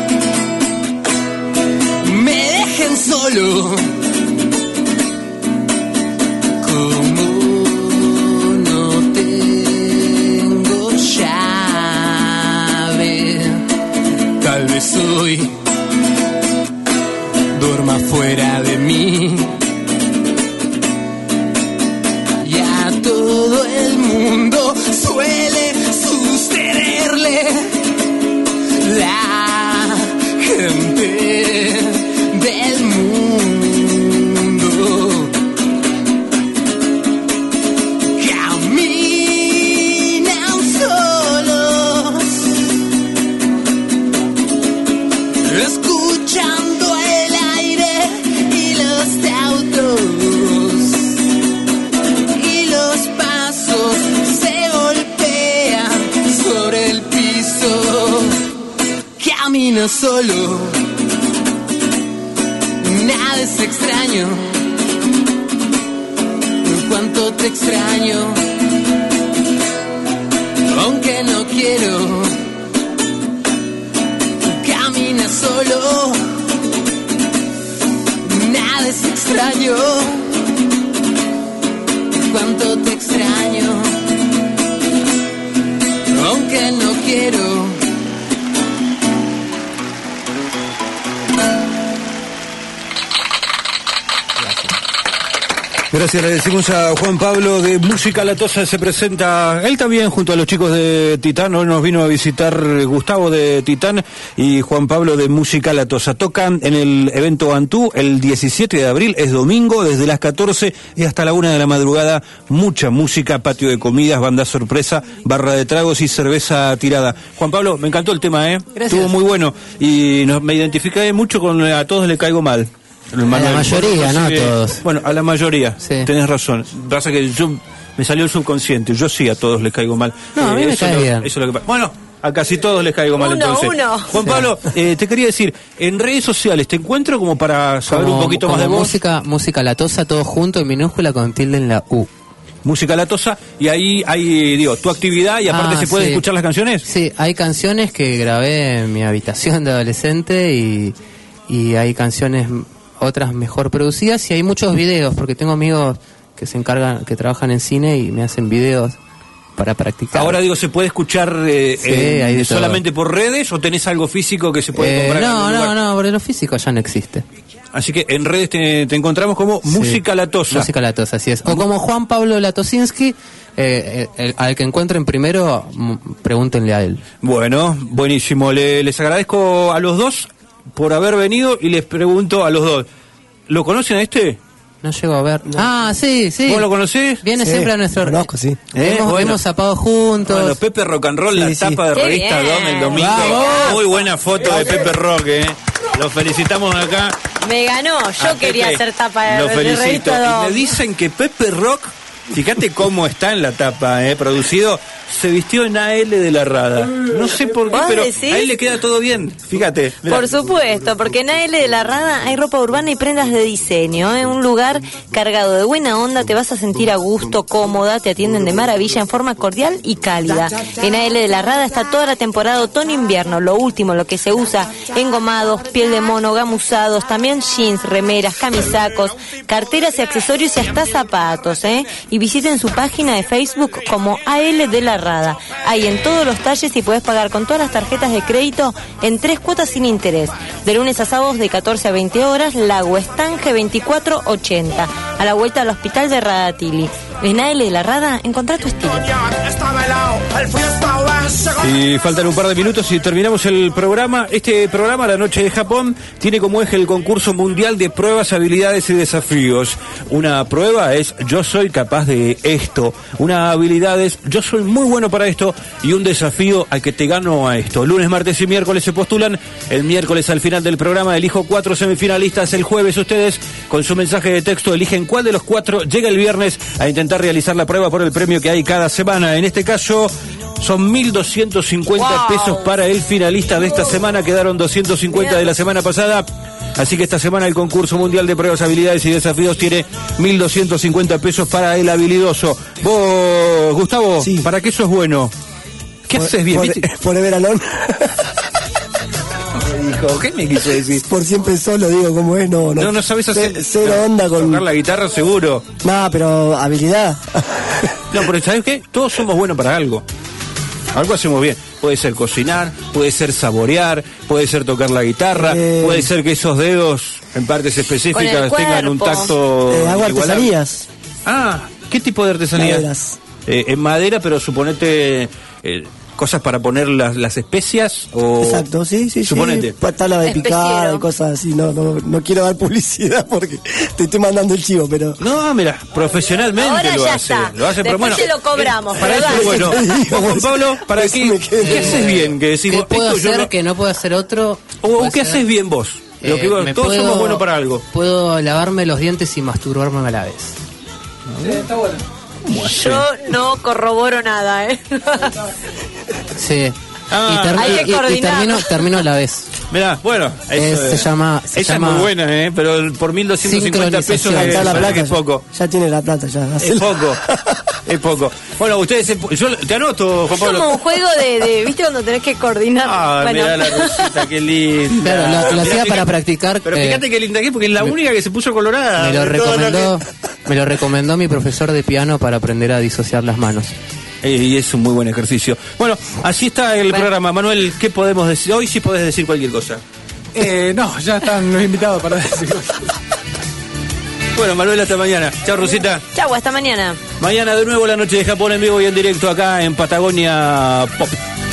Speaker 4: me dejen solo, como no tengo llave, tal vez hoy duerma fuera de mí. Y a todo el mundo suele sucederle. La gente del mundo caminan solos, escuchando el aire y los autos, y los pasos se golpean sobre el piso. Camina solo, nada es extraño. Cuánto te extraño, aunque no quiero. Camina solo, nada es extraño. Cuánto te extraño, aunque no quiero.
Speaker 2: Gracias, le decimos a Juan Pablo de Música Latosa. Se presenta él también junto a los chicos de Titán. Hoy nos vino a visitar Gustavo de Titán y Juan Pablo de Música Latosa. Tocan en el evento Antú el diecisiete de abril, es domingo, desde las catorce y hasta la una de la madrugada. Mucha música, patio de comidas, banda sorpresa, barra de tragos y cerveza tirada. Juan Pablo, me encantó el tema, ¿eh?
Speaker 22: Gracias.
Speaker 2: Estuvo muy bueno y nos, me identifiqué mucho con A Todos Le Caigo Mal.
Speaker 22: A la mayoría, no a todos.
Speaker 2: Bueno, a la mayoría,
Speaker 22: sí.
Speaker 2: Tenés razón. Pasa que yo me salió el subconsciente, yo sí a todos les caigo mal.
Speaker 22: No, a mí
Speaker 2: eh,
Speaker 22: me
Speaker 2: eso
Speaker 22: cae
Speaker 2: lo,
Speaker 22: bien.
Speaker 2: Eso es lo que pasa. Bueno, A casi todos les caigo mal,
Speaker 1: Uno,
Speaker 2: entonces.
Speaker 1: uno.
Speaker 2: Juan Pablo, eh, te quería decir, en redes sociales te encuentro como para saber
Speaker 22: Como-
Speaker 2: un poquito más
Speaker 22: como
Speaker 2: de vos.
Speaker 22: música, música latosa, todo junto en minúscula con tilde en la U.
Speaker 2: Música latosa, y ahí hay, digo, tu actividad y aparte
Speaker 22: Ah,
Speaker 2: se pueden
Speaker 22: sí.
Speaker 2: escuchar las canciones.
Speaker 22: Sí, hay canciones que grabé en mi habitación de adolescente y, y hay canciones m- otras mejor producidas y hay muchos videos porque tengo amigos que se encargan, que trabajan en cine y me hacen videos para practicar.
Speaker 2: Ahora digo, ¿se puede escuchar eh,
Speaker 22: Sí,
Speaker 2: eh,
Speaker 22: hay de todo.
Speaker 2: solamente por redes o tenés algo físico que se puede
Speaker 22: Eh,
Speaker 2: comprar en
Speaker 22: no,
Speaker 2: algún
Speaker 22: no,
Speaker 2: lugar?
Speaker 22: no, porque lo físico ya no existe.
Speaker 2: Así que en redes te, te encontramos como
Speaker 22: Sí.
Speaker 2: Música Latosa.
Speaker 22: Música latosa, así es. O como Juan Pablo Latosinski, eh, eh, el- al que encuentren primero, mm, pregúntenle a él.
Speaker 2: Bueno, buenísimo. Le- les agradezco a los dos por haber venido y les pregunto a los dos, ¿lo conocen a este?
Speaker 22: No llego a ver. Ah, sí, sí.
Speaker 2: ¿Vos lo conocés?
Speaker 22: Viene
Speaker 21: Sí,
Speaker 22: siempre a nuestro...
Speaker 21: lo conozco, sí.
Speaker 2: ¿Eh?
Speaker 22: Hemos,
Speaker 2: Bueno.
Speaker 22: hemos zapado juntos.
Speaker 2: Bueno, Pepe Rock and Roll,
Speaker 21: Sí,
Speaker 2: la
Speaker 21: sí.
Speaker 2: tapa de
Speaker 1: Qué
Speaker 2: revista
Speaker 1: bien.
Speaker 2: Dom el domingo.
Speaker 22: ¡Vamos!
Speaker 2: Muy buena foto de Pepe Rock, ¿eh? Lo felicitamos acá.
Speaker 1: Me ganó. Yo
Speaker 2: a
Speaker 1: quería
Speaker 2: Pepe.
Speaker 1: hacer tapa de,
Speaker 2: Lo
Speaker 1: de
Speaker 2: felicito.
Speaker 1: revista
Speaker 2: Y
Speaker 1: Dom.
Speaker 2: me dicen que Pepe Rock, fíjate cómo está en la tapa, ¿eh? Producido, se vistió en A L de la Rada. No sé por qué,
Speaker 1: ¿Vos
Speaker 2: pero
Speaker 1: decís?
Speaker 2: a él le queda todo bien. Fíjate. mirá.
Speaker 1: Por supuesto, porque en A L de la Rada hay ropa urbana y prendas de diseño. En un lugar cargado de buena onda, te vas a sentir a gusto, cómoda, te atienden de maravilla en forma cordial y cálida. En A L de la Rada está toda la temporada otoño-invierno, lo último, lo que se usa, engomados, piel de mono, gamuzados, también jeans, remeras, camisacos, carteras y accesorios y hasta zapatos, ¿eh? Y visiten su página de Facebook como A L de la Rada. Hay en todos los talles y puedes pagar con todas las tarjetas de crédito en tres cuotas sin interés. De lunes a sábados de catorce a veinte horas, Lago Estange veinticuatro ochenta, a la vuelta al hospital de Radatili. En A L de la Rada, encontrá tu estilo.
Speaker 2: Y faltan un par de minutos y terminamos el programa. Este programa, La Noche de Japón, tiene como eje el concurso mundial de pruebas, habilidades y desafíos. Una prueba es yo soy capaz de esto. Una habilidad es yo soy muy bueno para esto. Y un desafío al que te gano a esto. Lunes, martes y miércoles se postulan. El miércoles al final del programa elijo cuatro semifinalistas. El jueves ustedes con su mensaje de texto eligen cuál de los cuatro llega el viernes a intentar realizar la prueba por el premio que hay cada semana. En este caso son mil doscientos cincuenta
Speaker 1: Wow.
Speaker 2: pesos para el finalista de esta semana. Quedaron doscientos cincuenta de la semana pasada. Así que esta semana el concurso mundial de pruebas, habilidades y desafíos tiene mil doscientos cincuenta pesos para el habilidoso. Vos, Gustavo,
Speaker 21: Sí.
Speaker 2: ¿para qué sos bueno? ¿Qué
Speaker 21: Por-
Speaker 2: haces bien?
Speaker 21: por-
Speaker 2: ¿Viste?
Speaker 21: Forever Alone.
Speaker 2: Dijo, ¿qué me quiso decir?
Speaker 21: Por siempre solo, digo, ¿cómo es? No, no.
Speaker 2: No, no sabes hacer.
Speaker 21: Ce- Cero onda con.
Speaker 2: Tocar la guitarra, seguro.
Speaker 21: Nah, pero habilidad.
Speaker 2: No, pero ¿sabes qué? Todos somos buenos para algo. Algo hacemos bien. Puede ser cocinar, puede ser saborear, puede ser tocar la guitarra,
Speaker 21: Eh.
Speaker 2: puede ser que esos dedos en partes específicas
Speaker 1: Con el
Speaker 2: tengan un
Speaker 1: cuerpo.
Speaker 2: tacto.
Speaker 21: Eh, hago
Speaker 2: igualable.
Speaker 21: artesanías.
Speaker 2: Ah, ¿qué tipo de artesanía?
Speaker 21: Maderas.
Speaker 2: Eh, en madera, pero suponete eh, cosas para poner las, las especias o.
Speaker 21: Exacto, sí, sí,
Speaker 2: Suponete.
Speaker 21: sí. Pa- Tabla de picar
Speaker 1: Especiero.
Speaker 21: y cosas así. No, no, no quiero dar publicidad porque te estoy mandando el chivo, pero.
Speaker 2: No, mira, profesionalmente
Speaker 1: Ahora
Speaker 2: lo
Speaker 1: ya
Speaker 2: hace.
Speaker 1: está.
Speaker 2: Lo hace, pero
Speaker 1: Después
Speaker 2: bueno.
Speaker 1: te lo cobramos,
Speaker 2: Para
Speaker 1: pero
Speaker 2: eso es
Speaker 1: dale.
Speaker 2: bueno. Vos, Juan Pablo, ¿para
Speaker 21: Eso
Speaker 2: qué,
Speaker 21: me queda
Speaker 2: qué haces bien? Que decís,
Speaker 22: ¿Qué
Speaker 2: vos,
Speaker 22: puedo
Speaker 2: esto yo
Speaker 22: hacer
Speaker 2: no-
Speaker 22: que no pueda hacer otro?
Speaker 2: O,
Speaker 22: Puede
Speaker 2: o qué
Speaker 22: ser-
Speaker 2: haces bien vos. Lo
Speaker 22: Eh,
Speaker 2: que vos-
Speaker 22: me
Speaker 2: todos
Speaker 22: puedo-
Speaker 2: somos buenos para algo.
Speaker 22: Puedo lavarme los dientes y masturbarme a la vez.
Speaker 1: Yo no corroboro nada, ¿eh?
Speaker 22: Sí.
Speaker 2: Ah,
Speaker 22: y, termi-
Speaker 1: hay que
Speaker 22: y- y
Speaker 1: coordinar.
Speaker 22: termino, termino a la vez.
Speaker 2: Mirá, bueno,
Speaker 22: Eh,
Speaker 2: eso
Speaker 22: se
Speaker 2: es-
Speaker 22: llama- se
Speaker 2: esa
Speaker 22: llama
Speaker 2: es muy buena, ¿eh? Pero por mil doscientos cincuenta pesos
Speaker 22: sincronización.
Speaker 2: me
Speaker 21: Está la
Speaker 2: parece
Speaker 21: plata.
Speaker 2: que es poco.
Speaker 21: Ya, ya tiene la plata, ya.
Speaker 2: Es poco. Es poco. Bueno, ustedes, se- yo te anoto, Juan
Speaker 1: Es como un
Speaker 2: Pablo.
Speaker 1: juego de, de, ¿viste? Cuando tenés que coordinar.
Speaker 2: Ah,
Speaker 1: Bueno.
Speaker 2: mirá la rusita, qué linda.
Speaker 22: Claro, lo- lo
Speaker 2: Mirá,
Speaker 22: hacía
Speaker 2: fíjate-
Speaker 22: para practicar,
Speaker 2: Pero
Speaker 22: eh,
Speaker 2: fíjate qué linda que es, porque es la única que se puso colorada.
Speaker 22: Me lo
Speaker 2: de todo
Speaker 22: recomendó,
Speaker 2: que-
Speaker 22: me lo recomendó mi profesor de piano para aprender a disociar las manos.
Speaker 2: Eh, y es un muy buen ejercicio. Bueno, así está el
Speaker 1: Bueno.
Speaker 2: programa. Manuel, ¿qué podemos decir? Hoy sí podés decir cualquier cosa.
Speaker 3: Eh, no, ya están los invitados para decir.
Speaker 2: Bueno, Manuel, hasta mañana. Chao, Rosita.
Speaker 1: Chau, hasta mañana.
Speaker 2: Mañana de nuevo la noche de Japón en vivo y en directo acá en Patagonia Pop.